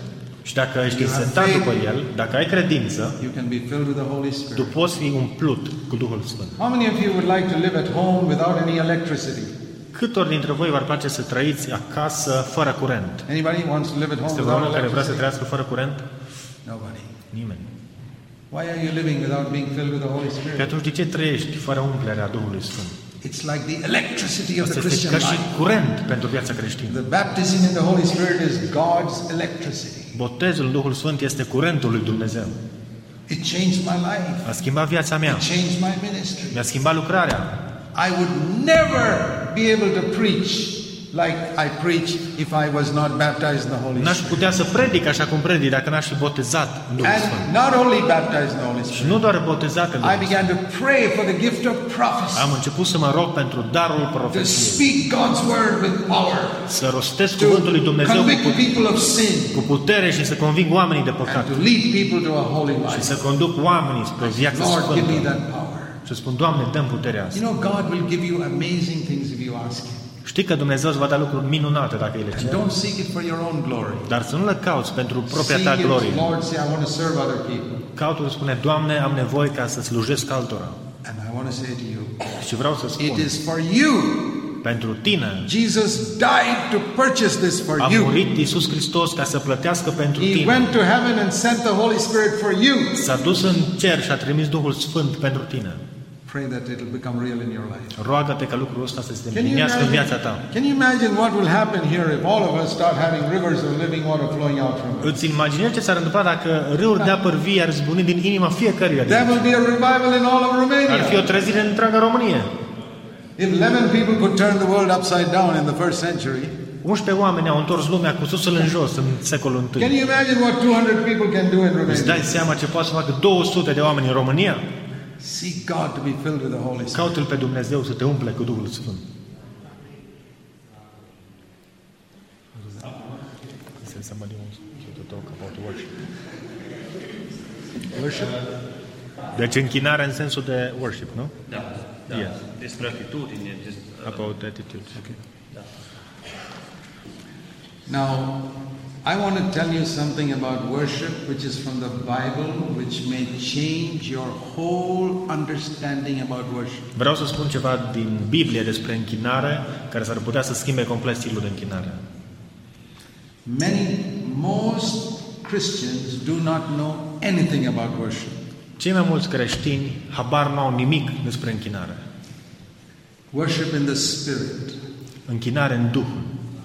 Și dacă ești însetat după El, dacă ai credință, You can be filled with the Holy tu Spirit. poți fi umplut cu Duhul Sfânt. How many of you would like to live at home without any electricity? Câtor dintre voi v-ar place să trăiți acasă fără curent? Anybody wants to live at home Este without vreunul care vrea să electricity? trăiască fără curent? Nobody. Nimeni. Why are you living without being filled with the Holy Pe Spirit? atunci de ce trăiești fără umplerea Duhului Sfânt? It's like the electricity of Asta the este Christian ca și life. curent pentru viața creștină. The baptism in the Holy Spirit is God's electricity. Botezul în Duhul Sfânt este curentul lui Dumnezeu. It changed my life. A schimbat viața mea. It changed my ministry. Mi-a schimbat lucrarea. I would never be able to preach like I preach if I was not baptized in the Holy N-aș Spirit. putea să predic așa cum predic dacă n-aș fi botezat în Duhul Sfânt. And not only baptized in the Holy Și Spirit, nu doar botezat în I Duhul Sfânt. began to pray for the gift of prophecy, Am început să mă rog pentru darul to profeției. speak God's word with power, Să rostesc cuvântul lui to Dumnezeu cu, convict put- people of sin, cu putere și să conving oamenii de păcat. and to lead people to a holy Și life. să conduc oamenii spre o viață Lord, give me sfântă. that power. Și spun, Doamne, dăm puterea You asta. know, God will give you amazing things if you ask Him. Știi că Dumnezeu îți va da lucruri minunate dacă îi le And ceri. don't seek it for your own glory. Dar să nu le cauți pentru propria ta Seek it, glorie. Lord, say, I want to serve other people. Caută-l spune, Doamne, am nevoie ca să slujesc altora. And I want to say to you, Și vreau să spun, it is for you. pentru tine Jesus died to purchase this for a you. murit Iisus Hristos ca să plătească pentru He tine. went to heaven and sent the Holy Spirit for you. S-a dus în cer și a trimis Duhul Sfânt pentru tine. Pray that it will become real in your life. Roagă-te ca lucrul ăsta să se Can you împlinească în viața imagine, ta. can you imagine what will happen here if all of us start having rivers of living water flowing out from us? Îți imaginezi ce s-ar întâmpla dacă râuri de apă vii ar zbuni din inima fiecăruia din There will be a revival in all of Ar fi o Romania. trezire în întreaga Românie. If eleven people could turn the world upside down in the first century, unsprezece oameni au întors lumea cu susul în jos în secolul can întâi. you imagine what two hundred people can do in Îți dai Romania? seama ce poate să facă două sute de oameni în România? Seek God to be filled with the Holy Spirit. Caută-L pe Dumnezeu să te umple cu Duhul Sfânt. Somebody wants to talk about worship. Worship. Deci închinarea în sensul de worship, nu? Da, da. Yes. Despre atitudine, despre, About attitude. Okay. Now, I want to tell you something about worship which is from the Bible, which may change your whole understanding about worship. Vreau să spun ceva din Biblie despre închinare, care s-ar putea să schimbe complet stilul de închinare. Many, most Christians do not know anything about worship. Cei mai mulți creștini habar n-au nimic despre închinare. Worship in the Spirit. Închinare în Duh.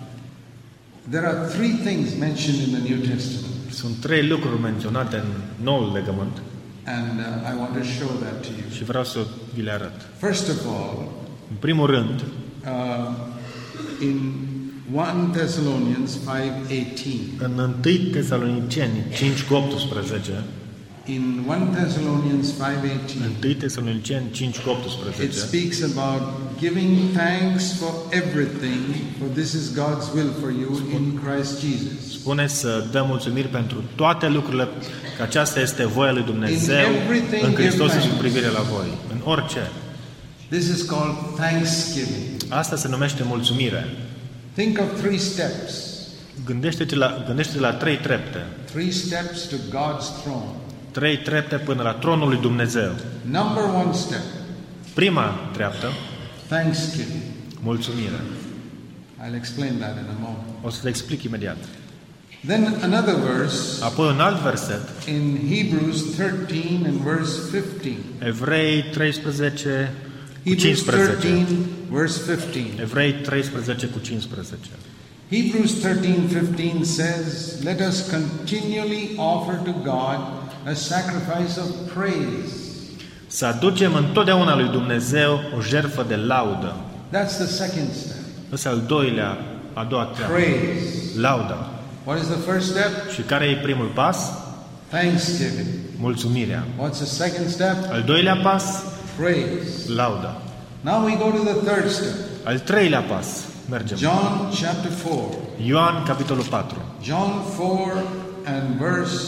There are three things mentioned in the New Testament, Sunt trei lucruri menționate în Noul Legământ and uh, I want to show that to you. și vreau să vi le arăt. First of all, În primul rând, uh, in First Thessalonians five eighteen, în întâi Tesaloniceni cinci cu optsprezece, in First Thessalonians five eighteen, întâi Tesaloniceni cinci cu it optsprezece, speaks about giving thanks for everything, for this is God's will for you in Christ Jesus. spune să dăm mulțumiri pentru toate lucrurile, că aceasta este voia lui Dumnezeu în Hristos cu privire la voi. În orice. This is called thanksgiving. Asta se numește mulțumire. Think of three steps. Gândește-te la, gândește-te la trei trepte. Three steps to God's throne. Trei trepte până la tronul lui Dumnezeu. Number one step, Prima treaptă, thanksgiving. mulțumire. I'll explain that in a moment. O să te explic imediat. Then another verse Apoi un alt verset, in Hebrews thirteen and verse fifteen. Evrei treisprezece cu Hebrews cincisprezece. thirteen verse fifteen. Evrei treisprezece cu cincisprezece. Hebrews thirteen fifteen says, "Let us continually offer to God a sacrifice of praise." Să aducem întotdeauna lui Dumnezeu o jertfă de laudă. That's the second step. Ăsta al doilea, a doua treabă. Praise. Lauda. What is the first step? Și care e primul pas? Thanksgiving. Mulțumirea. What's the second step? Al doilea pas? Praise. Lauda. Now we go to the third step. Al treilea pas. Mergem. John chapter four. Ioan, capitolul patru. John four and verse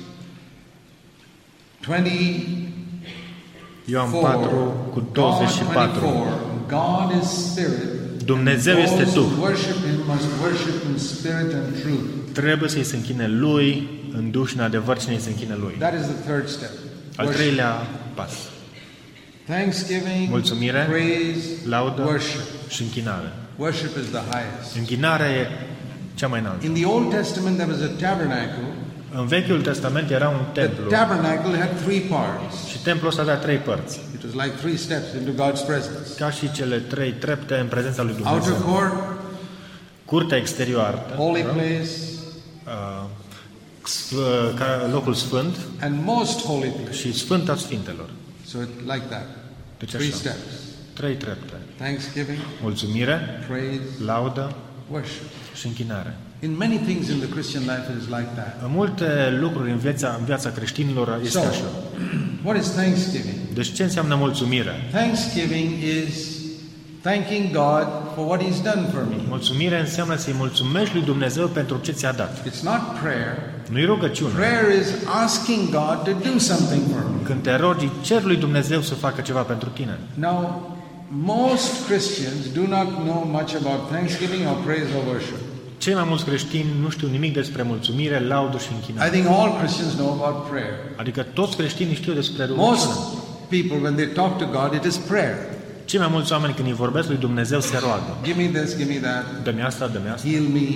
twenty-four. Ioan patru cu douăzeci și patru. God is spirit. Dumnezeu este Those Duh. who worship him must worship in spirit and truth. Trebuie să-i se închine lui în duh și în adevăr cine se închine lui. That is the third step. Al Worship. treilea pas. Thanksgiving, Mulțumire, praise, laudă worship. și închinare. Worship is the highest. Închinarea e cea mai înaltă. In the Old Testament there was a tabernacle. În Vechiul Testament era un The templu tabernacle had three parts. și templul ăsta avea trei părți. It was like three steps into God's presence. Ca și cele trei trepte în prezența lui Outer Dumnezeu. court, Curtea exterioară, holy place, uh, sf- ca locul sfânt and most holy place. și Sfânta Sfintelor. So it, like that. Deci Three așa. steps. Trei trepte. Thanksgiving, Mulțumire, praise, laudă worship. și închinare. In many things in the Christian life it is like that. În multe lucruri în viața, în viața creștinilor este So, așa. what is thanksgiving? Deci ce înseamnă mulțumire? Thanksgiving is thanking God for what He's done for me. Mulțumire înseamnă să-i mulțumești lui Dumnezeu pentru ce ți-a dat. It's not prayer. Nu-i rugăciune. Prayer is asking God to do something for me. Când te rogi, cer lui Dumnezeu să facă ceva pentru tine. Now, most Christians do not know much about thanksgiving or praise or worship. cei mai mulți creștini nu știu nimic despre mulțumire, laudă și I închinare. think all Christians know about prayer. Adică toți creștinii știu despre Most rugăciune. people, when they talk to God, it is prayer. Cei mai mulți oameni când îi vorbesc lui Dumnezeu se roagă. Give me this, give me that, Dă-mi asta, dă-mi asta, heal me,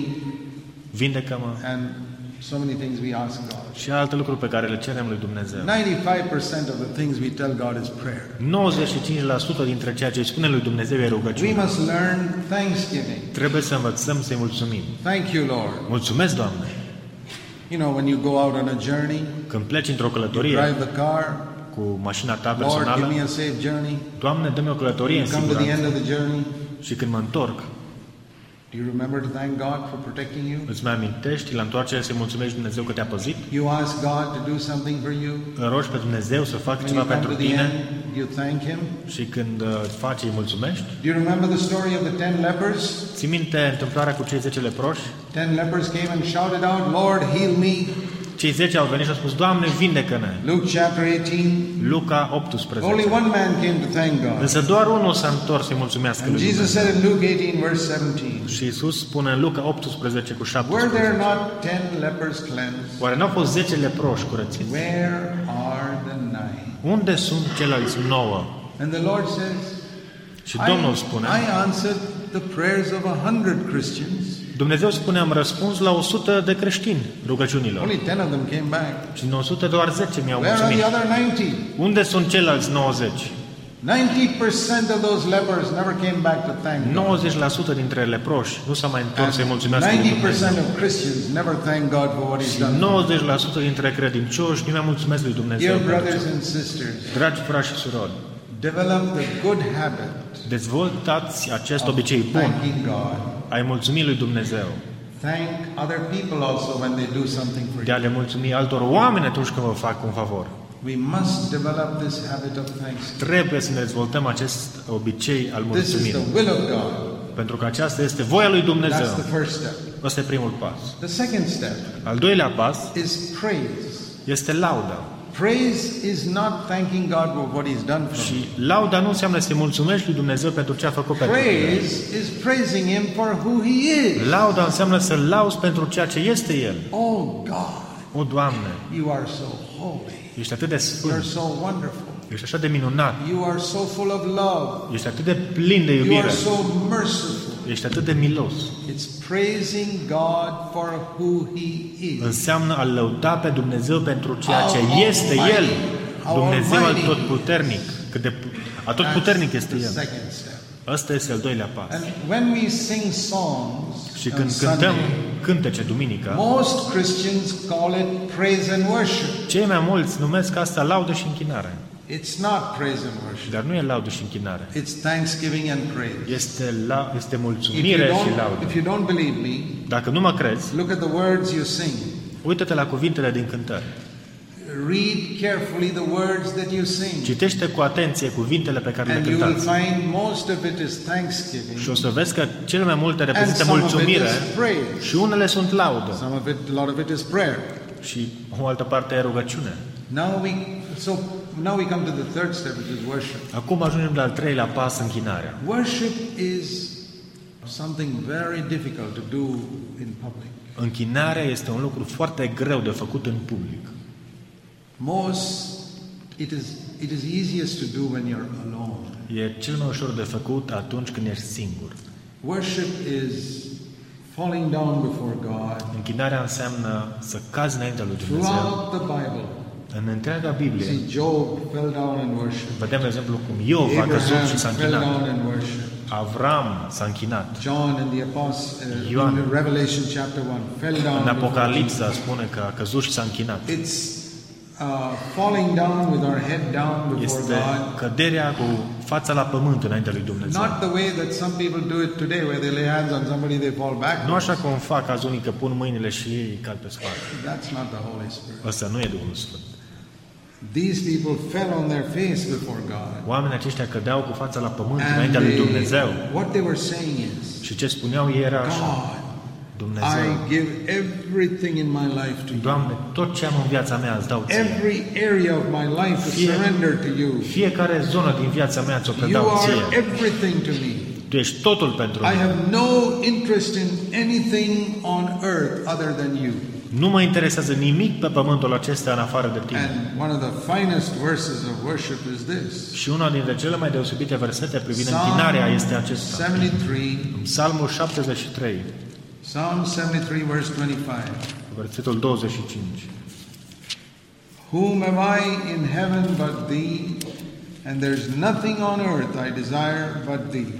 vindecă-mă and so many things we ask God. și alte lucruri pe care le cerem lui Dumnezeu. ninety-five percent of the things we tell God is prayer. nouăzeci și cinci la sută dintre ceea ce îi spune lui Dumnezeu e We rugăciune. must learn thanksgiving. Trebuie să învățăm să-i mulțumim. Thank you, Lord. Mulțumesc, Doamne! You know, when you go out on a journey, Când pleci într-o călătorie drive the car, cu mașina ta Lord, give personală, me a safe journey. Doamne, dă-mi o călătorie în You come to the siguranță. end of the journey. Și când mă întorc, Do you remember to thank God for protecting you? îți mai amintești, la întoarcere să-i mulțumești Dumnezeu că te-a păzit? You ask God to do something for you. Îl rogi pe Dumnezeu să facă When ceva you come pentru to the tine end, you thank Him. și când uh, faci, îi mulțumești? Do you remember the story of the ten lepers? Ții minte întâmplarea cu cei zece leproși? Ten lepers came and shouted out, Lord, heal me. Cei zece au venit și au spus, Doamne, vindecă-ne! Luke chapter eighteen. Luca Only optsprezece. one man came to thank God. Însă doar unul s-a întors să-i mulțumească And lui Jesus Dumnezeu. said in Luke eighteen, verse seventeen, Și Iisus spune în Luca optsprezece cu were there șaptesprezece. not ten lepers cleansed? Oare n-au fost zece leproși curățiți? Where are the nine? Unde sunt ceilalți nouă? And the Lord says, Și Domnul I, spune, I answered the prayers of a hundred Christians. Dumnezeu spune, am răspuns la o sută de creștini rugăciunilor. Only ten of them came back. Și din o sută doar zece mi-au Where are mulțumit. the other ninety? Unde sunt ceilalți nouăzeci? ninety percent of those lepers never came back to thank God. nouăzeci la sută dintre leproși nu s-au mai întors să-i mulțumească lui ninety Dumnezeu. percent of Christians never thank God for what He's Și done. nouăzeci la sută dintre credincioși nu mi-au mulțumesc lui Dumnezeu. Dear pentru brothers ce. and sisters, Dragi frați și surori, develop the good habit dezvoltați acest of obicei bun, thanking God. ai mulțumi lui Dumnezeu, Thank other people also when they do something for de a you. le mulțumi altor oameni atunci când vă fac un favor. We must develop this habit of thanksgiving. Trebuie să ne dezvoltăm acest obicei al This is mulțumirii, the will of God. pentru că aceasta este voia lui Dumnezeu. That's the first step. Ăsta e primul pas. The second step Al doilea pas is praise. este lauda. Praise is not thanking God for what He's done for Și you. lauda nu înseamnă să mulțumești lui Dumnezeu pentru ce a făcut pentru tine. Praise is praising Him for who He is. Lauda înseamnă să-L lauzi pentru ceea ce este El. Oh God, O, Doamne, You are so holy. ești atât de You are sfânt, so wonderful. ești așa de minunat, You are so full of love. ești atât de plin de You iubire, are so merciful. ești atât de milos. It's praising God for who He is. Înseamnă a lăuda pe Dumnezeu pentru ceea ce How este almighty, El. how Dumnezeu al almighty. totputernic. Cât de atotputernic este That's the El. second step. Ăsta este al doilea pas. And when we sing songs Și on când cântăm Sunday, cântece duminică, most Christians call it praise and worship. cei mai mulți numesc asta laudă și închinare. It's not praise and worship. Dar nu e laudă și închinare. It's thanksgiving and praise. Este, la, este If you, mulțumire și don't, laudă. if you don't believe me, Dacă nu mă crezi, look at the words you sing. uită-te la cuvintele din cântări. Read carefully the words that you sing. Citește cu atenție cuvintele pe care le And you will cântați. find most of it is thanksgiving. Și o să vezi că cele mai multe And reprezintă some of it mulțumire is praise. și unele sunt laudă Some of it, a lot of it is prayer. și o altă parte e rugăciune. Now we, so now we come to the third step, which is worship. Acum ajungem la al treilea pas, închinarea. Worship is something very difficult to do in public. Închinarea este un lucru foarte greu de făcut în public. Most, it is, it is easiest to do when you're alone. E cel mai ușor de făcut atunci când ești singur. Worship is falling down before God. Închinarea înseamnă să cazi înaintea lui Dumnezeu. Throughout the Bible, În întreaga Biblie see Job fell down in worship. vedem, de exemplu, cum Iov a căzut Abraham și s-a fell închinat. down in worship. Avram s-a închinat. John in the Apostle, uh, Ioan. in Revelation chapter one, fell down. În before Apocalipsa spune că a căzut și s-a închinat. It's uh, falling down with our head down before Este God. căderea cu fața la pământ înaintea lui Dumnezeu. Not the way that some people do it today, where they lay hands on somebody, they fall back. Nu așa cum fac azi unii că pun mâinile și ei cad pe spate. That's not the Holy Spirit. Ăsta nu e Duhul Sfânt. These people fell on their face before God. Oamenii aceștia cădeau cu fața la pământ And înaintea lui they, Dumnezeu. what they were saying is, Și ce spuneau ei era așa: God, Dumnezeu, I give everything in my life to you. Doamne, tot ce am în viața mea îți dau ție. Every area of my life is Fie- surrendered to you. Fiecare zonă din viața mea ți-o You predau are ție. everything to me. Tu ești totul pentru I mine. have no interest in anything on earth other than you. Nu mă interesează nimic pe pământul acesta în afară de tine. And one of the finest verses of worship is this. Și una dintre cele mai deosebite versete privind închinarea este acesta. seventy-three, Psalmul șaptezeci și trei, Psalm seventy-three, verse twenty-five. versetul douăzeci și cinci. Whom am I in heaven but thee? And there's nothing on earth I desire but thee.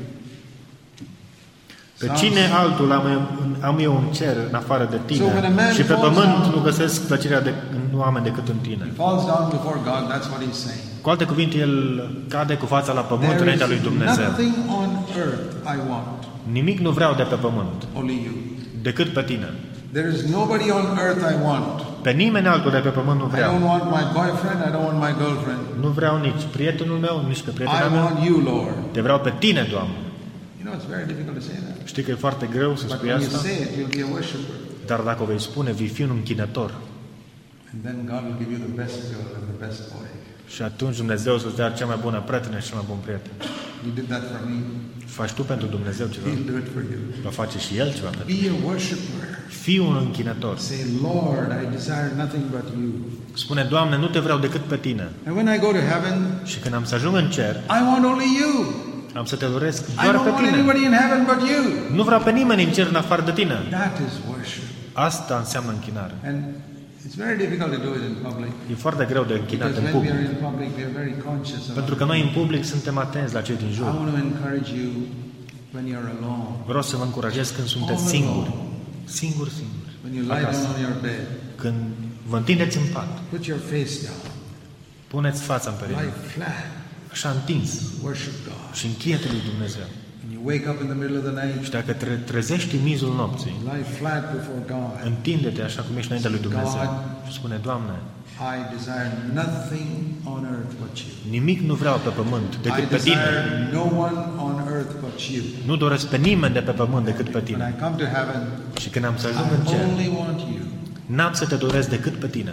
Pe cine altul am eu, am eu în cer în afară de So when a tine man și pe falls pământ down- nu găsesc plăcerea de, în oameni decât în tine. He falls down before God, that's what he's saying. Cu alte cuvinte, el cade cu fața la pământ There înaintea lui is Dumnezeu. nothing on earth I want, Nimic nu vreau de pe pământ, only you. decât pe tine. There is nobody on earth I want. Pe nimeni altul de pe pământ nu I don't vreau. want my boyfriend, I don't want my girlfriend. Nu vreau nici prietenul meu, nici pe prietena I mea. want you, Lord. Te vreau pe tine, Doamne. You know, it's very difficult to say that. Știi că e foarte greu să But spui when you asta, say it, you'll be a worshiper. dar dacă o vei spune, vei fi un închinător. And then God will give you the best girl and the best boy. Și atunci Dumnezeu să-ți dea cea mai bună prietenă și cel mai bun prieten. He did that for me. Faci tu pentru Dumnezeu ceva, He'll do it for you. va face și El ceva pentru tine. Be a worshiper. Fii un închinător. Say, Lord, I desire nothing but you. Spune, Doamne, nu te vreau decât pe tine. And when I go to heaven, Și când am să ajung în cer, I want only you. am să te doresc I doar don't pe want tine. anybody in heaven but you. Nu vreau pe nimeni în cer în afară de tine. That is worship. Asta înseamnă închinare. And it's very difficult to do it in public. E foarte greu de închinat Because în when we are public. in public, we are very conscious of Pentru că noi în public suntem atenți la cei din I jur. want to encourage you when you're alone. Vreau să vă încurajez când sunteți singuri. Singuri, singuri. When you lie Acasă. down on your bed, Când vă întindeți în pat, put your face down. puneți fața în Lie perete, flat. așa întins, Worship God. și închietă lui Dumnezeu. When you wake up in the middle of the night, Și dacă te trezești în mizul nopții, lie flat before God. întinde-te așa cum ești înaintea lui Dumnezeu și spune, Doamne, I desire nothing on earth but you. nimic nu vreau pe pământ I decât pe tine. desire no one on earth but you. Nu doresc pe nimeni de pe pământ decât pe When tine. I come to heaven, Și când am să ajung în I cer, only want you. n-am să te doresc decât pe tine.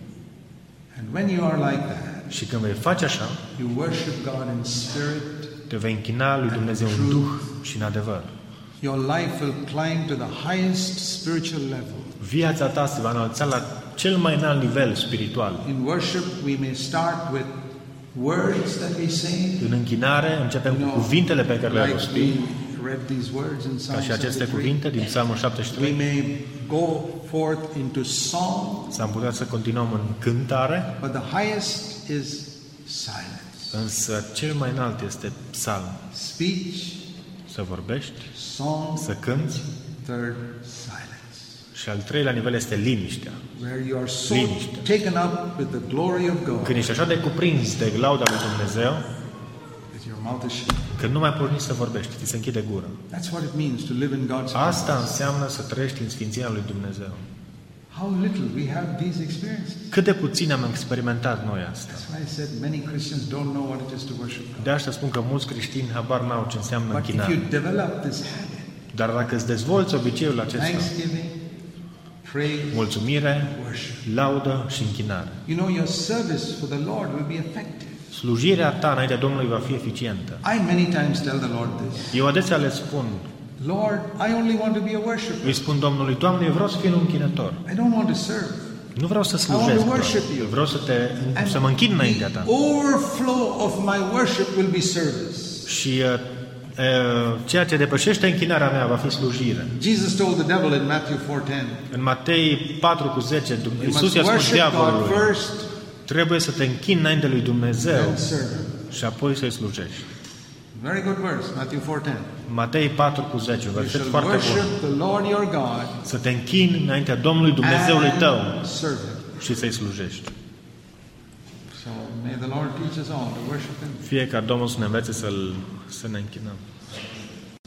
And when you are like that, Și când vei face așa, you worship God in spirit. te vei închina lui Dumnezeu în Duh și în adevăr. Your life will climb to the highest spiritual level. Viața ta se va înălța la cel mai înalt nivel spiritual. In worship, we may start with words that we say. În închinare începem You cu know, cuvintele pe care le like rostim, we read these words in ca Psalm și aceste seventy-three. cuvinte din Psalmul șaptezeci și We trei. may go forth into song, S-am putea să continuăm în cântare, but the highest is silence. însă cel mai înalt este psalm. Speech, Să vorbești, song, să cânți, third, silence. și al treilea nivel este liniștea. Where you are so Liniște. taken up with the glory of God Când ești așa de cuprins de lauda lui Dumnezeu, that your mouth is shut. că nu mai poți nici să vorbești, ți se închide gura. That's what it means to live in God's Asta presence. înseamnă să trăiești în sfințenia lui Dumnezeu. How little we have these experiences. Cât de puțin am experimentat noi asta. That's why I said many Christians don't know what it is to worship God. De asta spun că mulți creștini habar n-au ce înseamnă But if you închinare. develop this habit, Dar dacă îți dezvolți obiceiul acesta, thanksgiving, praise, mulțumire, worship, laudă și închinare, you know your service for the Lord will be effective. slujirea ta înaintea Domnului va fi eficientă. I many times tell the Lord this. Eu adesea le spun, Lord, I only want to be a worshiper. îi spun Domnului, Doamne, eu vreau să fiu un închinător. I don't want to serve. Nu vreau să I want slujesc to doar. worship you. Eu vreau să, te, să mă închin înaintea ta. the overflow of my worship will be service. Și uh, uh, ceea ce depășește închinarea mea va fi slujire. Jesus told the devil in Matthew four ten, În Matei patru cu zece, you Iisus must i-a spus worship God diavolului, first, trebuie să te închini înainte lui Dumnezeu then serve Him. și apoi să-i slujești. Very good verse, Matthew four ten. Matei patru cu zece, un You verset shall foarte bun. worship the Lord your God Să te închini înaintea Domnului Dumnezeului tău and serve Him. și să-i slujești. So may the Lord teach us all to worship Him. Fie ca Domnul să ne învețe să-l, să ne închinăm.